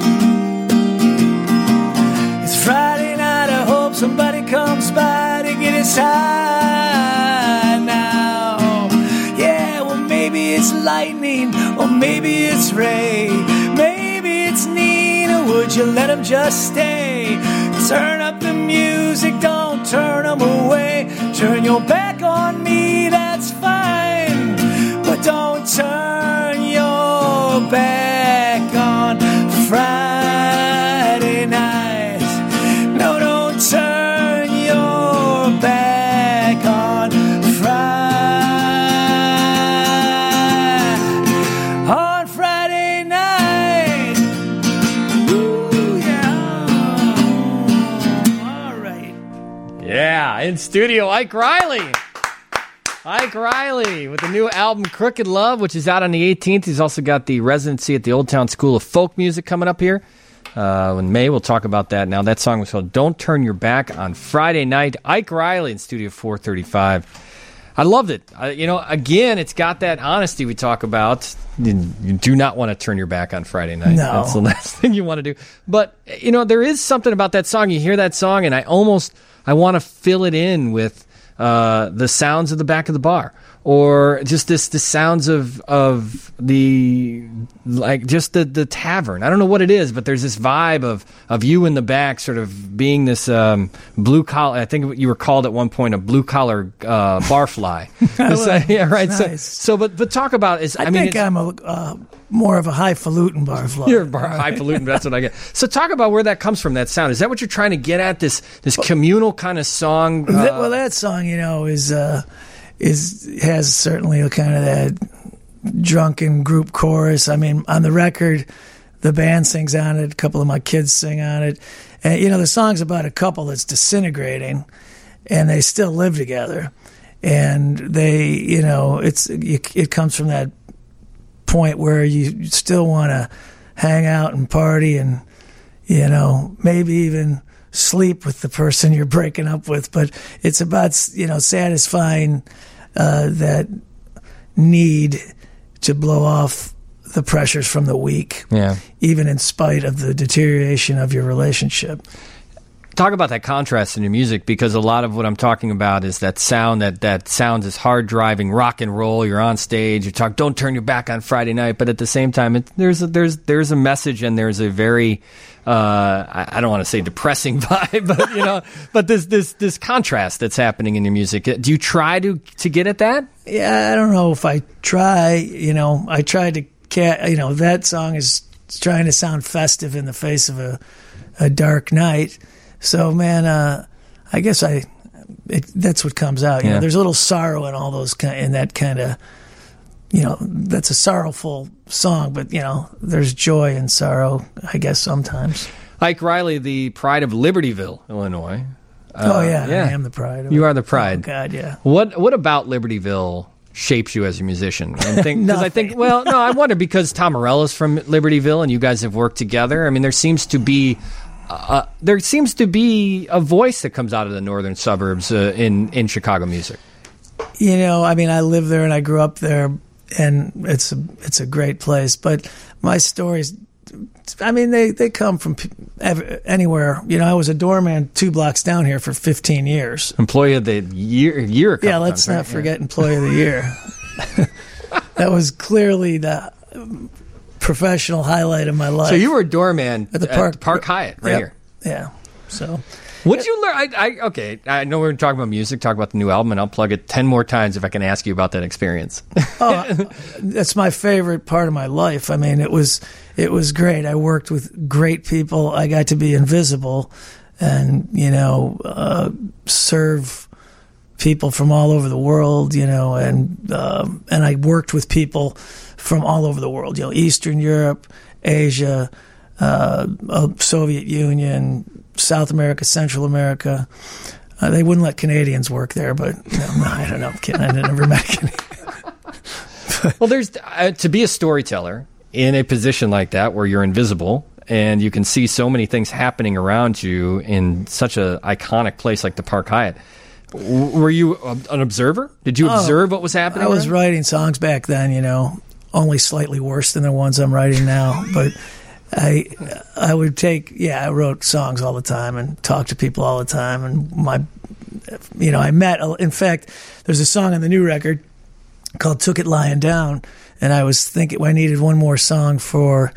L: It's Friday night, I hope somebody comes by to get us high now. Yeah, well, maybe it's lightning, or maybe it's Ray. Maybe it's Nina, would you let him just stay? Turn up the music, don't turn him away. Turn your back on me, that's fine. But don't turn your back on Friday night. No, don't turn your back on Friday. On Friday night. Ooh, yeah. All right.
B: Yeah, in studio, Ike Riley. Ike Riley with the new album Crooked Love, which is out on the eighteenth. He's also got the residency at the Old Town School of Folk Music coming up here uh, in May. We'll talk about that now. That song was called Don't Turn Your Back on Friday Night. Ike Riley in Studio four thirty-five. I loved it. I, you know, again, it's got that honesty we talk about. You, you do not want to turn your back on Friday night.
M: No.
B: That's the last thing you want to do. But, you know, there is something about that song. You hear that song, and I almost I want to fill it in with uh, the sounds of the back of the bar, or just this the sounds of of the like just the the tavern. I don't know what it is, but there's this vibe of of you in the back, sort of being this um, blue collar. I think you were called at one point a blue collar uh, barfly.
M: Well,
B: yeah, right.
M: nice.
B: So, so, but but talk about is. I,
M: I
B: mean,
M: think I'm a uh, more of a highfalutin barfly.
B: You're bar- highfalutin. That's what I get. So talk about where that comes from. That sound. Is that what you're trying to get at? This this communal kind of song. Uh,
M: That- well, that song, you know, is uh, is has certainly a kind of that drunken group chorus. I mean, on the record, the band sings on it. A couple of my kids sing on it. And, you know, the song's about a couple that's disintegrating, and they still live together. And they, you know, it's it, it comes from that point where you still want to hang out and party and, you know, maybe even sleep with the person you're breaking up with. But it's about, you know, satisfying uh, that need to blow off the pressures from the week,
B: yeah.
M: even in spite of the deterioration of your relationship.
B: talk about that contrast in your music, because a lot of what I'm talking about is that sound that that sounds is hard driving rock and roll. You're on stage, you talk, don't turn your back on Friday night, but at the same time, it, there's a, there's there's a message, and there's a very uh, I, I don't want to say depressing vibe, but you know, but this this this contrast that's happening in your music. Do you try to to get at that?
M: Yeah, I don't know if I try. You know, I tried to cat. You know, that song is trying to sound festive in the face of a a dark night. So, man, uh, I guess I it, that's what comes out. You
B: Yeah.
M: know, there's a little sorrow in all those kind, in that kind of, you know, that's a sorrowful song, but you know, there's joy and sorrow, I guess, sometimes.
B: Ike Riley, the pride of Libertyville, Illinois.
M: oh
B: Uh,
M: yeah, I am the pride. Of
B: You
M: it.
B: are the pride.
M: Oh, God, yeah.
B: What What about Libertyville shapes you as a musician? And think, because I think,
M: Nothing.
B: well, no, I wonder, because Tom Morello's from Libertyville, and you guys have worked together. I mean, there seems to be. Uh, there seems to be a voice that comes out of the northern suburbs uh, in in Chicago music.
M: You know, I mean, I live there and I grew up there, and it's a it's a great place. But my stories, I mean, they, they come from p- ev- anywhere. You know, I was a doorman two blocks down here for fifteen years.
B: Employee of the year, year. A couple
M: Yeah, let's
B: times,
M: not
B: right?
M: forget Employee of the Year. That was clearly the professional highlight of my life.
B: So you were a doorman
M: At the Park-
B: Park Hyatt, right
M: Yep.
B: here.
M: Yeah. So
B: What'd you learn? I, I, okay, I know we're talking about music, talk about the new album, and I'll plug it ten more times if I can ask you about that experience.
M: oh, that's my favorite part of my life. I mean, it was it was great. I worked with great people. I got to be invisible, and you know, uh, serve people from all over the world. You know, and um, and I worked with people from all over the world. You know, Eastern Europe, Asia, uh, uh, Soviet Union, South America, Central America. Uh, they wouldn't let Canadians work there, but no, no, I don't know. I'm kidding. I never met a Canadian.
B: Well, there's uh, to be a storyteller in a position like that where you're invisible and you can see so many things happening around you in such a iconic place like the Park Hyatt. W- were you a, an observer? Did you
M: Oh,
B: observe what was happening?
M: I was
B: around?
M: writing songs back then, you know, only slightly worse than the ones I'm writing now, but I I would take yeah I wrote songs all the time and talked to people all the time, and my you know I met in fact there's a song on the new record called Took It Lying Down, and I was thinking I needed one more song for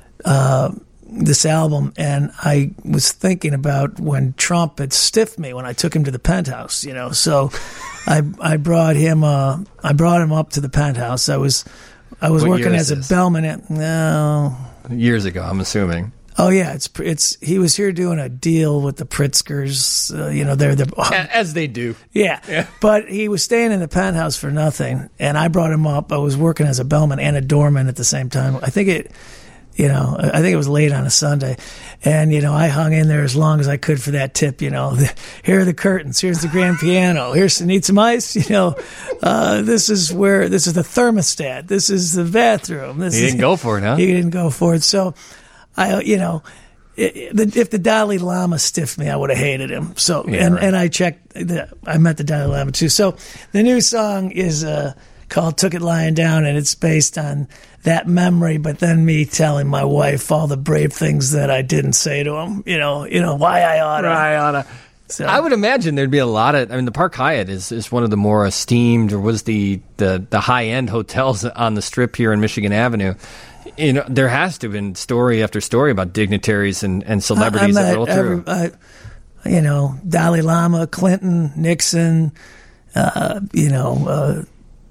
M: uh, this album, and I was thinking about when Trump had stiffed me when I took him to the Penthouse, you know, so I I brought him uh I brought him up to the Penthouse. I was I was
B: What
M: working
B: year
M: as
B: is
M: a
B: this?
M: bellman at no.
B: Years ago, I'm assuming.
M: Oh yeah, it's it's. He was here doing a deal with the Pritzkers. Uh, you know, they're the
B: A- As they do.
M: yeah.
B: Yeah.
M: But he was staying in the Penthouse for nothing, and I brought him up. I was working as a bellman and a doorman at the same time. I think it, you know, I think it was late on a Sunday, and you know, I hung in there as long as I could for that tip. You know, here are the curtains. Here's the grand piano. Here's need some ice. You know, uh, this is where this is the thermostat. This is the bathroom. This
B: He
M: is,
B: didn't go for it, huh?
M: He didn't go for it. So, I, you know, it, the, if the Dalai Lama stiffed me, I would have hated him. So,
B: Yeah,
M: and,
B: right.
M: and I checked, the, I met the Dalai Lama too. So, the new song is uh, called Took It Lying Down, and it's based on that memory, but then me telling my wife all the brave things that I didn't say to him, you know, you know, why I oughta.
B: I oughta.
M: So,
B: I would imagine there'd be a lot of. I mean, the Park Hyatt is, is one of the more esteemed, or was the, the, the high end hotels on the Strip here in Michigan Avenue. You know, there has to have been story after story about dignitaries and, and celebrities
M: I, I
B: that
M: met
B: roll through.
M: every- I, you know, Dalai Lama, Clinton, Nixon, uh, you know,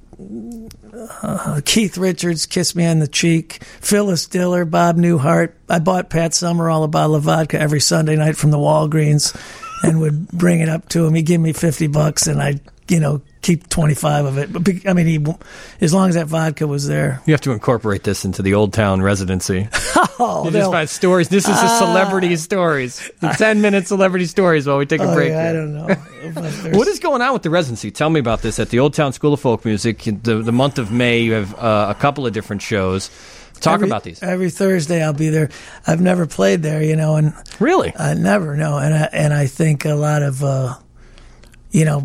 M: uh, uh, Keith Richards kissed me on the cheek, Phyllis Diller, Bob Newhart. I bought Pat Summerall a bottle of vodka every Sunday night from the Walgreens and would bring it up to him. He'd give me fifty bucks, and I'd, you know, keep twenty-five of it. But be- I mean, he, as long as that vodka was there.
B: You have to incorporate this into the Old Town residency.
M: Oh,
B: You just
M: they'll-
B: find stories. This is the
M: Ah.
B: celebrity stories. The ten-minute celebrity stories while we take a
M: Oh,
B: break.
M: yeah, I
B: here.
M: don't know. But there's-
B: What is going on with the residency? Tell me about this. At the Old Town School of Folk Music, the, the month of May, you have uh, a couple of different shows. Talk
M: every,
B: about these.
M: Every Thursday I'll be there. I've never played there, you know, and
B: Really?
M: I never know. And I, and I think a lot of, uh, you know,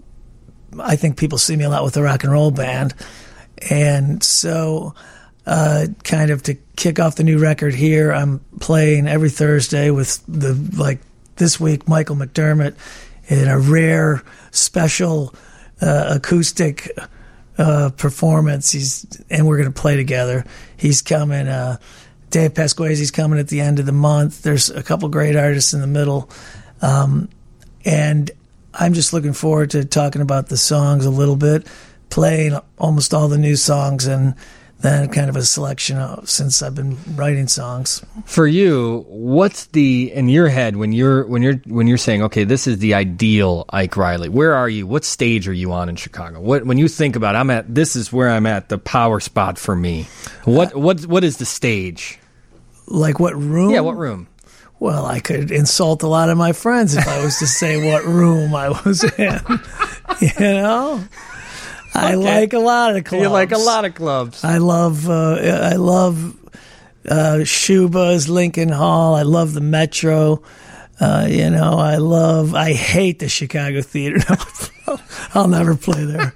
M: I think people see me a lot with the rock and roll band. And so, uh, kind of to kick off the new record here, I'm playing every Thursday with the like this week, Michael McDermott in a rare, special uh, acoustic uh, performance. He's and we're going to play together. He's coming. Uh, Dave Pasquazi's coming at the end of the month. There's a couple great artists in the middle, um, and I'm just looking forward to talking about the songs a little bit, playing almost all the new songs, and then kind of a selection of, since I've been writing songs.
B: For you, what's the in your head when you're when you're when you're saying, okay, this is the ideal Ike Riley? Where are you? What stage are you on in Chicago? What when you think about I'm at this is where I'm at, the power spot for me. What uh, what what is the stage?
M: Like what room?
B: Yeah, what room?
M: Well, I could insult a lot of my friends if I was to say what room I was in. You know? I okay. like a lot of clubs.
B: You like a lot of clubs.
M: I love uh, I love uh, Shuba's, Lincoln Hall. I love the Metro. Uh, you know, I love, I hate the Chicago Theater. I'll never play there.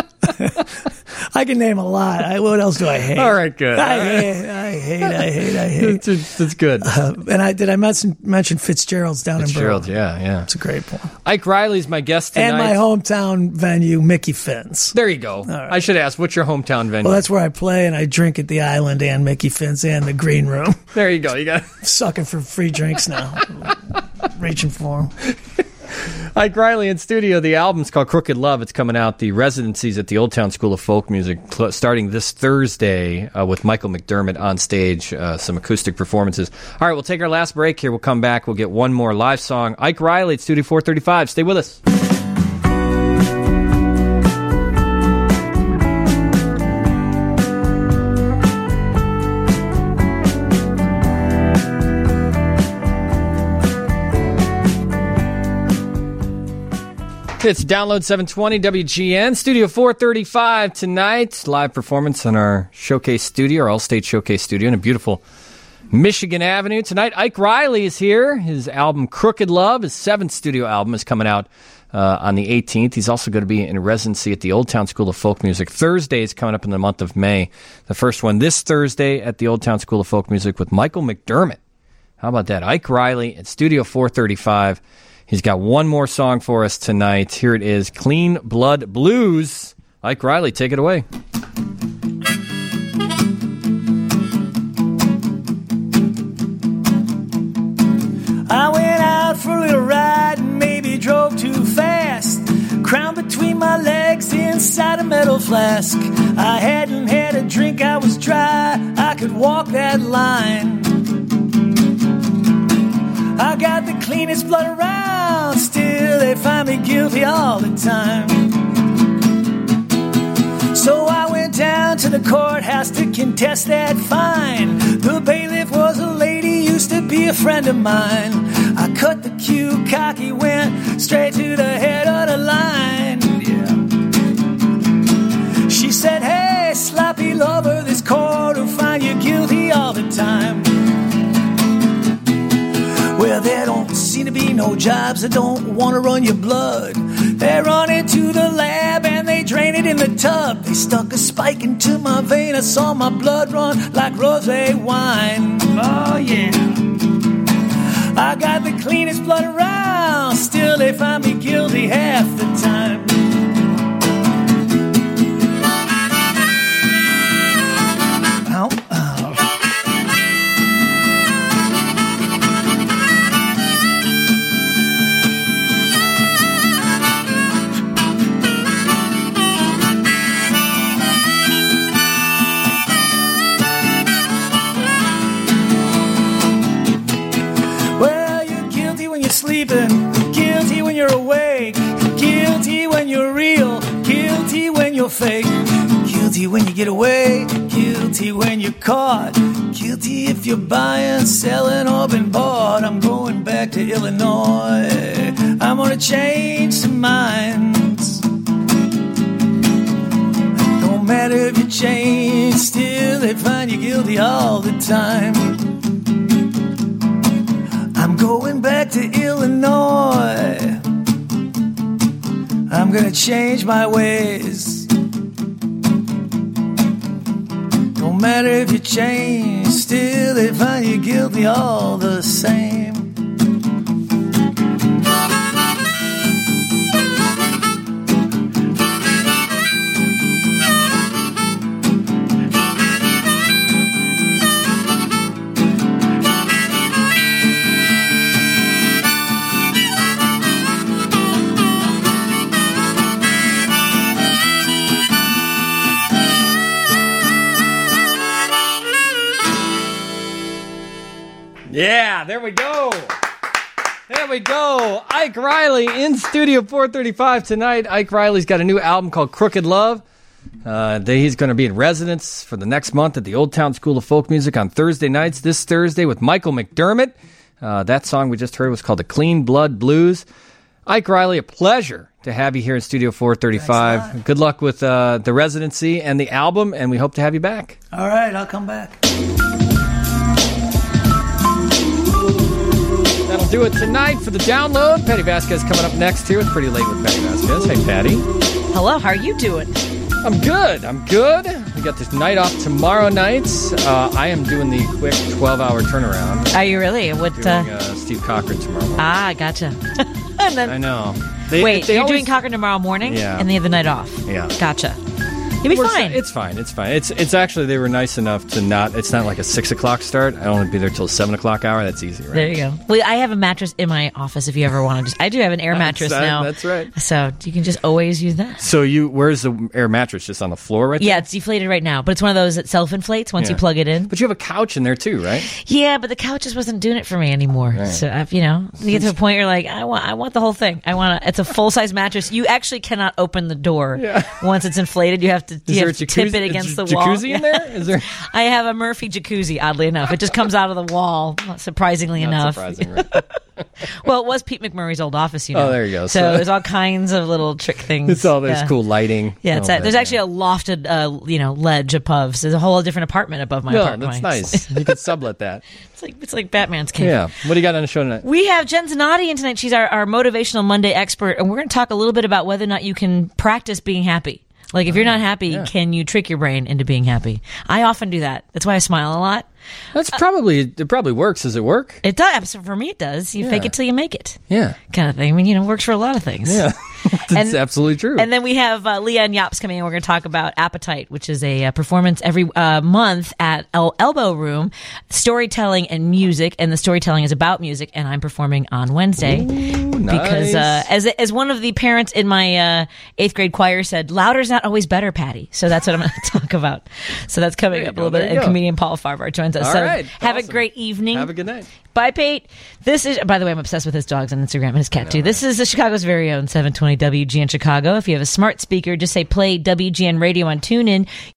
M: I can name a lot. I, what else do I hate?
B: All right, good.
M: I hate, I hate, I hate, I hate.
B: That's, that's good.
M: Uh, and I did I mention, mention Fitzgerald's down
B: Fitzgerald,
M: in Berlin.
B: yeah, yeah.
M: It's a great point.
B: Ike Riley's my guest tonight.
M: And my hometown venue, Mickey Finn's.
B: There you go. Right. I should ask, what's your hometown venue?
M: Well, that's where I play, and I drink at the Island and Mickey Finn's and the Green Room.
B: There you go. You got
M: sucking for free drinks now. Reaching for them.
B: Ike Riley in studio. The album's called Crooked Love. It's coming out. The residency's at the Old Town School of Folk Music cl- starting this Thursday uh, with Michael McDermott on stage, uh, some acoustic performances. All right, we'll take our last break here. We'll come back. We'll get one more live song. Ike Riley at Studio four thirty-five. Stay with us. It's Download seven twenty W G N, Studio four thirty-five tonight. Live performance in our Showcase studio, our All-State Showcase studio in a beautiful Michigan Avenue. Tonight, Ike Riley is here. His album, Crooked Love, his seventh studio album, is coming out uh, on the eighteenth. He's also going to be in residency at the Old Town School of Folk Music. Thursday is coming up in the month of May. The first one this Thursday at the Old Town School of Folk Music with Michael McDermott. How about that? Ike Riley at Studio four thirty-five. He's got one more song for us tonight. Here it is, Clean Blood Blues. Ike Riley, take it away.
L: I went out for a little ride and maybe drove too fast. Crown between my legs inside a metal flask. I hadn't had a drink, I was dry. I could walk that line. I got the cleanest blood around, still they find me guilty all the time. So I went down to the courthouse to contest that fine. The bailiff was a lady, used to be a friend of mine. I cut the cue, cocky, went straight to the head of the line. Yeah. She said, hey, sloppy lover, this court will find you guilty all the time. Well, there don't seem to be no jobs that don't want to run your blood. They run it to the lab and they drain it in the tub. They stuck a spike into my vein. I saw my blood run like rosé wine. Oh, yeah. I got the cleanest blood around. Still, they find me guilty half the time. Ow. Sleeping, guilty when you're awake, guilty when you're real, guilty when you're fake, guilty when you get away, guilty when you're caught, guilty if you're buying, selling, or been bought. I'm going back to Illinois, I'm gonna change some minds. Don't matter if you change, still they find you guilty all the time. I'm going back to Illinois. I'm gonna change my ways. Don't matter if you change, still they find you guilty all the same.
B: Yeah, there we go. There we go. Ike Riley in Studio four thirty-five tonight. Ike Riley's got a new album called Crooked Love. Uh, he's going to be in residence for the next month at the Old Town School of Folk Music on Thursday nights, this Thursday with Michael McDermott. Uh, that song we just heard was called The Clean Blood Blues. Ike Riley, a pleasure to have you here in Studio four thirty-five. Good luck with uh, the residency and the album, and we hope to have you back.
M: All right, I'll come back.
B: That'll do it tonight for the download. Patty Vasquez coming up next here. It's Pretty Late with Patty Vasquez. Hey, Patty.
N: Hello, how are you doing?
B: I'm good. I'm good. We got this night off tomorrow night. Uh, I am doing the quick twelve-hour turnaround.
N: Are you really? What?
B: Doing,
N: uh,
B: uh, Steve Cochran tomorrow morning.
N: Ah, gotcha. And then,
B: I know. They,
N: wait,
B: they
N: you're
B: always,
N: doing Cochran tomorrow morning,
B: Yeah.
N: and then you have the night off.
B: Yeah.
N: Gotcha. You'll be
B: We're-
N: fine.
B: It's fine. It's fine. It's it's actually, they were nice enough to not, it's not like a six o'clock start. I only be there till seven o'clock hour. That's easy, right?
N: There you go. Well, I have a mattress in my office if you ever want to just. I do have an air mattress
B: That's-
N: now.
B: That's right.
N: So you can just always use that.
B: So you, where's the air mattress? Just on the floor right there?
N: Yeah, it's deflated right now, but it's one of those that self-inflates once
B: Yeah.
N: you plug it in.
B: But you have a couch in there too, right?
N: Yeah, but the couch just wasn't doing it for me anymore.
B: Right.
N: So I've, you know, you get to a point you're like, I want, I want the whole thing. I want. A, it's a full size mattress. You actually cannot open the door
B: Yeah.
N: once it's inflated. You have to,
B: Is
N: you
B: there
N: have
B: a
N: to
B: jacuzzi-
N: tip it against
B: a
N: the wall.
B: jacuzzi in there? Is there?
N: I have a Murphy jacuzzi. Oddly enough, it just comes out of the wall. Surprisingly
B: Not
N: enough.
B: surprising, right?
N: Well, it was Pete McMurray's old office, you know.
B: Oh, there you go.
N: So,
B: So-
N: there's all kinds of little trick things.
B: It's all, there's
N: Yeah.
B: cool lighting.
N: Yeah, it's
B: all
N: a, there's
B: that,
N: actually a lofted, uh, you know, ledge above. So there's a whole different apartment above my
B: No,
N: apartment.
B: that's nice. You could sublet that.
N: It's like it's like Batman's cave.
B: Yeah. What do you got on the show tonight?
N: We have Jen Zanotti in tonight. She's our, our Motivational Monday expert, and we're going to talk a little bit about whether or not you can practice being happy. Like, if you're not happy,
B: yeah.
N: can you trick your brain into being happy? I often do that. That's why I smile a lot.
B: That's probably, it probably works. Does it work?
N: It does. For me, it does. You
B: Yeah.
N: fake it till you make it.
B: Yeah.
N: Kind of thing. I mean, you know, it works for a lot of things.
B: Yeah. That's
N: And-
B: absolutely true.
N: And then we have uh, Leanne Yops coming in. We're going to talk about Appetite, which is a, uh performance every uh, month at El- Elbow Room, storytelling and music. And the storytelling is about music, and I'm performing on Wednesday. Because uh,
B: nice.
N: as as one of the parents in my uh, eighth grade choir said, louder's not always better, Patty. So that's what I'm going to talk about. So that's coming
B: There you
N: up
B: go,
N: a little
B: there
N: bit.
B: you
N: And
B: go.
N: comedian Paul Farvar joins us.
B: All
N: so
B: right.
N: have
B: Awesome.
N: a great evening.
B: Have a good night.
N: Bye, Pate. This is, by the way, I'm obsessed with his dogs on Instagram and his cat, too. This is the Chicago's very own seven twenty W G N Chicago. If you have a smart speaker, just say play W G N Radio on TuneIn.